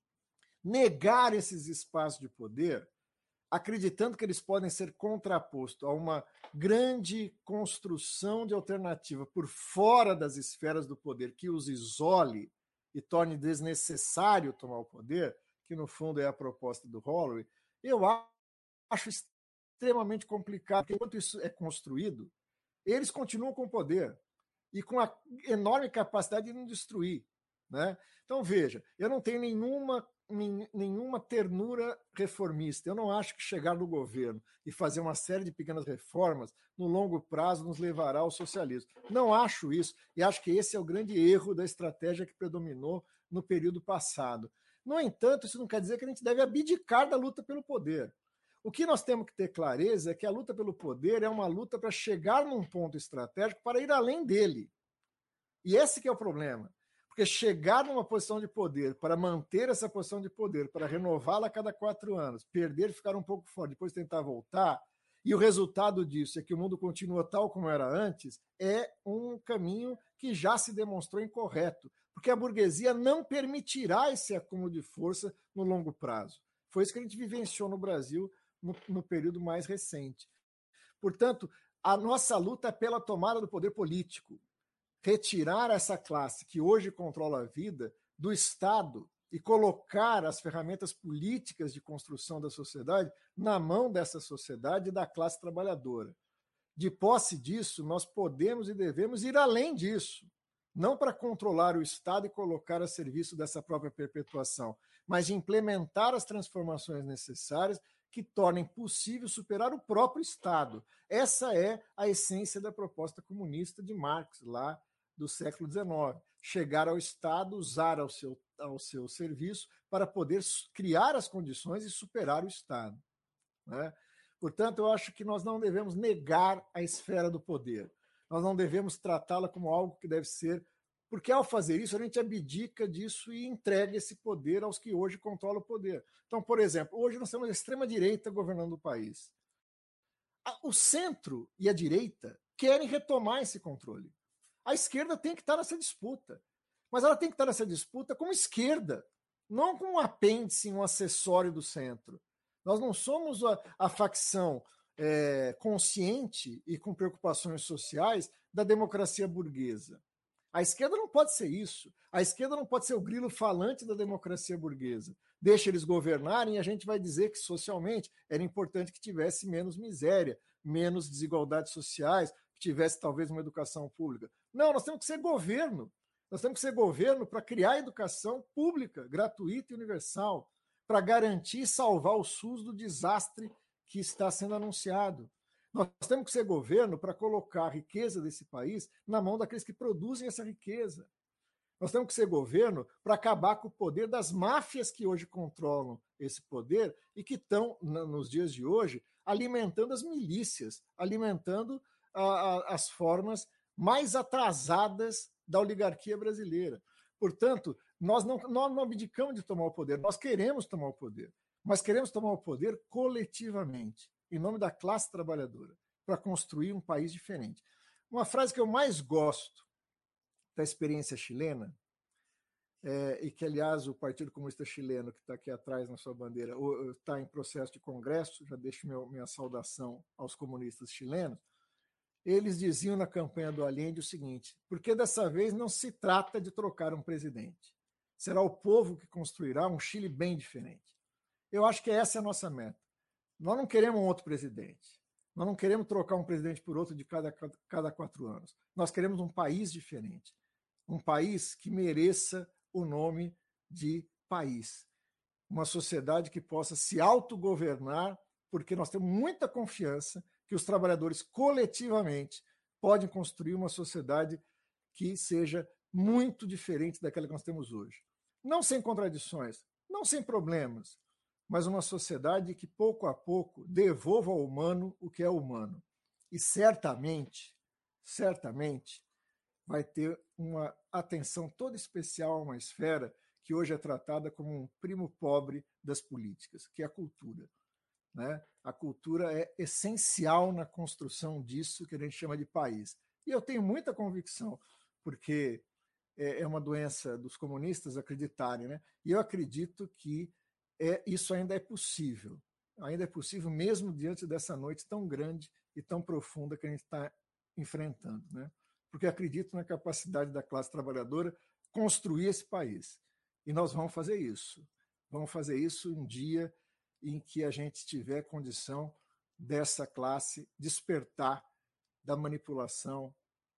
Negar esses espaços de poder, acreditando que eles podem ser contrapostos a uma grande construção de alternativa por fora das esferas do poder que os isole e torne desnecessário tomar o poder, que no fundo é a proposta do Holloway, eu acho extremamente complicado, porque enquanto isso é construído, eles continuam com o poder e com a enorme capacidade de não destruir, né? Então, veja, eu não tenho nenhuma, nenhuma ternura reformista. Eu não acho que chegar no governo e fazer uma série de pequenas reformas, no longo prazo, nos levará ao socialismo. Não acho isso, e acho que esse é o grande erro da estratégia que predominou no período passado. No entanto, isso não quer dizer que a gente deve abdicar da luta pelo poder. O que nós temos que ter clareza é que a luta pelo poder é uma luta para chegar num ponto estratégico para ir além dele. E esse que é o problema. Porque chegar numa posição de poder, para manter essa posição de poder, para renová-la a cada quatro anos, perder, ficar um pouco fora, depois tentar voltar, e o resultado disso é que o mundo continua tal como era antes, é um caminho que já se demonstrou incorreto, porque a burguesia não permitirá esse acúmulo de força no longo prazo. Foi isso que a gente vivenciou no Brasil no, no período mais recente. Portanto, a nossa luta é pela tomada do poder político, retirar essa classe que hoje controla a vida do Estado e colocar as ferramentas políticas de construção da sociedade na mão dessa sociedade e da classe trabalhadora. De posse disso, nós podemos e devemos ir além disso, não para controlar o Estado e colocar a serviço dessa própria perpetuação, mas de implementar as transformações necessárias que tornem possível superar o próprio Estado. Essa é a essência da proposta comunista de Marx, lá do século dezenove. Chegar ao Estado, usar ao seu, ao seu serviço para poder criar as condições e superar o Estado, né? Portanto, eu acho que nós não devemos negar a esfera do poder. Nós não devemos tratá-la como algo que deve ser Porque, ao fazer isso, a gente abdica disso e entrega esse poder aos que hoje controlam o poder. Então, por exemplo, hoje nós temos a extrema-direita governando o país. O centro e a direita querem retomar esse controle. A esquerda tem que estar nessa disputa. Mas ela tem que estar nessa disputa como esquerda, não como um apêndice, um acessório do centro. Nós não somos a, a facção é, consciente e com preocupações sociais da democracia burguesa. A esquerda não pode ser isso. A esquerda não pode ser o grilo falante da democracia burguesa. Deixa eles governarem e a gente vai dizer que socialmente era importante que tivesse menos miséria, menos desigualdades sociais, que tivesse talvez uma educação pública. Não, nós temos que ser governo. Nós temos que ser governo para criar educação pública, gratuita e universal, para garantir e salvar o SUS do desastre que está sendo anunciado. Nós temos que ser governo para colocar a riqueza desse país na mão daqueles que produzem essa riqueza. Nós temos que ser governo para acabar com o poder das máfias que hoje controlam esse poder e que estão, nos dias de hoje, alimentando as milícias, alimentando a, a, as formas mais atrasadas da oligarquia brasileira. Portanto, nós não, nós não abdicamos de tomar o poder, nós queremos tomar o poder, mas queremos tomar o poder coletivamente, em nome da classe trabalhadora, para construir um país diferente. Uma frase que eu mais gosto da experiência chilena, é, e que, aliás, o Partido Comunista Chileno, que está aqui atrás na sua bandeira, está em processo de congresso, já deixo meu, minha saudação aos comunistas chilenos, eles diziam na campanha do Allende o seguinte: porque dessa vez não se trata de trocar um presidente, será o povo que construirá um Chile bem diferente. Eu acho que essa é a nossa meta. Nós não queremos um outro presidente. Nós não queremos trocar um presidente por outro de cada, cada quatro anos. Nós queremos um país diferente. Um país que mereça o nome de país. Uma sociedade que possa se autogovernar, porque nós temos muita confiança que os trabalhadores coletivamente podem construir uma sociedade que seja muito diferente daquela que nós temos hoje. Não sem contradições, não sem problemas, mas uma sociedade que, pouco a pouco, devolva ao humano o que é humano. E certamente, certamente, vai ter uma atenção toda especial a uma esfera que hoje é tratada como um primo pobre das políticas, que é a cultura. Né? A cultura é essencial na construção disso que a gente chama de país. E eu tenho muita convicção, porque é uma doença dos comunistas acreditarem, né? E eu acredito que É, isso ainda é possível, ainda é possível mesmo diante dessa noite tão grande e tão profunda que a gente está enfrentando, né? Porque acredito na capacidade da classe trabalhadora construir esse país. E nós vamos fazer isso. Vamos fazer isso um dia em que a gente tiver condição dessa classe despertar da manipulação,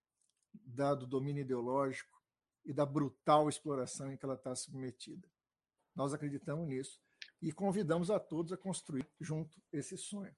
da, do domínio ideológico e da brutal exploração em que ela está submetida. Nós acreditamos nisso e convidamos a todos a construir junto esse sonho.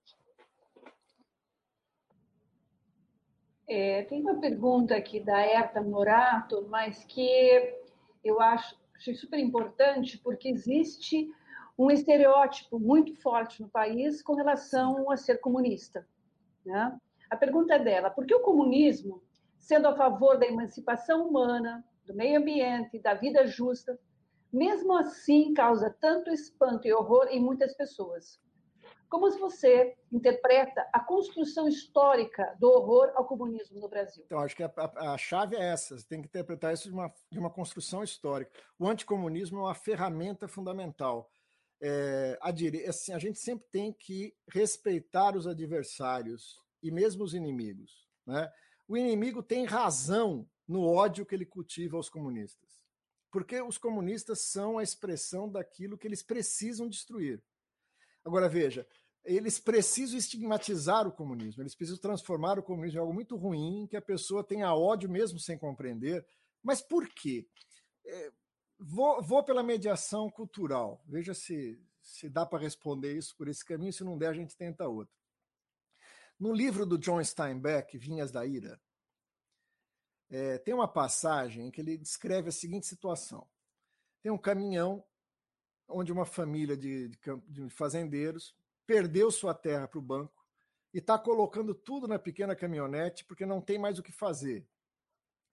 É, tem uma pergunta aqui da Herta Morato, mas que eu acho, acho super importante, porque existe um estereótipo muito forte no país com relação a ser comunista. Né? A pergunta é dela: por que o comunismo, sendo a favor da emancipação humana, do meio ambiente, da vida justa, mesmo assim causa tanto espanto e horror em muitas pessoas? Como você interpreta a construção histórica do horror ao comunismo no Brasil? Então, acho que a, a, a chave é essa, você tem que interpretar isso de uma, de uma construção histórica. O anticomunismo é uma ferramenta fundamental. É, a, dire... assim, a gente sempre tem que respeitar os adversários e mesmo os inimigos. Né? O inimigo tem razão no ódio que ele cultiva aos comunistas. Porque os comunistas são a expressão daquilo que eles precisam destruir. Agora, veja, eles precisam estigmatizar o comunismo, eles precisam transformar o comunismo em algo muito ruim, que a pessoa tenha ódio mesmo sem compreender. Mas por quê? É, vou, vou pela mediação cultural, veja se, se dá para responder isso por esse caminho, se não der a gente tenta outro. No livro do John Steinbeck, Vinhas da Ira, É, tem uma passagem em que ele descreve a seguinte situação. Tem um caminhão onde uma família de, de, de fazendeiros perdeu sua terra para o banco e está colocando tudo na pequena caminhonete porque não tem mais o que fazer.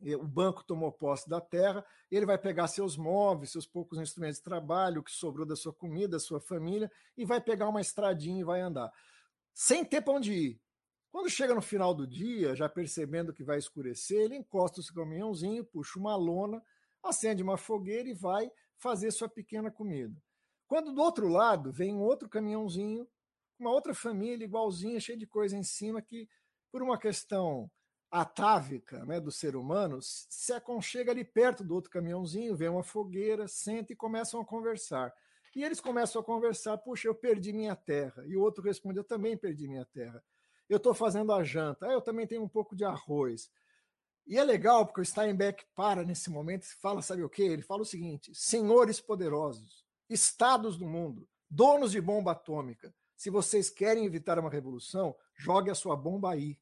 o banco tomou posse da terra, ele vai pegar seus móveis, seus poucos instrumentos de trabalho, o que sobrou da sua comida, da sua família, e vai pegar uma estradinha e vai andar, sem ter para onde ir. Quando chega no final do dia, já percebendo que vai escurecer, ele encosta o seu caminhãozinho, puxa uma lona, acende uma fogueira e vai fazer sua pequena comida. Quando do outro lado vem um outro caminhãozinho, uma outra família igualzinha, cheia de coisa em cima, que por uma questão atávica, né, do ser humano, se aconchega ali perto do outro caminhãozinho, vê uma fogueira, senta e começam a conversar. E eles começam a conversar, puxa, eu perdi minha terra. E o outro responde, eu também perdi minha terra. Eu estou fazendo a janta, ah, eu também tenho um pouco de arroz. E é legal, porque o Steinbeck para nesse momento e fala, sabe o quê? Ele fala o seguinte, senhores poderosos, estados do mundo, donos de bomba atômica, se vocês querem evitar uma revolução, jogue a sua bomba aí.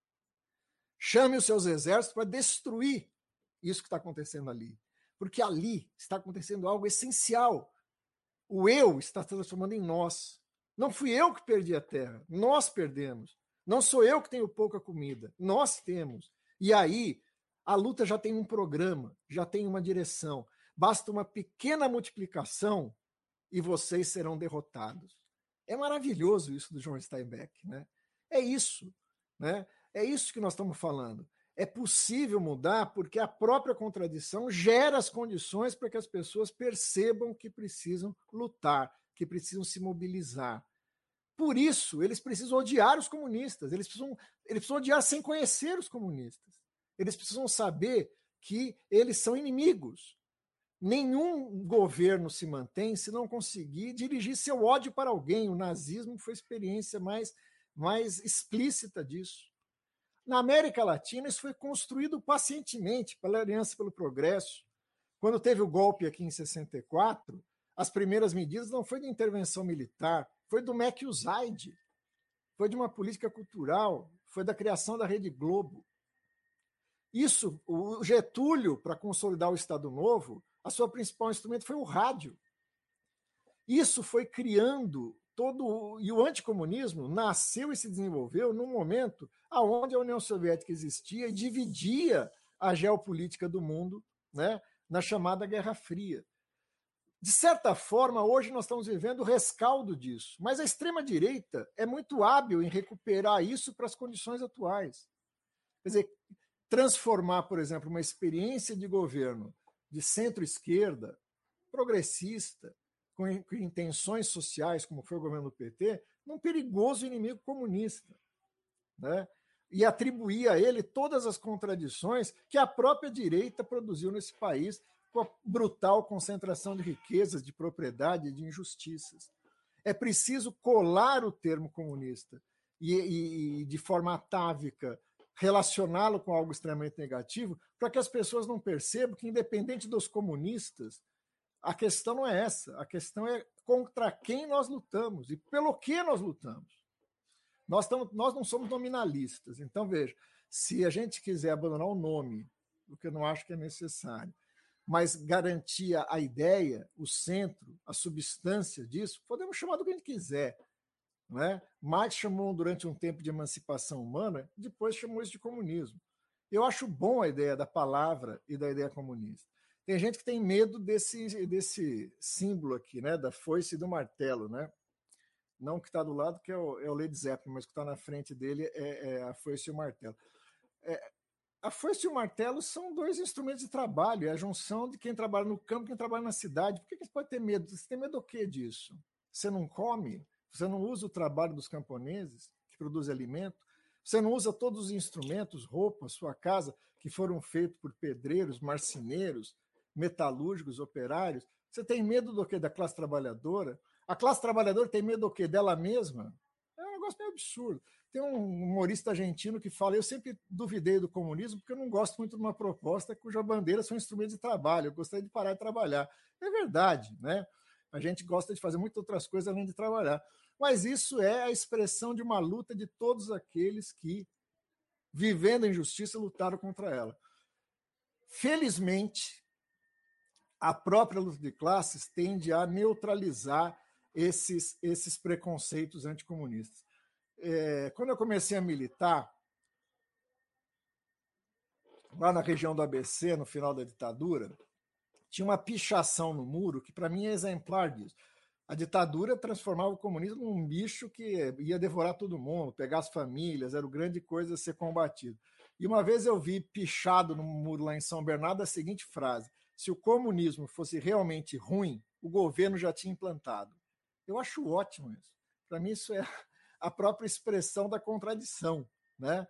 Chame os seus exércitos para destruir isso que está acontecendo ali. Porque ali está acontecendo algo essencial. O eu está se transformando em nós. Não fui eu que perdi a terra, nós perdemos. Não sou eu que tenho pouca comida, nós temos. E aí, a luta já tem um programa, já tem uma direção. Basta uma pequena multiplicação e vocês serão derrotados. É maravilhoso isso do John Steinbeck, né? É isso, né? É isso que nós estamos falando. É possível mudar porque a própria contradição gera as condições para que as pessoas percebam que precisam lutar, que precisam se mobilizar. Por isso, eles precisam odiar os comunistas, eles precisam, eles precisam odiar sem conhecer os comunistas. Eles precisam saber que eles são inimigos. Nenhum governo se mantém se não conseguir dirigir seu ódio para alguém. O nazismo foi a experiência mais, mais explícita disso. Na América Latina, isso foi construído pacientemente pela Aliança pelo Progresso. Quando teve o golpe aqui em sessenta e quatro, as primeiras medidas não foi de intervenção militar, foi do Mac-Usaid, foi de uma política cultural, foi da criação da Rede Globo. Isso, o Getúlio, para consolidar o Estado Novo, a sua principal instrumento foi o rádio. Isso foi criando todo... E o anticomunismo nasceu e se desenvolveu num momento onde a União Soviética existia e dividia a geopolítica do mundo, né, na chamada Guerra Fria. De certa forma, hoje nós estamos vivendo o rescaldo disso, mas a extrema-direita é muito hábil em recuperar isso para as condições atuais. Quer dizer, transformar, por exemplo, uma experiência de governo de centro-esquerda, progressista, com intenções sociais, como foi o governo do P T, num perigoso inimigo comunista, né? E atribuir a ele todas as contradições que a própria direita produziu nesse país, com a brutal concentração de riquezas, de propriedade e de injustiças. É preciso colar o termo comunista e, e, e de forma atávica, relacioná-lo com algo extremamente negativo, para que as pessoas não percebam que, independente dos comunistas, a questão não é essa. A questão é contra quem nós lutamos e pelo que nós lutamos. Nós, estamos, nós não somos nominalistas. Então, veja, se a gente quiser abandonar o nome, o que eu não acho que é necessário, mas garantir a ideia, o centro, a substância disso, podemos chamar do que a gente quiser. Não é? Marx chamou durante um tempo de emancipação humana, depois chamou isso de comunismo. Eu acho bom a ideia da palavra e da ideia comunista. Tem gente que tem medo desse, desse símbolo aqui, né? Da foice e do martelo, né? Não o que está do lado, que é o, é o Led Zeppelin, mas o que está na frente dele é, é a foice e o martelo. É, a foice e o martelo são dois instrumentos de trabalho, é a junção de quem trabalha no campo e quem trabalha na cidade. Por que você pode ter medo? Você tem medo do quê disso? Você não come? Você não usa o trabalho dos camponeses, que produzem alimento? Você não usa todos os instrumentos, roupas, sua casa, que foram feitos por pedreiros, marceneiros, metalúrgicos, operários? Você tem medo do quê? Da classe trabalhadora? A classe trabalhadora tem medo do quê? Dela mesma? É um negócio meio absurdo. Tem um humorista argentino que fala, eu sempre duvidei do comunismo porque eu não gosto muito de uma proposta cuja bandeira são instrumentos de trabalho, eu gostaria de parar de trabalhar. É verdade, né? A gente gosta de fazer muitas outras coisas além de trabalhar. Mas isso é a expressão de uma luta de todos aqueles que, vivendo a injustiça, lutaram contra ela. Felizmente, a própria luta de classes tende a neutralizar esses, esses preconceitos anticomunistas. É, quando eu comecei a militar, lá na região do A B C, no final da ditadura, tinha uma pichação no muro que, para mim, é exemplar disso. A ditadura transformava o comunismo num bicho que ia devorar todo mundo, pegar as famílias, era o grande coisa a ser combatido. E uma vez eu vi pichado no muro lá em São Bernardo a seguinte frase: se o comunismo fosse realmente ruim, o governo já tinha implantado. Eu acho ótimo isso. Para mim, isso é a própria expressão da contradição, né?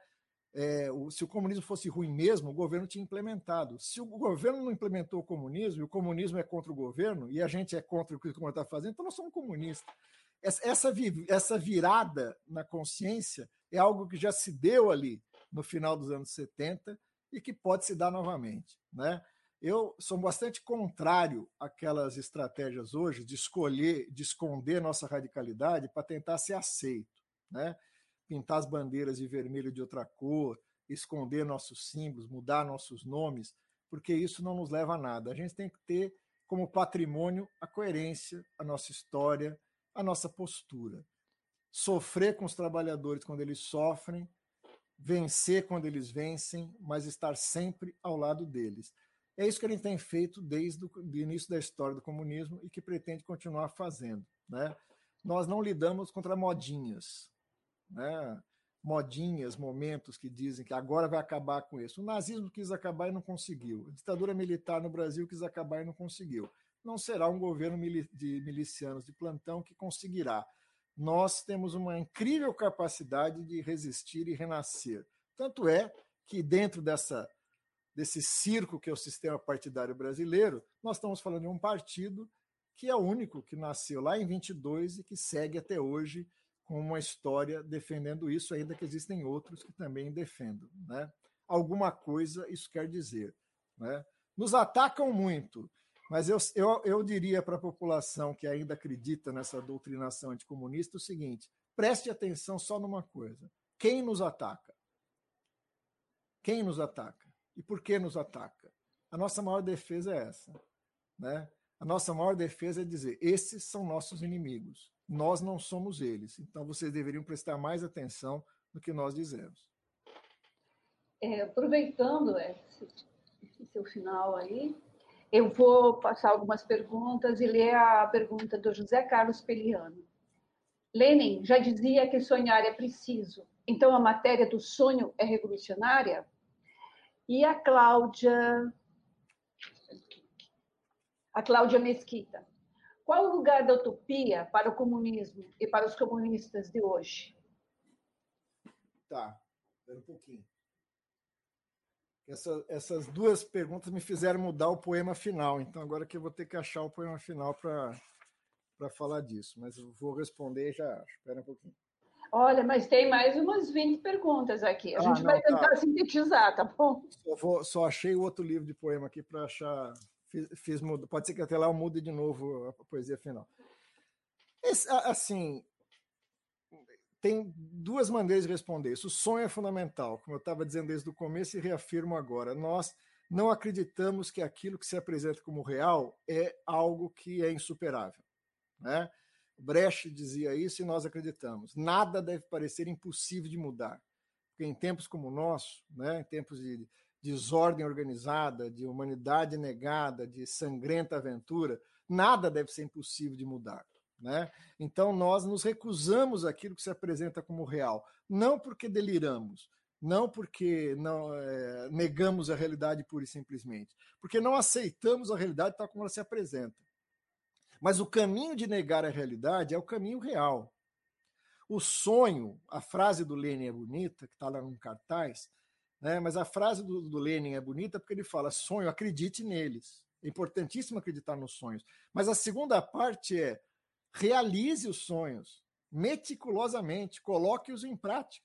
É, o, se o comunismo fosse ruim mesmo, o governo tinha implementado. Se o governo não implementou o comunismo, e o comunismo é contra o governo, e a gente é contra o que o governo está fazendo, então nós somos comunistas. Essa, essa, essa virada na consciência é algo que já se deu ali no final dos anos setenta e que pode se dar novamente, né? Eu sou bastante contrário àquelas estratégias hoje de escolher, de esconder nossa radicalidade para tentar ser aceito, né? Pintar as bandeiras de vermelho de outra cor, esconder nossos símbolos, mudar nossos nomes, porque isso não nos leva a nada. A gente tem que ter como patrimônio a coerência, a nossa história, a nossa postura. Sofrer com os trabalhadores quando eles sofrem, vencer quando eles vencem, mas estar sempre ao lado deles. É isso que a gente tem feito desde o início da história do comunismo e que pretende continuar fazendo, né? Nós não lidamos contra modinhas, né? Modinhas, momentos que dizem que agora vai acabar com isso. O nazismo quis acabar e não conseguiu. A ditadura militar no Brasil quis acabar e não conseguiu. Não será um governo de milicianos de plantão que conseguirá. Nós temos uma incrível capacidade de resistir e renascer. Tanto é que dentro dessa, desse circo que é o sistema partidário brasileiro, nós estamos falando de um partido que é o único que nasceu lá em vinte e dois e que segue até hoje com uma história defendendo isso, ainda que existem outros que também defendam, né? Alguma coisa isso quer dizer, né? Nos atacam muito, mas eu, eu, eu diria para a população que ainda acredita nessa doutrinação anticomunista o seguinte: preste atenção só numa coisa. Quem nos ataca? Quem nos ataca? E por que nos ataca? A nossa maior defesa é essa, né? A nossa maior defesa é dizer: esses são nossos inimigos. Nós não somos eles. Então, vocês deveriam prestar mais atenção no que nós dizemos. É, aproveitando esse, esse seu final aí, eu vou passar algumas perguntas e ler a pergunta do José Carlos Peliano. Lenin já dizia que sonhar é preciso. Então, a matéria do sonho é revolucionária? E a Cláudia... A Cláudia Mesquita. Qual o lugar da utopia para o comunismo e para os comunistas de hoje? Tá, espera um pouquinho. Essa, essas duas perguntas me fizeram mudar o poema final, então agora que eu vou ter que achar o poema final para para falar disso, mas eu vou responder já acho. Espera um pouquinho. Olha, mas tem mais umas vinte perguntas aqui. A ah, gente não, vai tentar tá. sintetizar, tá bom? Só, vou, só achei o outro livro de poema aqui para achar... Fiz, fiz, pode ser que até lá eu mude de novo a poesia final. Esse, assim, tem duas maneiras de responder isso. O sonho é fundamental, como eu estava dizendo desde o começo e reafirmo agora. Nós não acreditamos que aquilo que se apresenta como real é algo que é insuperável, né? Brecht dizia isso e nós acreditamos. Nada deve parecer impossível de mudar, porque em tempos como o nosso, né, em tempos de desordem organizada, de humanidade negada, de sangrenta aventura, nada deve ser impossível de mudar, né? Então nós nos recusamos àquilo que se apresenta como real, não porque deliramos, não porque não é, negamos a realidade pura e simplesmente, porque não aceitamos a realidade tal como ela se apresenta. Mas o caminho de negar a realidade é o caminho real. O sonho, a frase do Lenin é bonita, que está lá no cartaz, né? Mas a frase do, do Lenin é bonita porque ele fala: sonho, acredite neles. É importantíssimo acreditar nos sonhos. Mas a segunda parte é: realize os sonhos meticulosamente, coloque-os em prática,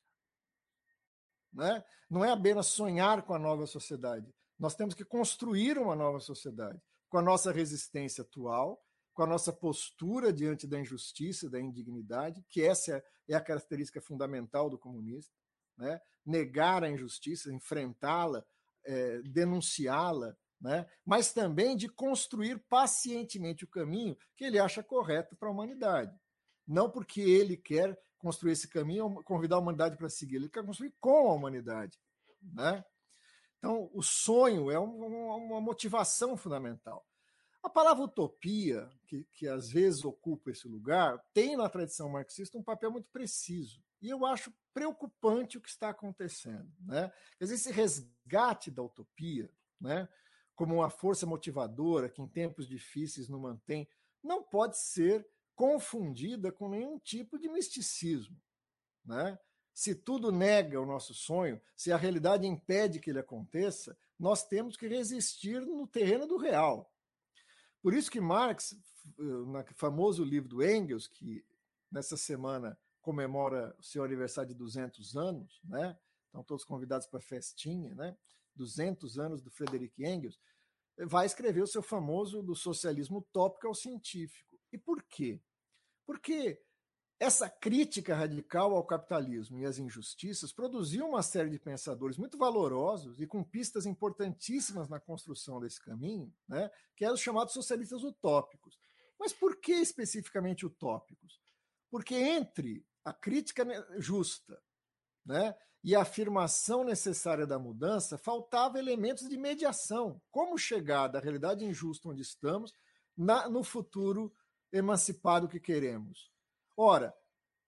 né? Não é apenas sonhar com a nova sociedade. Nós temos que construir uma nova sociedade com a nossa resistência atual, com a nossa postura diante da injustiça, da indignidade, que essa é a característica fundamental do comunista, né? Negar a injustiça, enfrentá-la, é, denunciá-la, né? Mas também de construir pacientemente o caminho que ele acha correto para a humanidade. Não porque ele quer construir esse caminho, convidar a humanidade para seguir, ele quer construir com a humanidade, né? Então, o sonho é um, uma motivação fundamental. A palavra utopia, que, que às vezes ocupa esse lugar, tem na tradição marxista um papel muito preciso. E eu acho preocupante o que está acontecendo, né? Quer dizer, esse resgate da utopia, né, como uma força motivadora que em tempos difíceis não mantém, não pode ser confundida com nenhum tipo de misticismo, né? Se tudo nega o nosso sonho, se a realidade impede que ele aconteça, nós temos que resistir no terreno do real. Por isso que Marx, no famoso livro do Engels, que nessa semana comemora o seu aniversário de duzentos anos, né? Estão todos convidados para a festinha, né? duzentos anos do Friedrich Engels, vai escrever o seu famoso do socialismo utópico ao científico. E por quê? Porque essa crítica radical ao capitalismo e às injustiças produziu uma série de pensadores muito valorosos e com pistas importantíssimas na construção desse caminho, né, que eram os chamados socialistas utópicos. Mas por que especificamente utópicos? Porque entre a crítica justa, né, e a afirmação necessária da mudança, faltava elementos de mediação. Como chegar da realidade injusta onde estamos na, no futuro emancipado que queremos? Ora,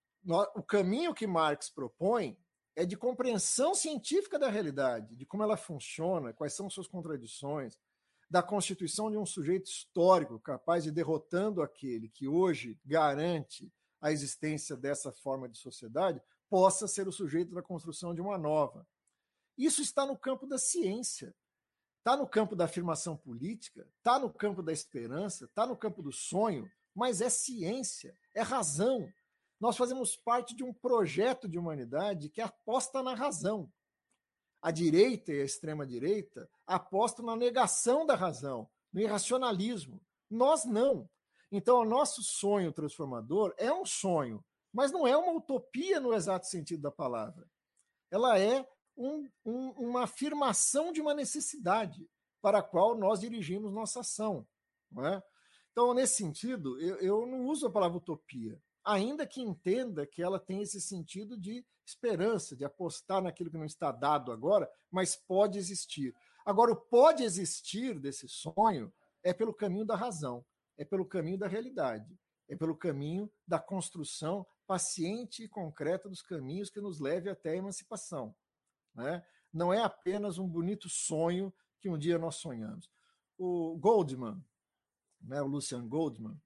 o caminho que Marx propõe é de compreensão científica da realidade, de como ela funciona, quais são suas contradições, da constituição de um sujeito histórico capaz de, derrotando aquele que hoje garante a existência dessa forma de sociedade, possa ser o sujeito da construção de uma nova. Isso está no campo da ciência, está no campo da afirmação política, está no campo da esperança, está no campo do sonho, mas é ciência, é razão. Nós fazemos parte de um projeto de humanidade que aposta na razão. A direita e a extrema-direita apostam na negação da razão, no irracionalismo. Nós não. Então, o nosso sonho transformador é um sonho, mas não é uma utopia no exato sentido da palavra. Ela é um, um, uma afirmação de uma necessidade para a qual nós dirigimos nossa ação. Não é? Então, nesse sentido, eu, eu não uso a palavra utopia, ainda que entenda que ela tem esse sentido de esperança, de apostar naquilo que não está dado agora, mas pode existir. Agora, o pode existir desse sonho é pelo caminho da razão, é pelo caminho da realidade, é pelo caminho da construção paciente e concreta dos caminhos que nos leve até a emancipação. Né? Não é apenas um bonito sonho que um dia nós sonhamos. O Goldman, né, o Lucian Goldman,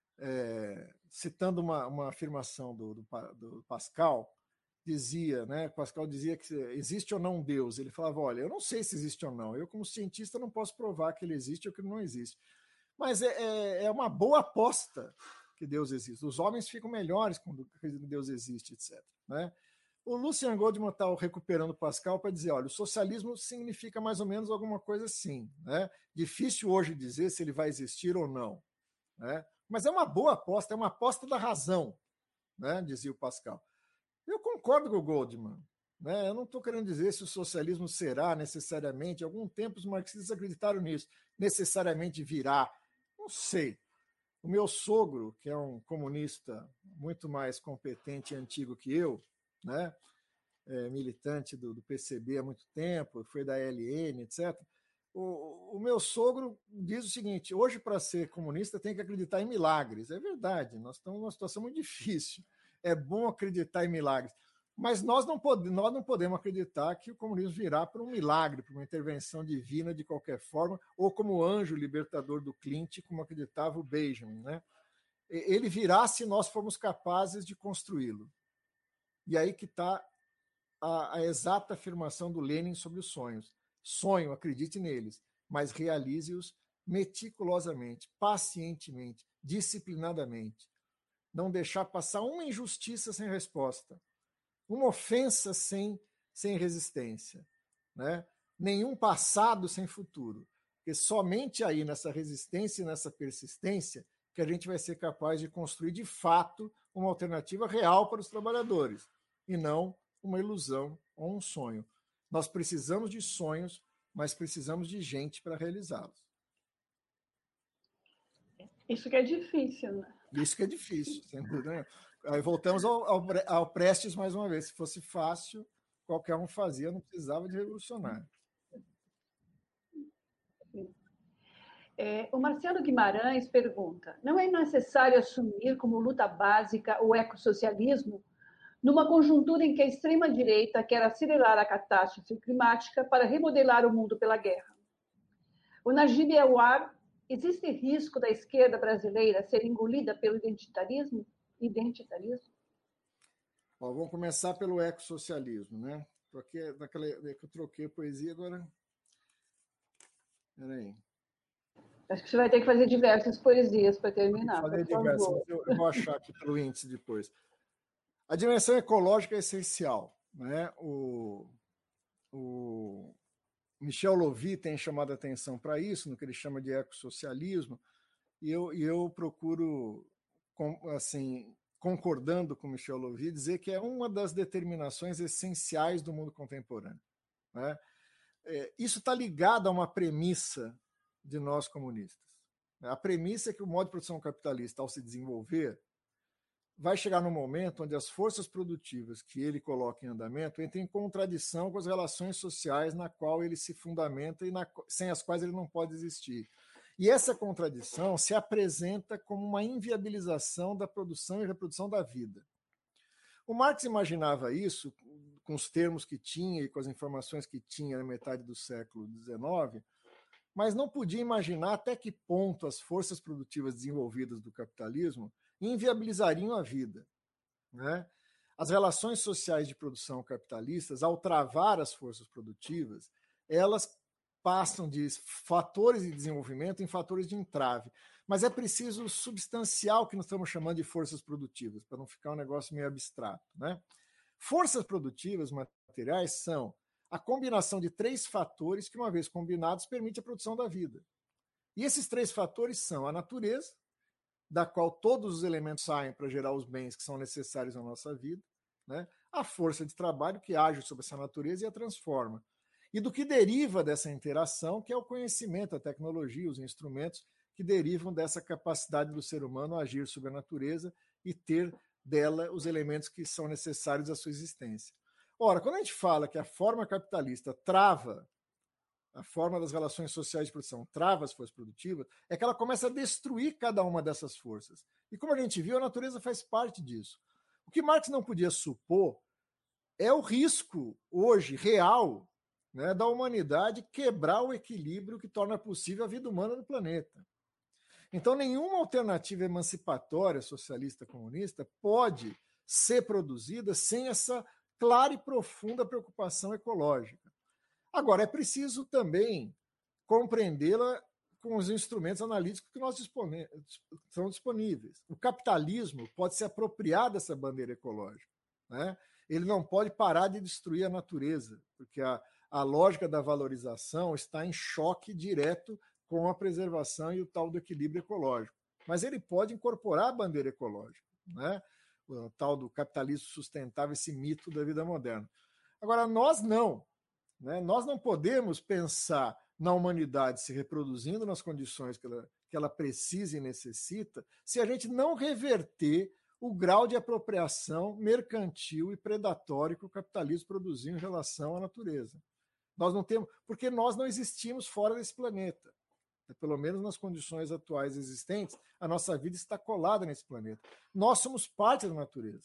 é, citando uma, uma afirmação do, do, do Pascal, dizia, né, Pascal dizia que existe ou não um Deus. Ele falava, olha, eu não sei se existe ou não, eu como cientista não posso provar que ele existe ou que ele não existe, mas é, é, é uma boa aposta que Deus existe. Os homens ficam melhores quando Deus existe, etcétera. Né? O Lucian Goldman está recuperando Pascal para dizer, olha, o socialismo significa mais ou menos alguma coisa assim. Né? Difícil hoje dizer se ele vai existir ou não. Né? Mas é uma boa aposta, é uma aposta da razão, né? Dizia o Pascal. Eu concordo com o Goldman. Né? Eu não estou querendo dizer se o socialismo será necessariamente, há algum tempo os marxistas acreditaram nisso, necessariamente virá. Não sei. O meu sogro, que é um comunista muito mais competente e antigo que eu, né? É, militante do, do P C B há muito tempo, foi da L N, etcétera. O, o meu sogro diz o seguinte, hoje para ser comunista tem que acreditar em milagres. É verdade, nós estamos numa situação muito difícil. É bom acreditar em milagres. Mas nós não, pode, nós não podemos acreditar que o comunismo virá por um milagre, por uma intervenção divina de qualquer forma, ou como anjo libertador do Clint, como acreditava o Benjamin. Né? Ele virá se nós formos capazes de construí-lo. E aí que está a, a exata afirmação do Lenin sobre os sonhos. Sonho, acredite neles, mas realize-os meticulosamente, pacientemente, disciplinadamente. Não deixar passar uma injustiça sem resposta, uma ofensa sem, sem resistência, né? Nenhum passado sem futuro. Porque somente aí, nessa resistência e nessa persistência, que a gente vai ser capaz de construir, de fato, uma alternativa real para os trabalhadores, e não uma ilusão ou um sonho. Nós precisamos de sonhos, mas precisamos de gente para realizá-los. Isso que é difícil, né? Isso que é difícil, sem dúvida nenhuma. Aí voltamos ao, ao, ao Prestes mais uma vez. Se fosse fácil, qualquer um fazia, não precisava de revolucionário. É, o Marcelo Guimarães pergunta: não é necessário assumir como luta básica o ecossocialismo numa conjuntura em que a extrema-direita quer acelerar a catástrofe climática para remodelar o mundo pela guerra? O Najib Elwar: existe risco da esquerda brasileira ser engolida pelo identitarismo? Identitarismo? Bom, vamos começar pelo ecossocialismo, né? Porque daquela que eu troquei a poesia agora. Peraí. Acho que você vai ter que fazer diversas poesias para terminar. Fazer por diversas, favor. eu, eu vou achar aqui pelo índice depois. A dimensão ecológica é essencial, né? O, o Michel Lovy tem chamado a atenção para isso, no que ele chama de ecossocialismo, e eu, e eu procuro, assim, concordando com Michel Lovy, dizer que é uma das determinações essenciais do mundo contemporâneo, né? É, isso está ligado a uma premissa de nós comunistas. A premissa é que o modo de produção capitalista, ao se desenvolver, vai chegar num momento onde as forças produtivas que ele coloca em andamento entram em contradição com as relações sociais na qual ele se fundamenta e na, sem as quais ele não pode existir. E essa contradição se apresenta como uma inviabilização da produção e reprodução da vida. O Marx imaginava isso, com os termos que tinha e com as informações que tinha na metade do século dezenove, mas não podia imaginar até que ponto as forças produtivas desenvolvidas do capitalismo inviabilizariam a vida, né? As relações sociais de produção capitalistas, ao travar as forças produtivas, elas passam de fatores de desenvolvimento em fatores de entrave. Mas é preciso substanciar o que nós estamos chamando de forças produtivas, para não ficar um negócio meio abstrato, né? Forças produtivas materiais são a combinação de três fatores que, uma vez combinados, permite a produção da vida. E esses três fatores são a natureza, da qual todos os elementos saem para gerar os bens que são necessários na nossa vida, né? A força de trabalho que age sobre essa natureza e a transforma. E do que deriva dessa interação, que é o conhecimento, a tecnologia, os instrumentos que derivam dessa capacidade do ser humano agir sobre a natureza e ter dela os elementos que são necessários à sua existência. Ora, quando a gente fala que a forma capitalista trava, a forma das relações sociais de produção trava as forças produtivas, é que ela começa a destruir cada uma dessas forças. E como a gente viu, a natureza faz parte disso. O que Marx não podia supor é o risco, hoje, real, né, da humanidade quebrar o equilíbrio que torna possível a vida humana no planeta. Então, nenhuma alternativa emancipatória socialista comunista pode ser produzida sem essa clara e profunda preocupação ecológica. Agora, é preciso também compreendê-la com os instrumentos analíticos que nós dispone- são disponíveis. O capitalismo pode se apropriar dessa bandeira ecológica, né? Ele não pode parar de destruir a natureza, porque a, a lógica da valorização está em choque direto com a preservação e o tal do equilíbrio ecológico. Mas ele pode incorporar a bandeira ecológica, né? O tal do capitalismo sustentável, esse mito da vida moderna. Agora, nós não. Né? Nós não podemos pensar na humanidade se reproduzindo nas condições que ela, que ela precisa e necessita, se a gente não reverter o grau de apropriação mercantil e predatório que o capitalismo produziu em relação à natureza. Nós não temos, porque nós não existimos fora desse planeta. Pelo menos nas condições atuais existentes, a nossa vida está colada nesse planeta. Nós somos parte da natureza,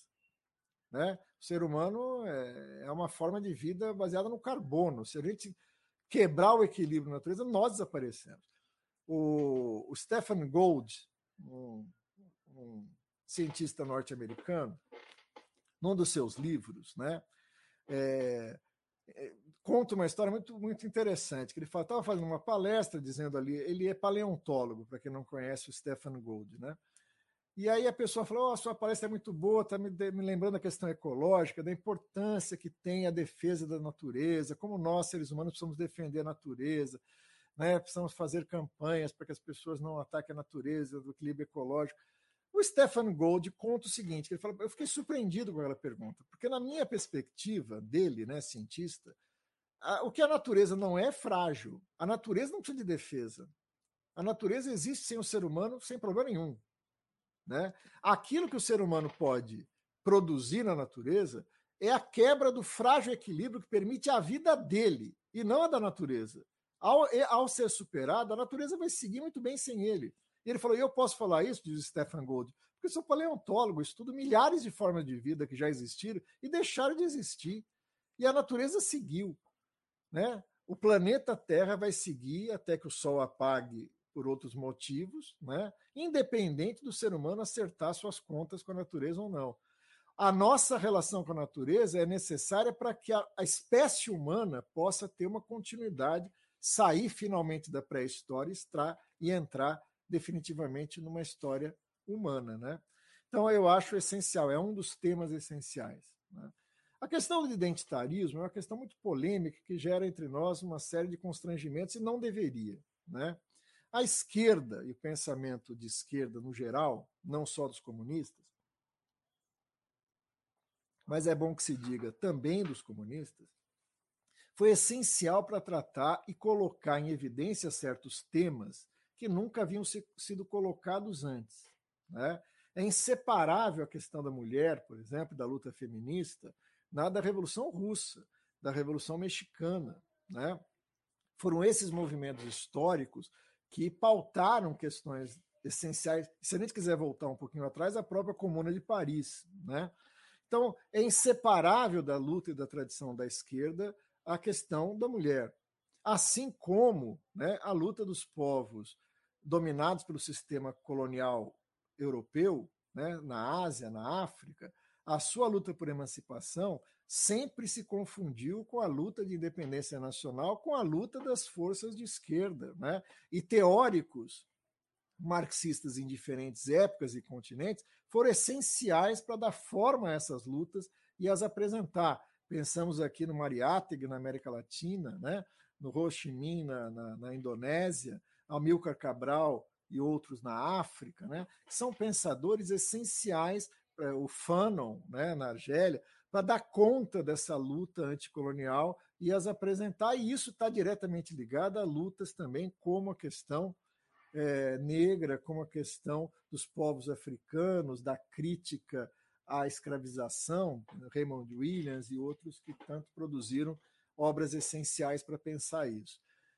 né? O ser humano é uma forma de vida baseada no carbono. Se a gente quebrar o equilíbrio da natureza, nós desaparecemos. O, o Stephen Gould, um, um cientista norte-americano, num dos seus livros, né, é, é, conta uma história muito, muito interessante, que ele estava fazendo uma palestra dizendo ali, ele é paleontólogo, para quem não conhece o Stephen Gould, né? E aí a pessoa falou, oh, a sua palestra é muito boa, está me, me lembrando da questão ecológica, da importância que tem a defesa da natureza, como nós, seres humanos, precisamos defender a natureza, né? Precisamos fazer campanhas para que as pessoas não ataquem a natureza, do equilíbrio ecológico. O Stephen Gould conta o seguinte, que ele fala, eu fiquei surpreendido com aquela pergunta, porque na minha perspectiva dele, né, cientista, a, o que a natureza não é frágil, a natureza não precisa de defesa. A natureza existe sem o ser humano sem problema nenhum. Né? Aquilo que o ser humano pode produzir na natureza é a quebra do frágil equilíbrio que permite a vida dele, e não a da natureza. Ao, ao ser superado, a natureza vai seguir muito bem sem ele. E ele falou, e eu posso falar isso, diz Stephen Gould, porque sou paleontólogo, estudo milhares de formas de vida que já existiram e deixaram de existir. E a natureza seguiu. Né? O planeta Terra vai seguir até que o Sol apague por outros motivos, né? Independente do ser humano acertar suas contas com a natureza ou não. A nossa relação com a natureza é necessária para que a, a espécie humana possa ter uma continuidade, sair finalmente da pré-história e entrar definitivamente numa história humana. Né? Então, eu acho essencial, é um dos temas essenciais. Né? A questão do identitarismo é uma questão muito polêmica que gera entre nós uma série de constrangimentos e não deveria. Né? A esquerda e o pensamento de esquerda no geral, não só dos comunistas, mas é bom que se diga também dos comunistas, foi essencial para tratar e colocar em evidência certos temas que nunca haviam sido colocados antes. Né? É inseparável a questão da mulher, por exemplo, da luta feminista, na da Revolução Russa, da Revolução Mexicana. Né? Foram esses movimentos históricos que pautaram questões essenciais. Se a gente quiser voltar um pouquinho atrás, a própria Comuna de Paris. Né? Então, é inseparável da luta e da tradição da esquerda a questão da mulher. Assim como, né, a luta dos povos dominados pelo sistema colonial europeu, né, na Ásia, na África, a sua luta por emancipação sempre se confundiu com a luta de independência nacional, com a luta das forças de esquerda. Né? E teóricos marxistas em diferentes épocas e continentes foram essenciais para dar forma a essas lutas e as apresentar. Pensamos aqui no Mariátegui, na América Latina, né? No Ho Chi Minh, na, na, na Indonésia, Amílcar Cabral e outros na África, né? São pensadores essenciais, o Fanon, né, na Argélia, para dar conta dessa luta anticolonial e as apresentar, e isso está diretamente ligado a lutas também como a questão é, negra, como a questão dos povos africanos, da crítica à escravização, Raymond Williams e outros que tanto produziram obras essenciais para pensar isso.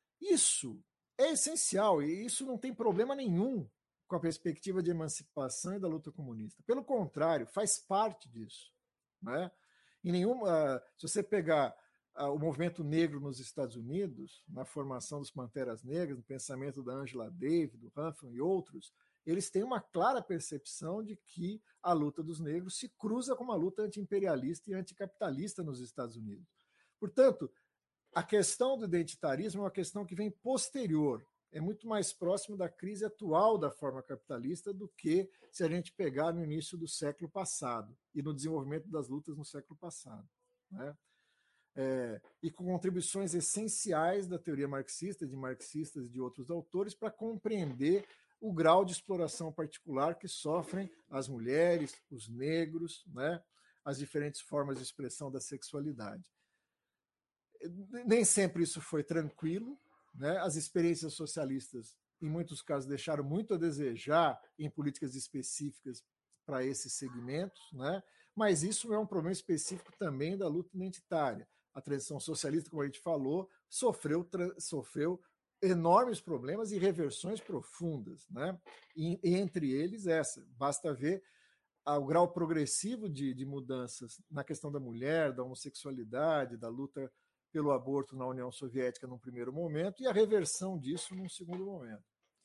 Isso é essencial e isso não tem problema nenhum com a perspectiva de emancipação e da luta comunista. Pelo contrário, faz parte disso. Né? Em nenhuma, se você pegar o movimento negro nos Estados Unidos, na formação dos Panteras Negras, no pensamento da Angela Davis, do Humphrey e outros, eles têm uma clara percepção de que a luta dos negros se cruza com uma luta anti-imperialista e anticapitalista nos Estados Unidos. Portanto, a questão do identitarismo é uma questão que vem posterior, é muito mais próximo da crise atual da forma capitalista do que se a gente pegar no início do século passado e no desenvolvimento das lutas no século passado. Né? É, e com contribuições essenciais da teoria marxista, de marxistas e de outros autores, para compreender o grau de exploração particular que sofrem as mulheres, os negros, né, as diferentes formas de expressão da sexualidade. Nem sempre isso foi tranquilo, né? As experiências socialistas, em muitos casos, deixaram muito a desejar em políticas específicas para esses segmentos, né? Mas isso é um problema específico também da luta identitária. A transição socialista, como a gente falou, sofreu, sofreu enormes problemas e reversões profundas, né? E, e entre eles essa. Basta ver o grau progressivo de, de mudanças na questão da mulher, da homossexualidade, da luta pelo aborto na União Soviética num primeiro momento e a reversão disso num segundo momento.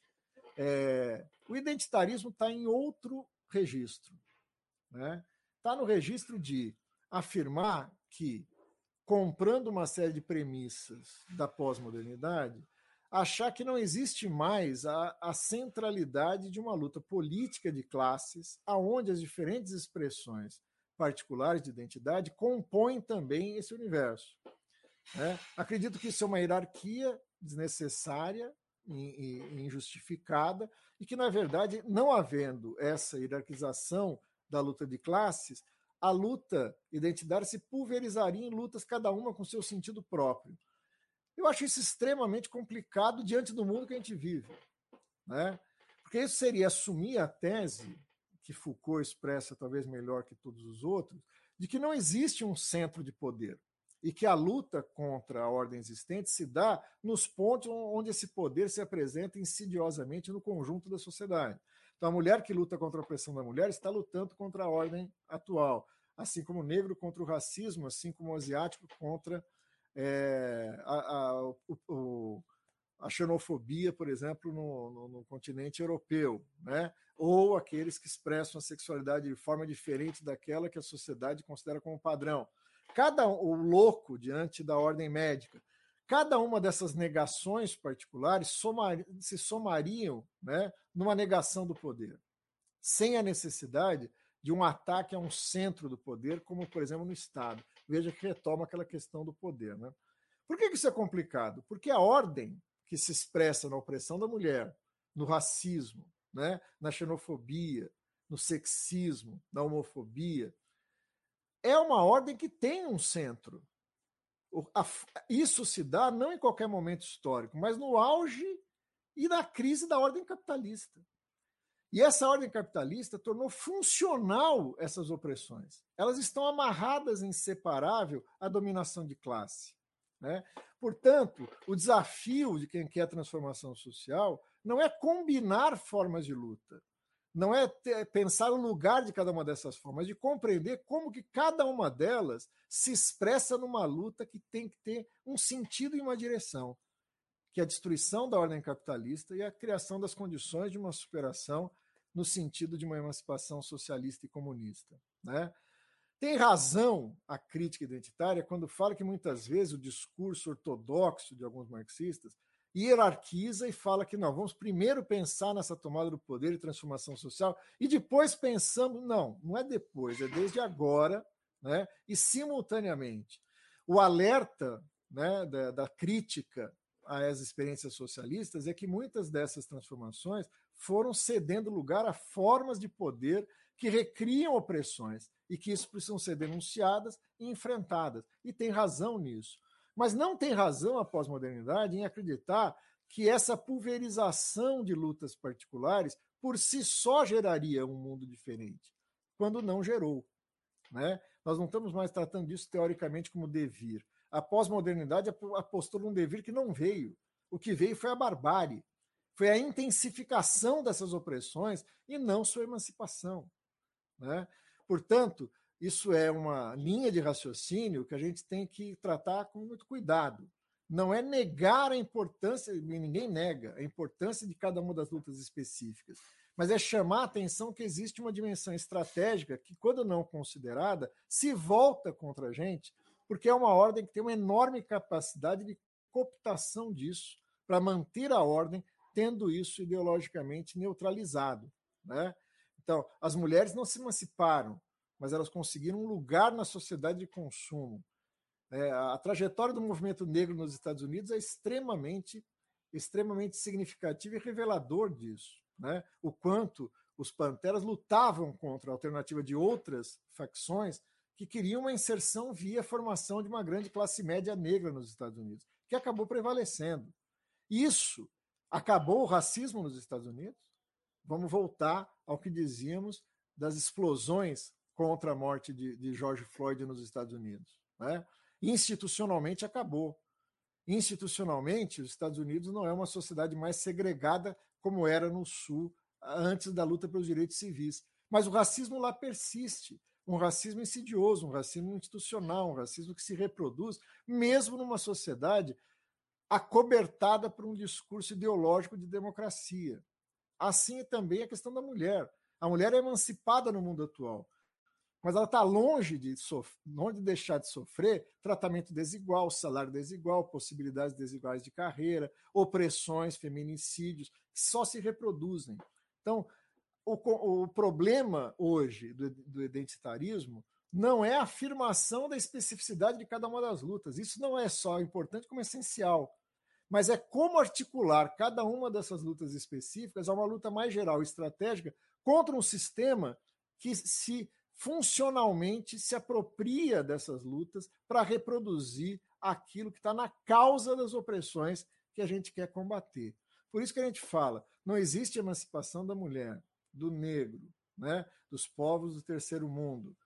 É, o identitarismo está em outro registro. Né? Está no registro de afirmar que, comprando uma série de premissas da pós-modernidade, achar que não existe mais a, a centralidade de uma luta política de classes, aonde as diferentes expressões particulares de identidade compõem também esse universo. Né? Acredito que isso é uma hierarquia desnecessária e injustificada e que, na verdade, não havendo essa hierarquização da luta de classes, a luta identitária se pulverizaria em lutas, cada uma com seu sentido próprio. Eu acho isso extremamente complicado diante do mundo que a gente vive. Né? Porque isso seria assumir a tese, que Foucault expressa talvez melhor que todos os outros, de que não existe um centro de poder. e que a luta contra a ordem existente se dá nos pontos onde esse poder se apresenta insidiosamente no conjunto da sociedade. Então, a mulher que luta contra a opressão da mulher está lutando contra a ordem atual, assim como o negro contra o racismo, assim como o asiático contra é, a, a, o, o, a xenofobia, por exemplo, no, no, no continente europeu, né? Ou aqueles que expressam a sexualidade de forma diferente daquela que a sociedade considera como padrão. Cada o louco diante da ordem médica, cada uma dessas negações particulares somar, se somariam, né, numa negação do poder, sem a necessidade de um ataque a um centro do poder, como, por exemplo, no Estado. Veja que retoma aquela questão do poder. Né? Por que isso é complicado? Porque a ordem que se expressa na opressão da mulher, no racismo, né, na xenofobia, no sexismo, na homofobia, é uma ordem que tem um centro. Isso se dá não em qualquer momento histórico, mas no auge e na crise da ordem capitalista. E essa ordem capitalista tornou funcional essas opressões. Elas estão amarradas, inseparável, à dominação de classe. Né? Portanto, o desafio de quem quer transformação social não é combinar formas de luta, não é ter, pensar o lugar de cada uma dessas formas, de compreender como que cada uma delas se expressa numa luta que tem que ter um sentido e uma direção, que é a destruição da ordem capitalista e a criação das condições de uma superação no sentido de uma emancipação socialista e comunista. Né? Tem razão a crítica identitária quando fala que muitas vezes o discurso ortodoxo de alguns marxistas hierarquiza e fala que não, vamos primeiro pensar nessa tomada do poder e transformação social e depois pensamos... Não, não é depois, é desde agora, né, e simultaneamente. O alerta, né, da, da crítica às experiências socialistas é que muitas dessas transformações foram cedendo lugar a formas de poder que recriam opressões e que isso precisam ser denunciadas e enfrentadas. E tem razão nisso. Mas não tem razão a pós-modernidade em acreditar que essa pulverização de lutas particulares por si só geraria um mundo diferente, quando não gerou. Né? Nós não estamos mais tratando disso teoricamente como devir. A pós-modernidade apostou num devir que não veio. O que veio foi a barbárie, foi a intensificação dessas opressões e não sua emancipação. Né? Portanto, isso é uma linha de raciocínio que a gente tem que tratar com muito cuidado. Não é negar a importância, ninguém nega a importância de cada uma das lutas específicas, mas é chamar a atenção que existe uma dimensão estratégica que, quando não considerada, se volta contra a gente, porque é uma ordem que tem uma enorme capacidade de cooptação disso para manter a ordem, tendo isso ideologicamente neutralizado. Né? Então, as mulheres não se emanciparam, mas elas conseguiram um lugar na sociedade de consumo. É, a trajetória do movimento negro nos Estados Unidos é extremamente, extremamente significativa e revelador disso. Né? O quanto os panteras lutavam contra a alternativa de outras facções que queriam uma inserção via formação de uma grande classe média negra nos Estados Unidos, que acabou prevalecendo. Isso acabou o racismo nos Estados Unidos? Vamos voltar ao que dizíamos das explosões contra a morte de, de George Floyd nos Estados Unidos. Né? Institucionalmente acabou. Institucionalmente, os Estados Unidos não é uma sociedade mais segregada como era no Sul antes da luta pelos direitos civis. Mas o racismo lá persiste. Um racismo insidioso, um racismo institucional, um racismo que se reproduz, mesmo numa sociedade acobertada por um discurso ideológico de democracia. Assim é também a questão da mulher. A mulher é emancipada no mundo atual, mas ela está longe de, sof- longe de deixar de sofrer tratamento desigual, salário desigual, possibilidades desiguais de carreira, opressões, feminicídios, que só se reproduzem. Então, o, o problema hoje do, do identitarismo não é a afirmação da especificidade de cada uma das lutas. Isso não é só importante, como é essencial. Mas é como articular cada uma dessas lutas específicas a uma luta mais geral e estratégica contra um sistema que se funcionalmente se apropria dessas lutas para reproduzir aquilo que está na causa das opressões que a gente quer combater. Por isso que a gente fala, não existe emancipação da mulher, do negro, né, dos povos do terceiro mundo,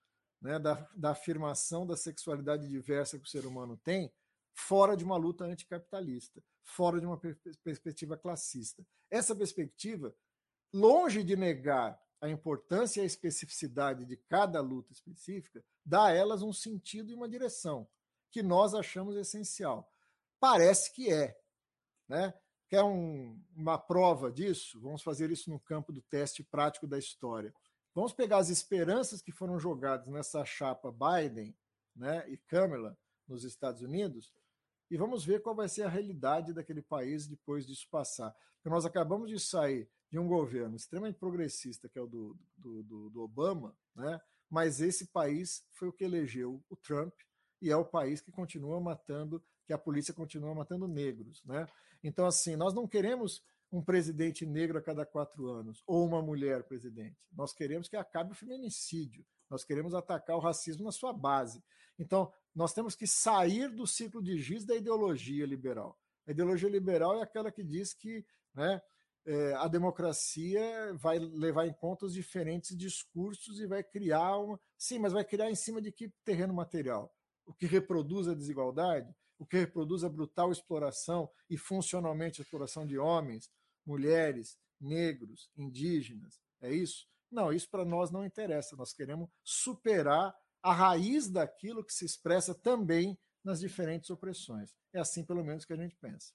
né, da, da afirmação da sexualidade diversa que o ser humano tem, fora de uma luta anticapitalista, fora de uma per- perspectiva classista. Essa perspectiva, longe de negar a importância e a especificidade de cada luta específica, dá a elas um sentido e uma direção, que nós achamos essencial. Parece que é. Né? Quer um, uma prova disso? Vamos fazer isso no campo do teste prático da história. Vamos pegar as esperanças que foram jogadas nessa chapa Biden, né, e Kamala nos Estados Unidos e vamos ver qual vai ser a realidade daquele país depois disso passar. Porque nós acabamos de sair de um governo extremamente progressista, que é o do, do, do, do Obama, né? Mas esse país foi o que elegeu o Trump e é o país que continua matando, que a polícia continua matando negros, né? Então, assim, nós não queremos um presidente negro a cada quatro anos ou uma mulher presidente. Nós queremos que acabe o feminicídio. Nós queremos atacar o racismo na sua base. Então, nós temos que sair do ciclo de giz da ideologia liberal. A ideologia liberal é aquela que diz que, né, é, a democracia vai levar em conta os diferentes discursos e vai criar uma... Sim, mas vai criar em cima de que terreno material? O que reproduz a desigualdade? O que reproduz a brutal exploração e funcionalmente a exploração de homens, mulheres, negros, indígenas? É isso? Não, isso para nós não interessa. Nós queremos superar a raiz daquilo que se expressa também nas diferentes opressões. É assim, pelo menos, que a gente pensa.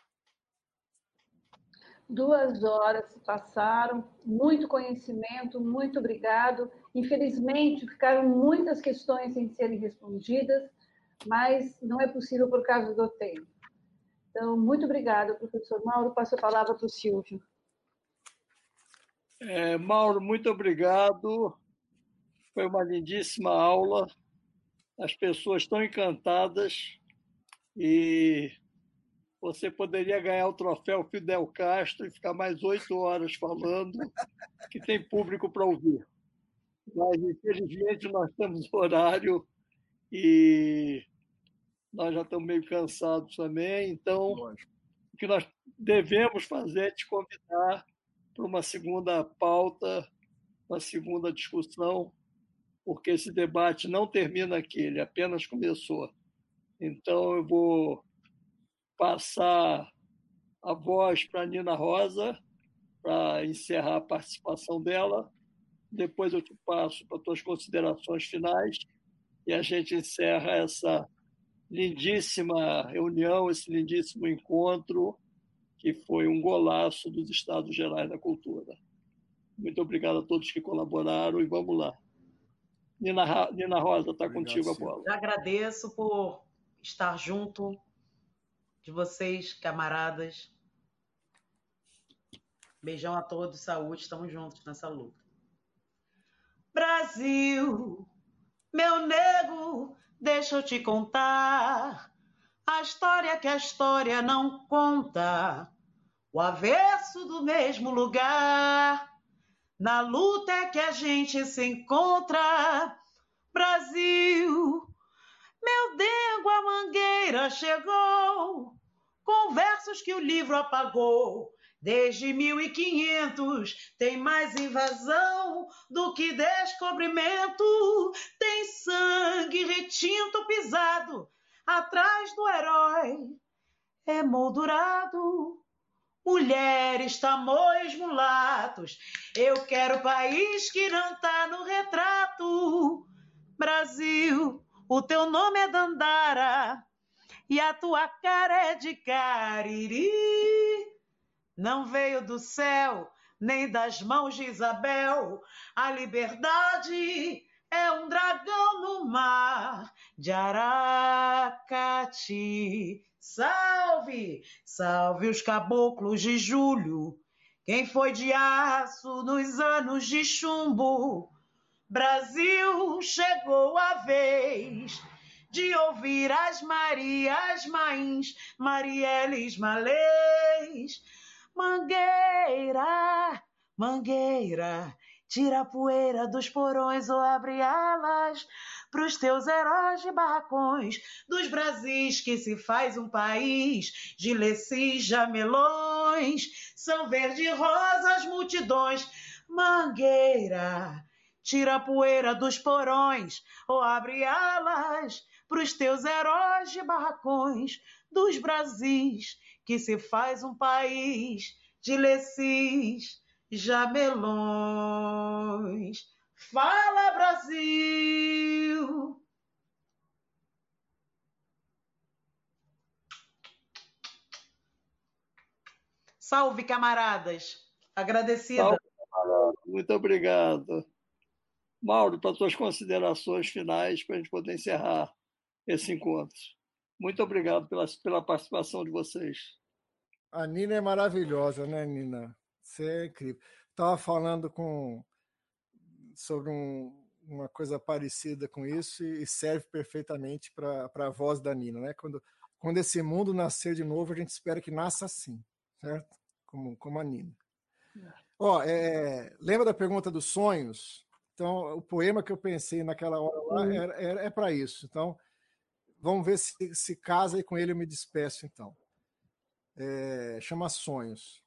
Duas horas se passaram, muito conhecimento, muito obrigado. Infelizmente, ficaram muitas questões sem serem respondidas, mas não é possível por causa do tempo. Então, muito obrigada, professor Mauro. Passo a palavra para o Silvio. É, Mauro, muito obrigado. Foi uma lindíssima aula. As pessoas estão encantadas e você poderia ganhar o troféu Fidel Castro e ficar mais oito horas falando, que tem público para ouvir. Mas, infelizmente, nós temos horário e nós já estamos meio cansados também. Então, Lógico. O que nós devemos fazer é te convidar para uma segunda pauta, uma segunda discussão, porque esse debate não termina aqui, ele apenas começou. Então, eu vou passar a voz para a Nina Rosa, para encerrar a participação dela. Depois eu te passo para as tuas considerações finais e a gente encerra essa lindíssima reunião, esse lindíssimo encontro, que foi um golaço dos Estados Gerais da Cultura. Muito obrigado a todos que colaboraram e vamos lá. Nina, Nina Rosa, está contigo a bola. Eu agradeço por estar junto de vocês, camaradas. Beijão a todos, saúde, estamos juntos nessa luta. Brasil, meu nego, deixa eu te contar a história que a história não conta, o avesso do mesmo lugar. Na luta é que a gente se encontra. Brasil, meu dengo, a mangueira chegou, com versos que o livro apagou. Desde mil e quinhentos tem mais invasão do que descobrimento. Tem sangue retinto pisado atrás do herói emoldurado. Mulheres, tamoios, mulatos, eu quero país que não tá no retrato. Brasil, o teu nome é Dandara e a tua cara é de Cariri. Não veio do céu, nem das mãos de Isabel. A liberdade é um dragão no mar de Aracati. Salve, salve os caboclos de julho, quem foi de aço nos anos de chumbo. Brasil, chegou a vez de ouvir as Marias Mães, Marielles Malês. Mangueira, mangueira, tira a poeira dos porões ou abre alas pros teus heróis de barracões, dos Brasis que se faz um país, de lecis, jamelões, são verde e rosa as multidões. Mangueira, tira a poeira dos porões, ou abre alas pros teus heróis de barracões, dos Brasis, que se faz um país de lecis, jamelões. Fala, Brasil! Salve, camaradas! Agradecida. Salve, camarada. Muito obrigado. Mauro, para suas considerações finais, para a gente poder encerrar esse encontro. Muito obrigado pela, pela participação de vocês. A Nina é maravilhosa, né, Nina? Você é incrível. Estava falando com, sobre um, uma coisa parecida com isso e serve perfeitamente para a voz da Nina, né? Quando, quando esse mundo nascer de novo, a gente espera que nasça assim, certo? Como, como a Nina. Ó, é, lembra da pergunta dos sonhos? Então, o poema que eu pensei naquela hora lá é, é, é para isso. Então, vamos ver se, se casa e com ele eu me despeço, então. É, chama Sonhos.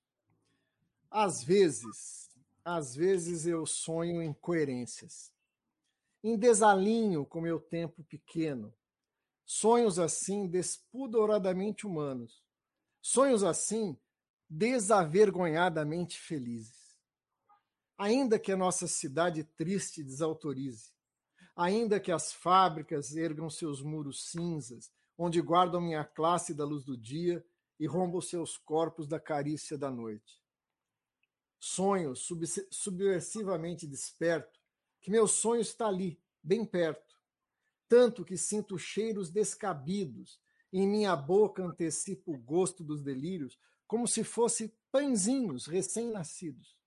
Às vezes, às vezes eu sonho em coerências, em desalinho com meu tempo pequeno. Sonhos assim despudoradamente humanos. Sonhos assim desavergonhadamente felizes. Ainda que a nossa cidade triste desautorize, ainda que as fábricas ergam seus muros cinzas, onde guardam minha classe da luz do dia e rombam seus corpos da carícia da noite. Sonho subversivamente desperto, que meu sonho está ali, bem perto, tanto que sinto cheiros descabidos, e em minha boca antecipo o gosto dos delírios, como se fossem pãezinhos recém-nascidos.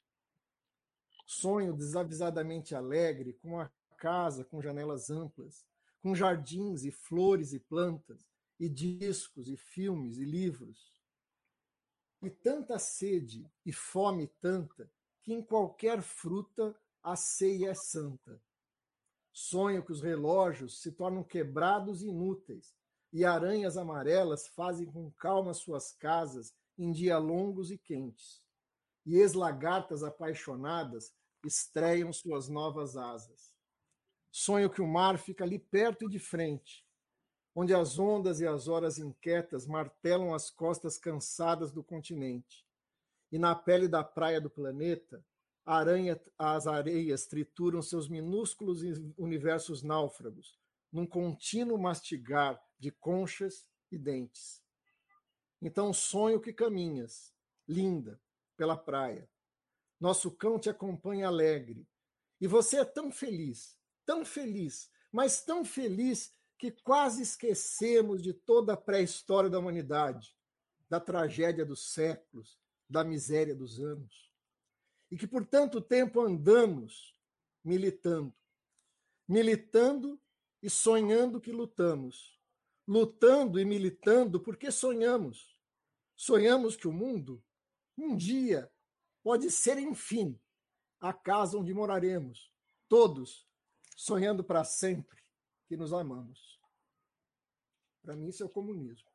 Sonho desavisadamente alegre, com uma casa com janelas amplas, com jardins e flores e plantas, e discos e filmes e livros. E tanta sede e fome tanta, que em qualquer fruta a ceia é santa. Sonho que os relógios se tornam quebrados e inúteis, e aranhas amarelas fazem com calma suas casas em dias longos e quentes. E ex-lagartas apaixonadas estreiam suas novas asas. Sonho que o mar fica ali perto e de frente, onde as ondas e as horas inquietas martelam as costas cansadas do continente. E na pele da praia do planeta, a aranha, as areias trituram seus minúsculos universos náufragos, num contínuo mastigar de conchas e dentes. Então sonho que caminhas, linda, pela praia. Nosso cão te acompanha alegre. E você é tão feliz, tão feliz, mas tão feliz que quase esquecemos de toda a pré-história da humanidade, da tragédia dos séculos, da miséria dos anos. E que por tanto tempo andamos militando, militando e sonhando que lutamos, lutando e militando porque sonhamos. Sonhamos que o mundo, um dia, pode ser, enfim, a casa onde moraremos, todos sonhando para sempre que nos amamos. Para mim, isso é o comunismo.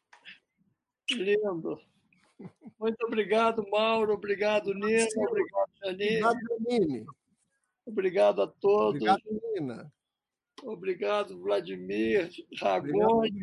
Lindo. Muito obrigado, Mauro. Obrigado, Nina. Obrigado, Janine. Obrigado, Janine. Obrigado a todos. Obrigado, Nina. Obrigado, Vladimir, Ragone,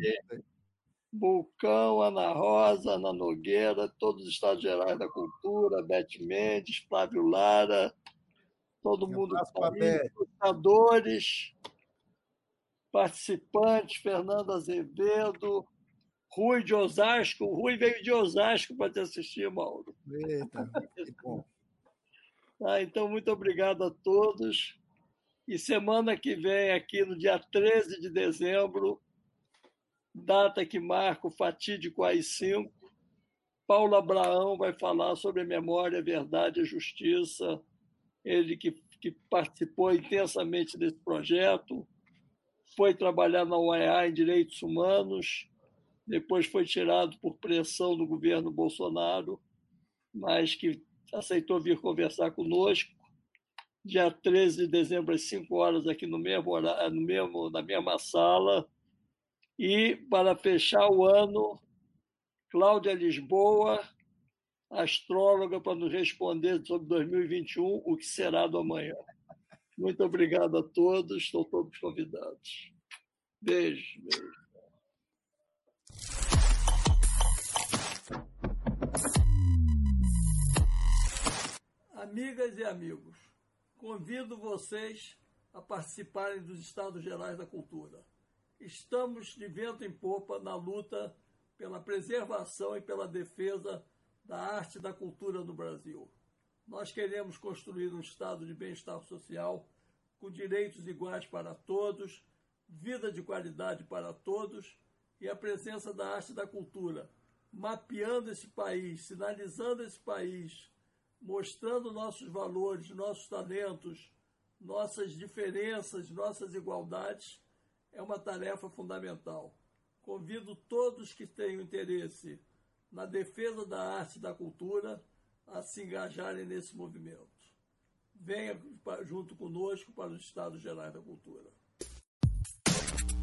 Bulcão, Ana Rosa, Ana Nogueira, todos os Estados Gerais da Cultura, Beth Mendes, Flávio Lara, todo Um mundo abraço que está pra aí, Beth. lutadores, participantes, Fernando Azevedo, Rui de Osasco. O Rui veio de Osasco para te assistir, Mauro. Eita, que bom. Tá, então, muito obrigado a todos. E semana que vem, aqui no dia treze de dezembro, data que marca o fatídico A I cinco, Paulo Abraão vai falar sobre a memória, a verdade e a justiça. Ele que, que participou intensamente desse projeto, foi trabalhar na O E A em Direitos Humanos, depois foi tirado por pressão do governo Bolsonaro, mas que aceitou vir conversar conosco. Dia treze de dezembro, às cinco horas, aqui no mesmo horário, no mesmo, na mesma sala. E, para fechar o ano, Cláudia Lisboa, astróloga, para nos responder sobre dois mil e vinte e um, o que será do amanhã. Muito obrigado a todos, estão todos convidados. Beijo, beijo. Amigas e amigos, convido vocês a participarem dos Estados Gerais da Cultura. Estamos de vento em popa na luta pela preservação e pela defesa da arte e da cultura no Brasil. Nós queremos construir um estado de bem-estar social com direitos iguais para todos, vida de qualidade para todos e a presença da arte e da cultura, mapeando esse país, sinalizando esse país, mostrando nossos valores, nossos talentos, nossas diferenças, nossas igualdades, é uma tarefa fundamental. Convido todos que tenham interesse na defesa da arte e da cultura a se engajarem nesse movimento. Venha junto conosco para os Estados Gerais da Cultura.